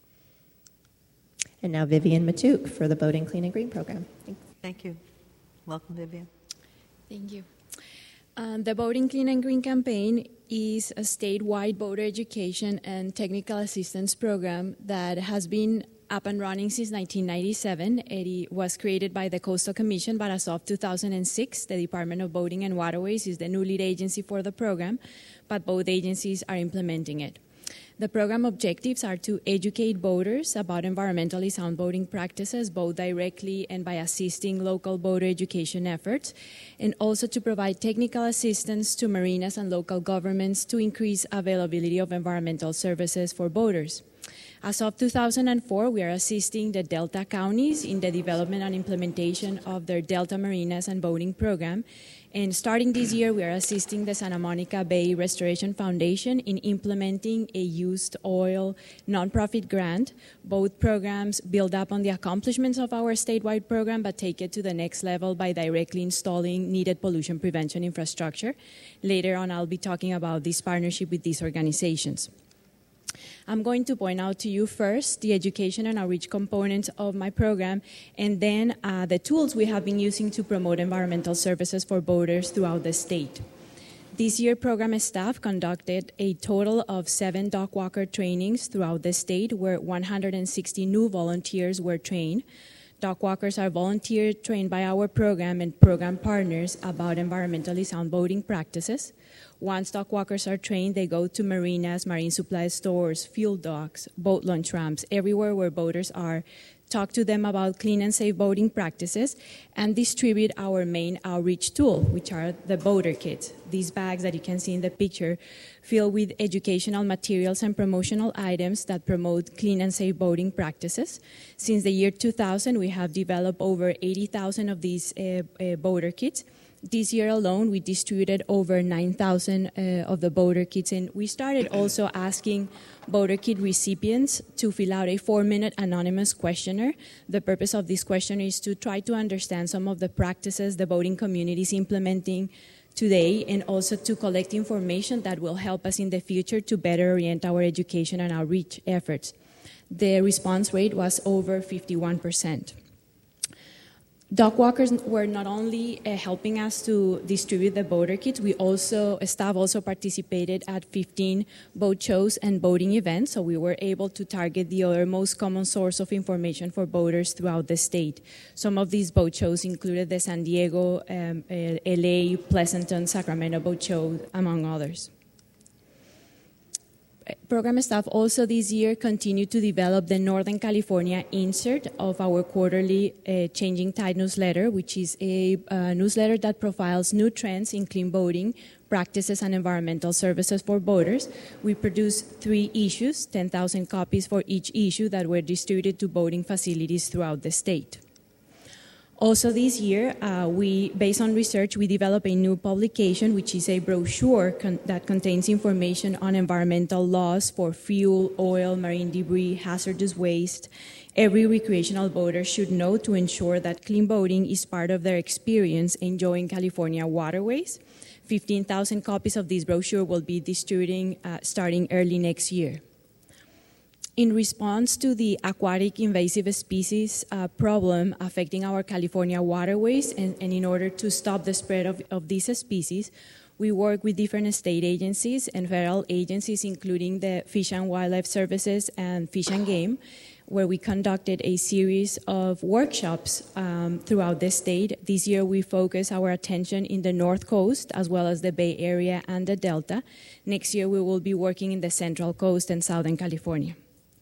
And now Vivian Matuk for the Boating Clean and Green program. Thanks. Thank you. Welcome, Vivian. Thank you. Um, the Boating Clean and Green campaign is a statewide boater education and technical assistance program that has been up and running since nineteen ninety-seven. It was created by the Coastal Commission, but as of two thousand six, the Department of Boating and Waterways is the new lead agency for the program, but both agencies are implementing it. The program objectives are to educate boaters about environmentally sound boating practices, both directly and by assisting local boater education efforts, and also to provide technical assistance to marinas and local governments to increase availability of environmental services for boaters. As of two thousand four, we are assisting the Delta counties in the development and implementation of their Delta Marinas and Boating program. And starting this year, we are assisting the Santa Monica Bay Restoration Foundation in implementing a used oil nonprofit grant. Both programs build up on the accomplishments of our statewide program, but take it to the next level by directly installing needed pollution prevention infrastructure. Later on, I'll be talking about this partnership with these organizations. I'm going to point out to you first the education and outreach components of my program, and then uh, the tools we have been using to promote environmental services for boaters throughout the state. This year, program staff conducted a total of seven dock walker trainings throughout the state, where one hundred sixty new volunteers were trained. Dog walkers are volunteers trained by our program and program partners about environmentally sound boating practices. Once dog walkers are trained, they go to marinas, marine supply stores, fuel docks, boat launch ramps, everywhere where boaters are, talk to them about clean and safe boating practices, and distribute our main outreach tool, which are the boater kits. These bags that you can see in the picture filled with educational materials and promotional items that promote clean and safe boating practices. Since the year two thousand, we have developed over eighty thousand of these uh, uh, boater kits. This year alone, we distributed over nine thousand uh, of the boater kits, and we started also asking boater kit recipients to fill out a four-minute anonymous questionnaire. The purpose of this questionnaire is to try to understand some of the practices the boating community is implementing today, and also to collect information that will help us in the future to better orient our education and outreach efforts. The response rate was over fifty-one percent. Dog walkers were not only uh, helping us to distribute the boater kits, we also, staff also participated at fifteen boat shows and boating events, so we were able to target the other most common source of information for boaters throughout the state. Some of these boat shows included the San Diego, um, L A, Pleasanton, Sacramento boat show, among others. Program staff also this year continued to develop the Northern California insert of our quarterly uh, Changing Tide newsletter, which is a uh, newsletter that profiles new trends in clean boating practices and environmental services for boaters. We produced three issues, ten thousand copies for each issue that were distributed to boating facilities throughout the state. Also this year, uh, we, based on research, we developed a new publication, which is a brochure con that contains information on environmental laws for fuel, oil, marine debris, hazardous waste. Every recreational boater should know to ensure that clean boating is part of their experience enjoying California waterways. fifteen thousand copies of this brochure will be distributing uh, starting early next year. In response to the aquatic invasive species uh, problem affecting our California waterways, and, and in order to stop the spread of, of these species, we work with different state agencies and federal agencies, including the Fish and Wildlife Services and Fish and Game, where we conducted a series of workshops um, throughout the state. This year we focus our attention in the North Coast, as well as the Bay Area and the Delta. Next year we will be working in the Central Coast and Southern California.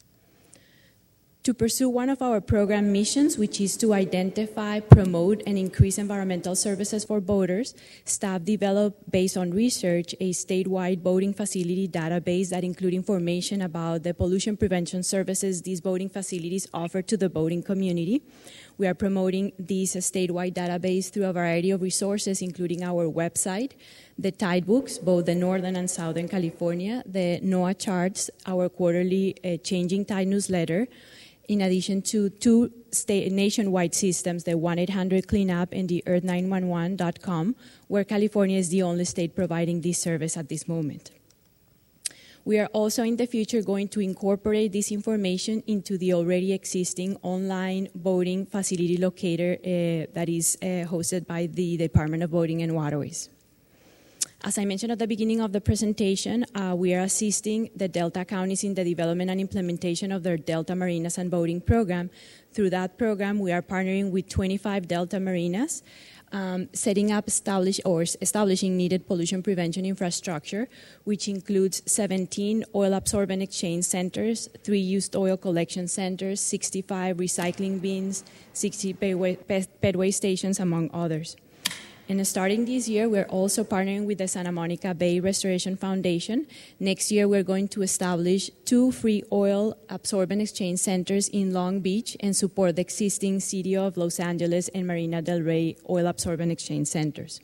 To pursue one of our program missions, which is to identify, promote, and increase environmental services for boaters, staff developed, based on research, a statewide boating facility database that includes information about the pollution prevention services these boating facilities offer to the boating community. We are promoting this statewide database through a variety of resources, including our website, the Tide Books, both the Northern and Southern California, the NOAA charts, our quarterly uh, Changing Tide newsletter, in addition to two state, nationwide systems, the one eight hundred cleanup and the earth nine one one dot com, where California is the only state providing this service at this moment. We are also in the future going to incorporate this information into the already existing online boating facility locator uh, that is uh, hosted by the Department of Boating and Waterways. As I mentioned at the beginning of the presentation, uh, we are assisting the Delta counties in the development and implementation of their Delta Marinas and Boating program. Through that program, we are partnering with twenty-five Delta Marinas, um, setting up establish, or establishing needed pollution prevention infrastructure, which includes seventeen oil absorbent exchange centers, three used oil collection centers, sixty-five recycling bins, sixty pet waste stations, among others. And starting this year, we're also partnering with the Santa Monica Bay Restoration Foundation. Next year, we're going to establish two free oil absorbent exchange centers in Long Beach and support the existing City of Los Angeles and Marina del Rey oil absorbent exchange centers.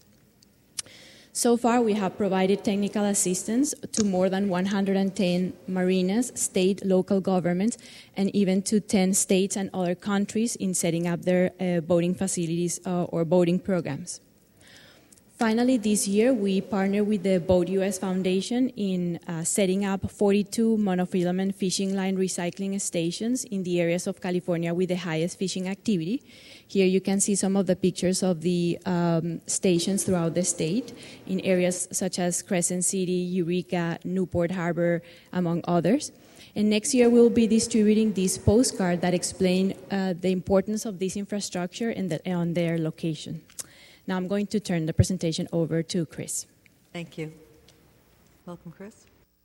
So far, we have provided technical assistance to more than one hundred ten marinas, state, local governments, and even to ten states and other countries in setting up their uh, boating facilities uh, or boating programs. Finally, this year, we partnered with the Boat U S Foundation in uh, setting up forty-two monofilament fishing line recycling stations in the areas of California with the highest fishing activity. Here you can see some of the pictures of the um, stations throughout the state in areas such as Crescent City, Eureka, Newport Harbor, among others. And next year we'll be distributing this postcard that explain uh, the importance of this infrastructure and the, on their location. Now I'm going to turn the presentation over to Chris. Thank you. Welcome, Chris.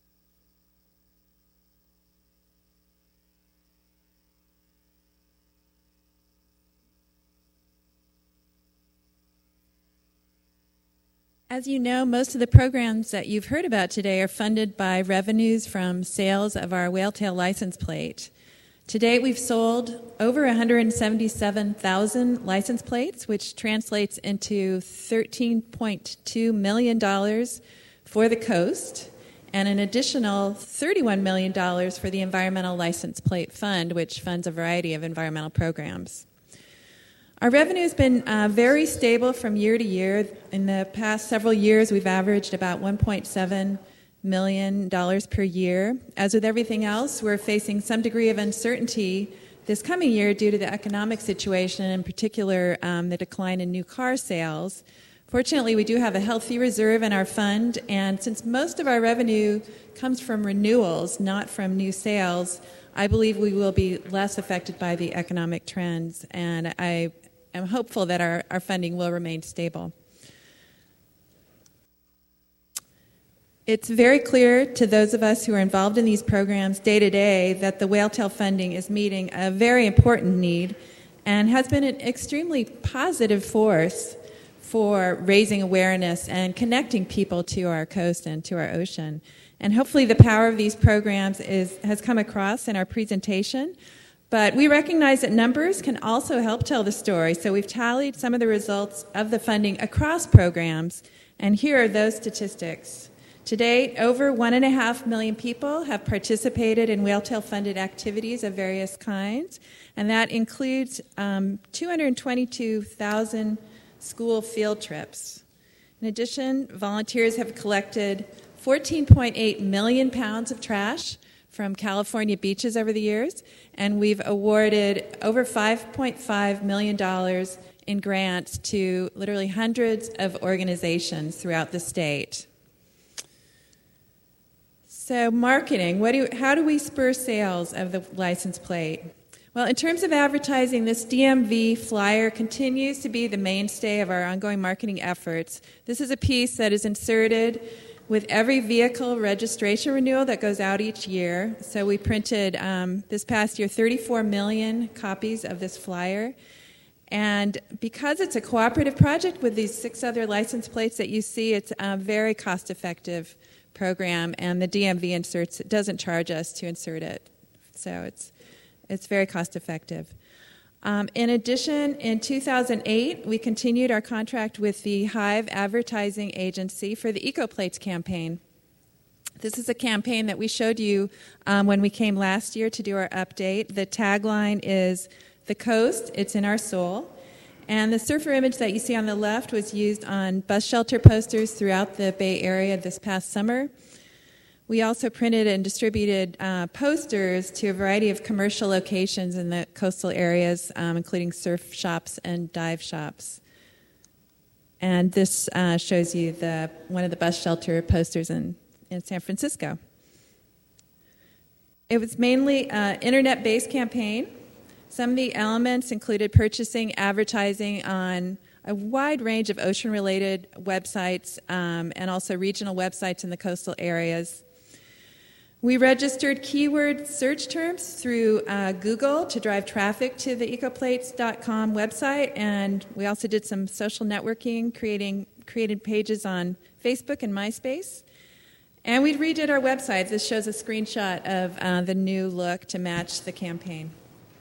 As you know, most of the programs that you've heard about today are funded by revenues from sales of our Whaletail license plate. To date, we've sold over one hundred seventy-seven thousand license plates, which translates into thirteen point two million dollars for the coast, and an additional thirty-one million dollars for the Environmental License Plate Fund, which funds a variety of environmental programs. Our revenue has been uh, very stable from year to year. In the past several years, we've averaged about one point seven million dollars per year. As with everything else, we're facing some degree of uncertainty this coming year due to the economic situation, in particular um, the decline in new car sales. Fortunately, we do have a healthy reserve in our fund, and since most of our revenue comes from renewals, not from new sales, I believe we will be less affected by the economic trends, and I am hopeful that our, our funding will remain stable. It's very clear to those of us who are involved in these programs day to day that the Whaletail funding is meeting a very important need and has been an extremely positive force for raising awareness and connecting people to our coast and to our ocean. And hopefully the power of these programs is, has come across in our presentation. But we recognize that numbers can also help tell the story. So we've tallied some of the results of the funding across programs. And here are those statistics. To date, over one and a half million people have participated in Whaletail-funded activities of various kinds. And that includes um, two hundred twenty-two thousand school field trips. In addition, volunteers have collected fourteen point eight million pounds of trash from California beaches over the years, and we've awarded over five point five million dollars in grants to literally hundreds of organizations throughout the state. So marketing, what do, how do we spur sales of the license plate? Well, in terms of advertising, this D M V flyer continues to be the mainstay of our ongoing marketing efforts. This is a piece that is inserted with every vehicle registration renewal that goes out each year. So we printed um, this past year thirty-four million copies of this flyer. And because it's a cooperative project with these six other license plates that you see, it's a very cost-effective program, and the D M V inserts, it doesn't charge us to insert it. So it's it's very cost-effective. Um, in addition, in two thousand eight, we continued our contract with the Hive Advertising Agency for the EcoPlates campaign. This is a campaign that we showed you um, when we came last year to do our update. The tagline is, "The coast, it's in our soul." And the surfer image that you see on the left was used on bus shelter posters throughout the Bay Area this past summer. We also printed and distributed uh, posters to a variety of commercial locations in the coastal areas, um, including surf shops and dive shops. And this uh, shows you the one of the bus shelter posters in, in San Francisco. It was mainly an internet-based campaign. Some of the elements included purchasing, advertising on a wide range of ocean-related websites um, and also regional websites in the coastal areas. We registered keyword search terms through uh, Google to drive traffic to the ecoplates dot com website, and we also did some social networking, creating created pages on Facebook and MySpace. And we redid our website. This shows a screenshot of uh, the new look to match the campaign.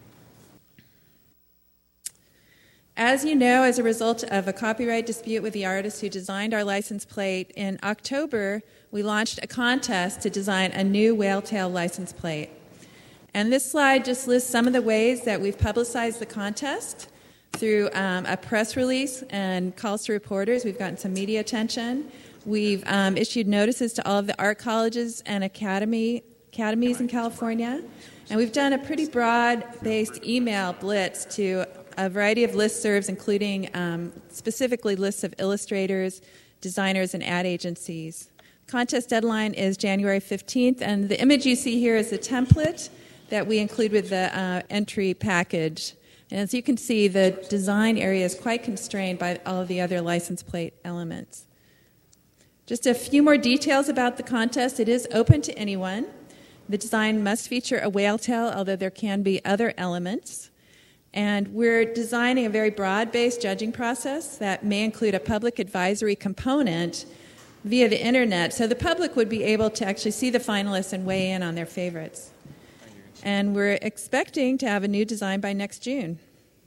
As you know, as a result of a copyright dispute with the artist who designed our license plate, in October, we launched a contest to design a new Whaletail license plate. And this slide just lists some of the ways that we've publicized the contest through um, a press release and calls to reporters. We've gotten some media attention. We've um, issued notices to all of the art colleges and academy, academies in California. And we've done a pretty broad-based email blitz to a variety of listservs, including um, specifically lists of illustrators, designers, and ad agencies. Contest deadline is January fifteenth, and the image you see here is the template that we include with the uh, entry package. And as you can see, the design area is quite constrained by all of the other license plate elements. Just a few more details about the contest. It is open to anyone. The design must feature a whale tail, although there can be other elements. And we're designing a very broad-based judging process that may include a public advisory component via the internet, so the public would be able to actually see the finalists and weigh in on their favorites. And we're expecting to have a new design by next June.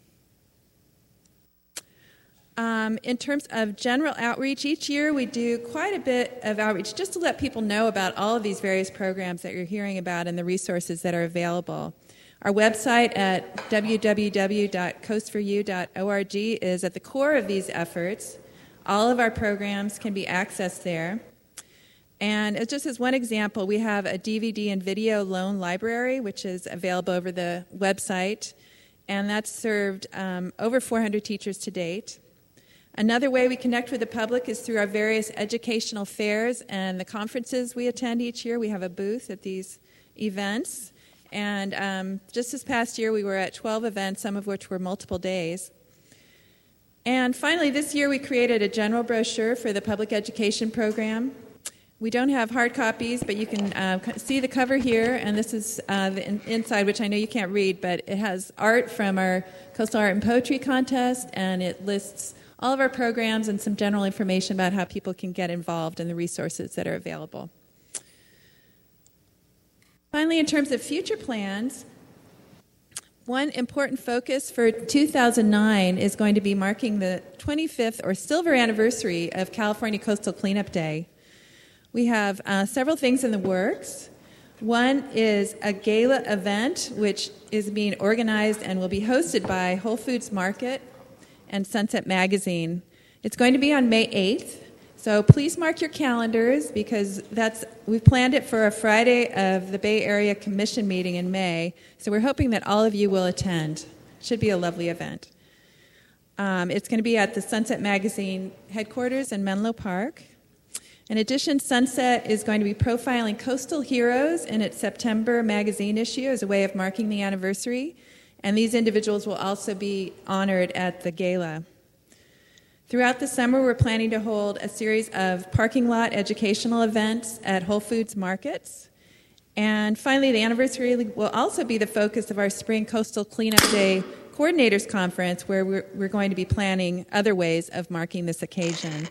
Um, in terms of general outreach, each year we do quite a bit of outreach just to let people know about all of these various programs that you're hearing about and the resources that are available. Our website at w w w dot coast for you dot org is at the core of these efforts. All of our programs can be accessed there. And just as one example, we have a D V D and video loan library, which is available over the website, and that's served um, over four hundred teachers to date. Another way we connect with the public is through our various educational fairs and the conferences we attend each year. We have a booth at these events. And um, just this past year, we were at twelve events, some of which were multiple days. And finally, this year we created a general brochure for the public education program. We don't have hard copies, but you can uh, see the cover here, and this is uh, the in- inside, which I know you can't read, but it has art from our Coastal Art and Poetry Contest, and it lists all of our programs and some general information about how people can get involved and the resources that are available. Finally, in terms of future plans, one important focus for two thousand nine is going to be marking the twenty-fifth or silver anniversary of California Coastal Cleanup Day. We have uh, several things in the works. One is a gala event, which is being organized and will be hosted by Whole Foods Market and Sunset Magazine. It's going to be on May eighth, so please mark your calendars because that's we've planned it for a Friday of the Bay Area Commission meeting in May, so we're hoping that all of you will attend. It should be a lovely event. Um, it's going to be at the Sunset Magazine headquarters in Menlo Park. In addition, Sunset is going to be profiling coastal heroes in its September magazine issue as a way of marking the anniversary, and these individuals will also be honored at the gala. Throughout the summer, we're planning to hold a series of parking lot educational events at Whole Foods markets. And finally, the anniversary will also be the focus of our Spring Coastal Cleanup Day Coordinators Conference, where we're, we're going to be planning other ways of marking this occasion.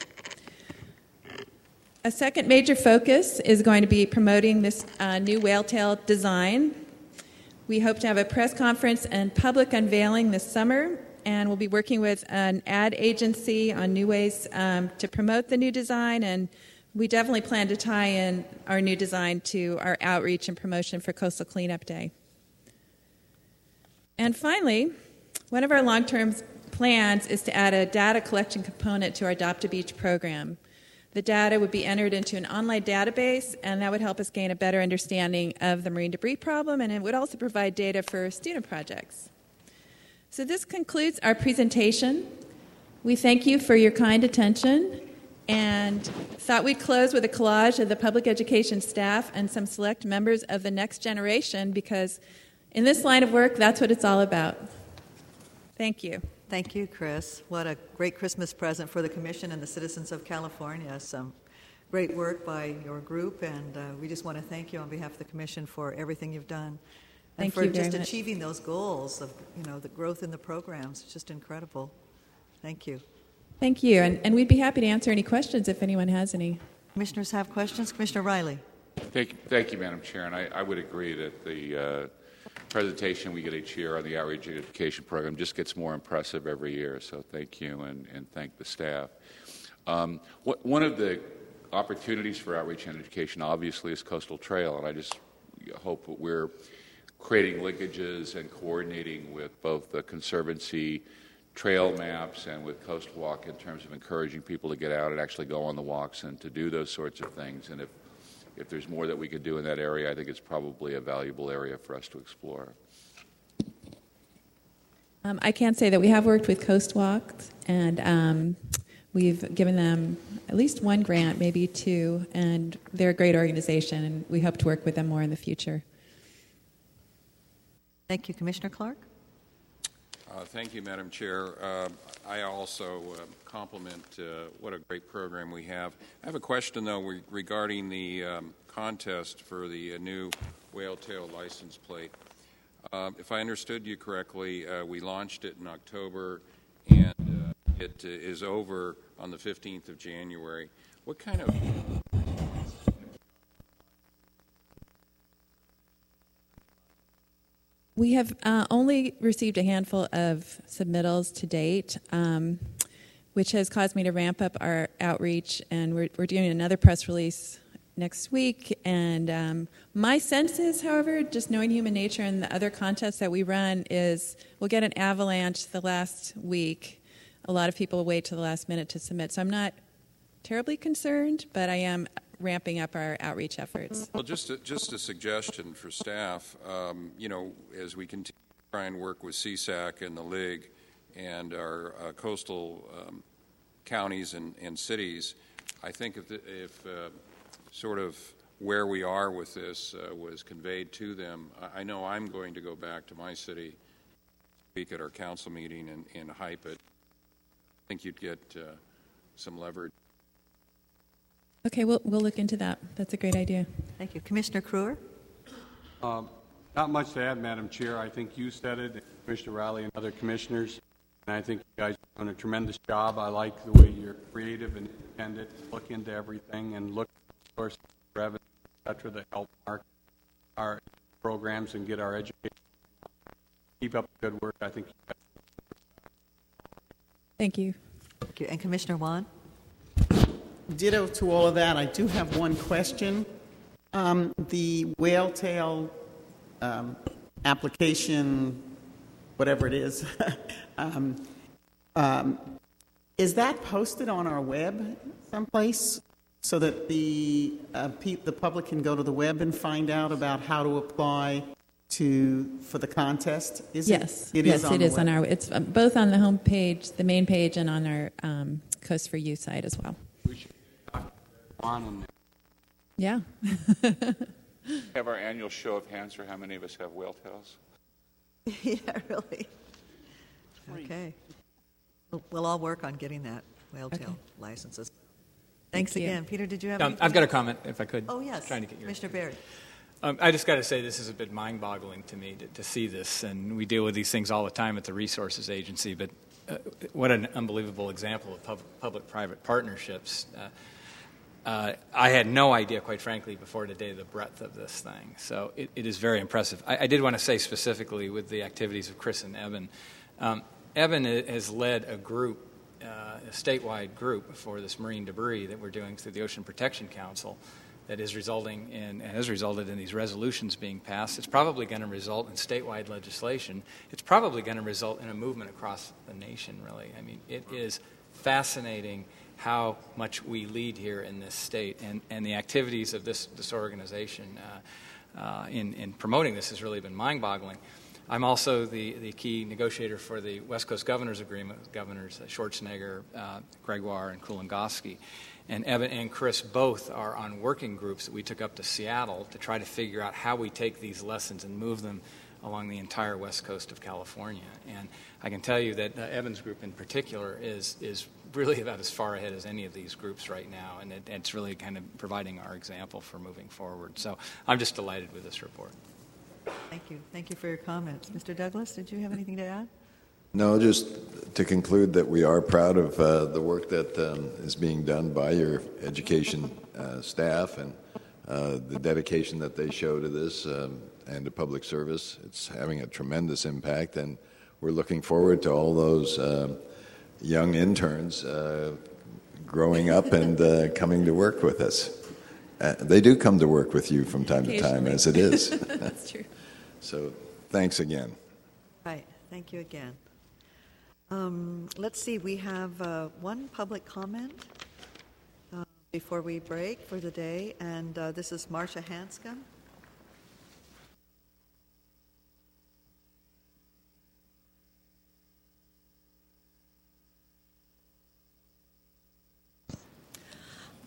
A second major focus is going to be promoting this uh, new whale tail design. We hope to have a press conference and public unveiling this summer, and we'll be working with an ad agency on new ways um, to promote the new design, and we definitely plan to tie in our new design to our outreach and promotion for Coastal Cleanup Day. And finally, one of our long-term plans is to add a data collection component to our Adopt a Beach program. The data would be entered into an online database, and that would help us gain a better understanding of the marine debris problem, and it would also provide data for student projects. So this concludes our presentation. We thank you for your kind attention, and thought we'd close with a collage of the public education staff and some select members of the next generation, because in this line of work, that's what it's all about. Thank you. Thank you, Chris. What a great Christmas present for the Commission and the citizens of California. Some great work by your group, and uh, we just want to thank you on behalf of the Commission for everything you've done. And Thank for you very just much. achieving those goals of, you know, the growth in the programs. It's just incredible. Thank you. Thank you, and, and we'd be happy to answer any questions if anyone has any. Commissioners have questions? Commissioner Riley. Thank, thank you, Madam Chair, and I, I would agree that the uh, presentation we get each year on the outreach education program just gets more impressive every year, so thank you and, and thank the staff. Um, what, one of the opportunities for outreach and education obviously is Coastal Trail, and I just hope that we're creating linkages and coordinating with both the Conservancy trail maps and with Coast Walk in terms of encouraging people to get out and actually go on the walks and to do those sorts of things. And if, if there's more that we could do in that area, I think it's probably a valuable area for us to explore. Um, I can say that we have worked with Coast Walk, and um, We've given them at least one grant, maybe two, and they're a great organization, and we hope to work with them more in the future. Thank you. Commissioner Clark? Uh, thank you, Madam Chair. Uh, I also uh, compliment uh, what a great program we have. I have a question, though, re- regarding the um, contest for the uh, new whale tail license plate. Uh, if I understood you correctly, uh, we launched it in October, and uh, it uh, is over on the fifteenth of January. What kind of... We have uh, only received a handful of submittals to date, um, which has caused me to ramp up our outreach, and we're, we're doing another press release next week. And um, my sense is, however, just knowing human nature and the other contests that we run, is we'll get an avalanche the last week. A lot of people wait till the last minute to submit, so I'm not terribly concerned, but I am ramping up our outreach efforts. Well, just a, just a suggestion for staff. Um, you know, as we continue to try and work with C S A C and the League and our uh, coastal um, counties and, and cities, I think if, the, if uh, sort of where we are with this uh, was conveyed to them, I, I know I'm going to go back to my city, speak at our council meeting, and, and hype it. I think you'd get uh, some leverage. Okay, we'll we'll look into that. That's a great idea. Thank you. Commissioner Kruer? Um, not much to add, Madam Chair. I think you said it, Commissioner Riley and other commissioners, and I think you guys are doing a tremendous job. I like the way you're creative and independent, look into everything, and look at sources of revenue, et cetera, that help our, our programs and get our education. Keep up the good work. I think you guys. Thank you. Thank you. And Commissioner Wan? Ditto to all of that. I do have one question. Um, the whale tail um, application, whatever it is, um, um, is that posted on our web someplace so that the uh, pe- the public can go to the web and find out about how to apply to for the contest? Is yes, it? It yes, is on it the is web. on our. It's both on the home page, the main page, and on our um, Coast for You site as well. On in there. Yeah. Have our annual show of hands for how many of us have whale tails? Yeah, really. Okay. We'll, we'll all work on getting that whale tail Okay. licenses. Thanks Thank you. again. Peter, did you have Um, anything? I've got a comment, if I could. Oh, yes. Trying to get your Commissioner Barry. Um, I just got to say, this is a bit mind-boggling to me to, to see this, and we deal with these things all the time at the Resources Agency, but uh, what an unbelievable example of pub- public-private partnerships. Uh, uh, I had no idea, quite frankly, before today, the breadth of this thing. So it, it is very impressive. I, I did want to say specifically with the activities of Chris and Evan, um, Evan has led a group, uh, a statewide group for this marine debris that we're doing through the Ocean Protection Council, that is resulting in, and has resulted in these resolutions being passed. It's probably going to result in statewide legislation. It's probably going to result in a movement across the nation, really. I mean, it is fascinating how much we lead here in this state, and, and the activities of this, this organization uh, uh, in, in promoting this has really been mind-boggling. I'm also the, the key negotiator for the West Coast Governors Agreement with Governors Schwarzenegger, uh, Gregoire, and Kulongoski. And Evan and Chris both are on working groups that we took up to Seattle to try to figure out how we take these lessons and move them along the entire west coast of California. And I can tell you that uh, Evan's group in particular is is really about as far ahead as any of these groups right now, and it, it's really kind of providing our example for moving forward. So I'm just delighted with this report. Thank you. Thank you for your comments. Mister Douglas, did you have anything to add? No, just to conclude that we are proud of uh, the work that um, is being done by your education uh, staff and uh, the dedication that they show to this um, and to public service. It's having a tremendous impact, and we're looking forward to all those uh, young interns uh, growing up and uh, coming to work with us. Uh, they do come to work with you from time to time, as it is. That's true. So thanks again. Right. Thank you again. Um, let's see. We have uh, one public comment uh, before we break for the day, and uh, this is Marcia Hanscom.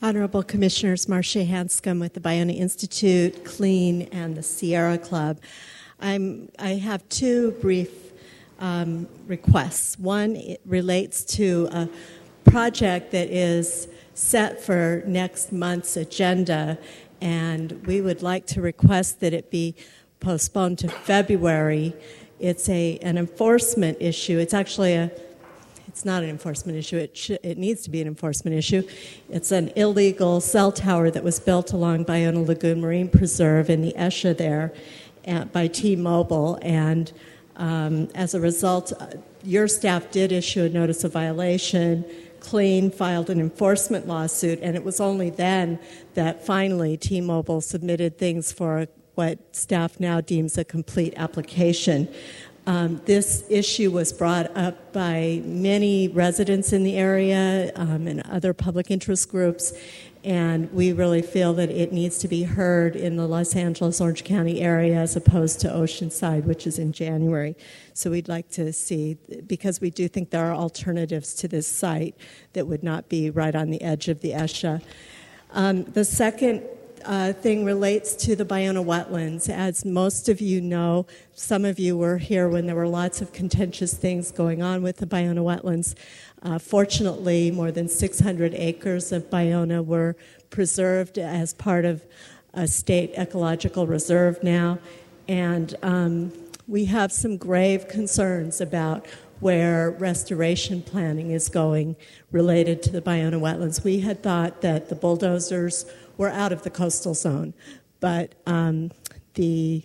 Honorable Commissioners, Marcia Hanscom with the Biona Institute, Clean, and the Sierra Club. I'm, I have two brief um, requests. One it relates to a project that is set for next month's agenda, and we would like to request that it be postponed to February. It's a an enforcement issue. It's actually a It's not an enforcement issue. It, sh- it needs to be an enforcement issue. It's an illegal cell tower that was built along Biona Lagoon Marine Preserve in the ESHA there at, by T-Mobile. And um, as a result, uh, your staff did issue a notice of violation. Clean filed an enforcement lawsuit, and it was only then that finally T-Mobile submitted things for what staff now deems a complete application. Um, this issue was brought up by many residents in the area um, and other public interest groups, and we really feel that it needs to be heard in the Los Angeles, Orange County area as opposed to Oceanside, which is in January. So we'd like to see, because we do think there are alternatives to this site that would not be right on the edge of the ESHA. Um, the second Uh, thing relates to the Biona wetlands. As most of you know, some of you were here when there were lots of contentious things going on with the Biona wetlands. Uh, fortunately, more than six hundred acres of Biona were preserved as part of a state ecological reserve now, and um, we have some grave concerns about where restoration planning is going related to the Biona wetlands. We had thought that the bulldozers were out of the coastal zone, but um, the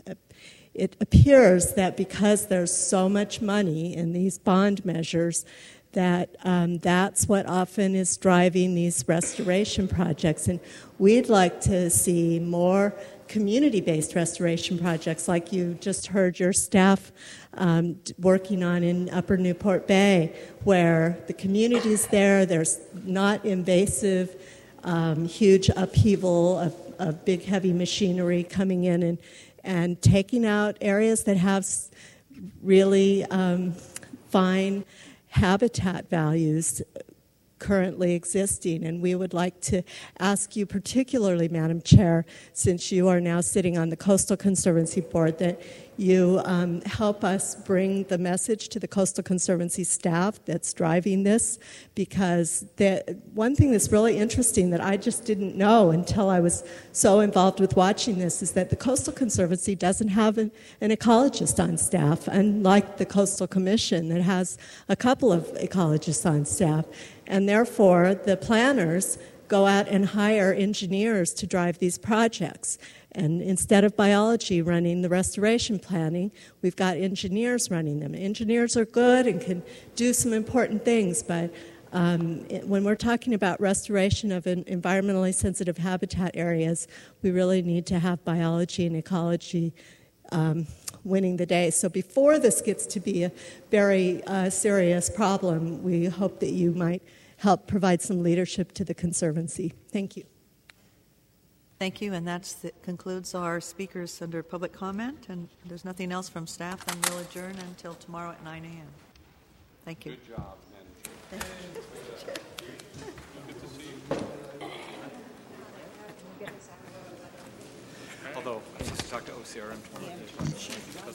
it appears that because there's so much money in these bond measures, that um, that's what often is driving these restoration projects. And we'd like to see more community-based restoration projects like you just heard your staff um, working on in Upper Newport Bay, where the community's there, there's not invasive Um, huge upheaval of, of big heavy machinery coming in and, and taking out areas that have really um, fine habitat values currently existing. And we would like to ask you particularly, Madam Chair, since you are now sitting on the Coastal Conservancy Board, that you um, help us bring the message to the Coastal Conservancy staff that's driving this, because the, one thing that's really interesting that I just didn't know until I was so involved with watching this is that the Coastal Conservancy doesn't have an, an ecologist on staff, unlike the Coastal Commission that has a couple of ecologists on staff. And therefore, the planners go out and hire engineers to drive these projects. And instead of biology running the restoration planning, we've got engineers running them. Engineers are good and can do some important things, but um, it, when we're talking about restoration of an environmentally sensitive habitat areas, we really need to have biology and ecology um, winning the day. So before this gets to be a very uh, serious problem, we hope that you might help provide some leadership to the Conservancy. Thank you. Thank you, and that concludes our speakers under public comment, and if there's nothing else from staff, then we'll adjourn until tomorrow at nine a.m. Thank you. Good job, Madam Chair. Good to see you. Although I need to talk to O C R M tomorrow.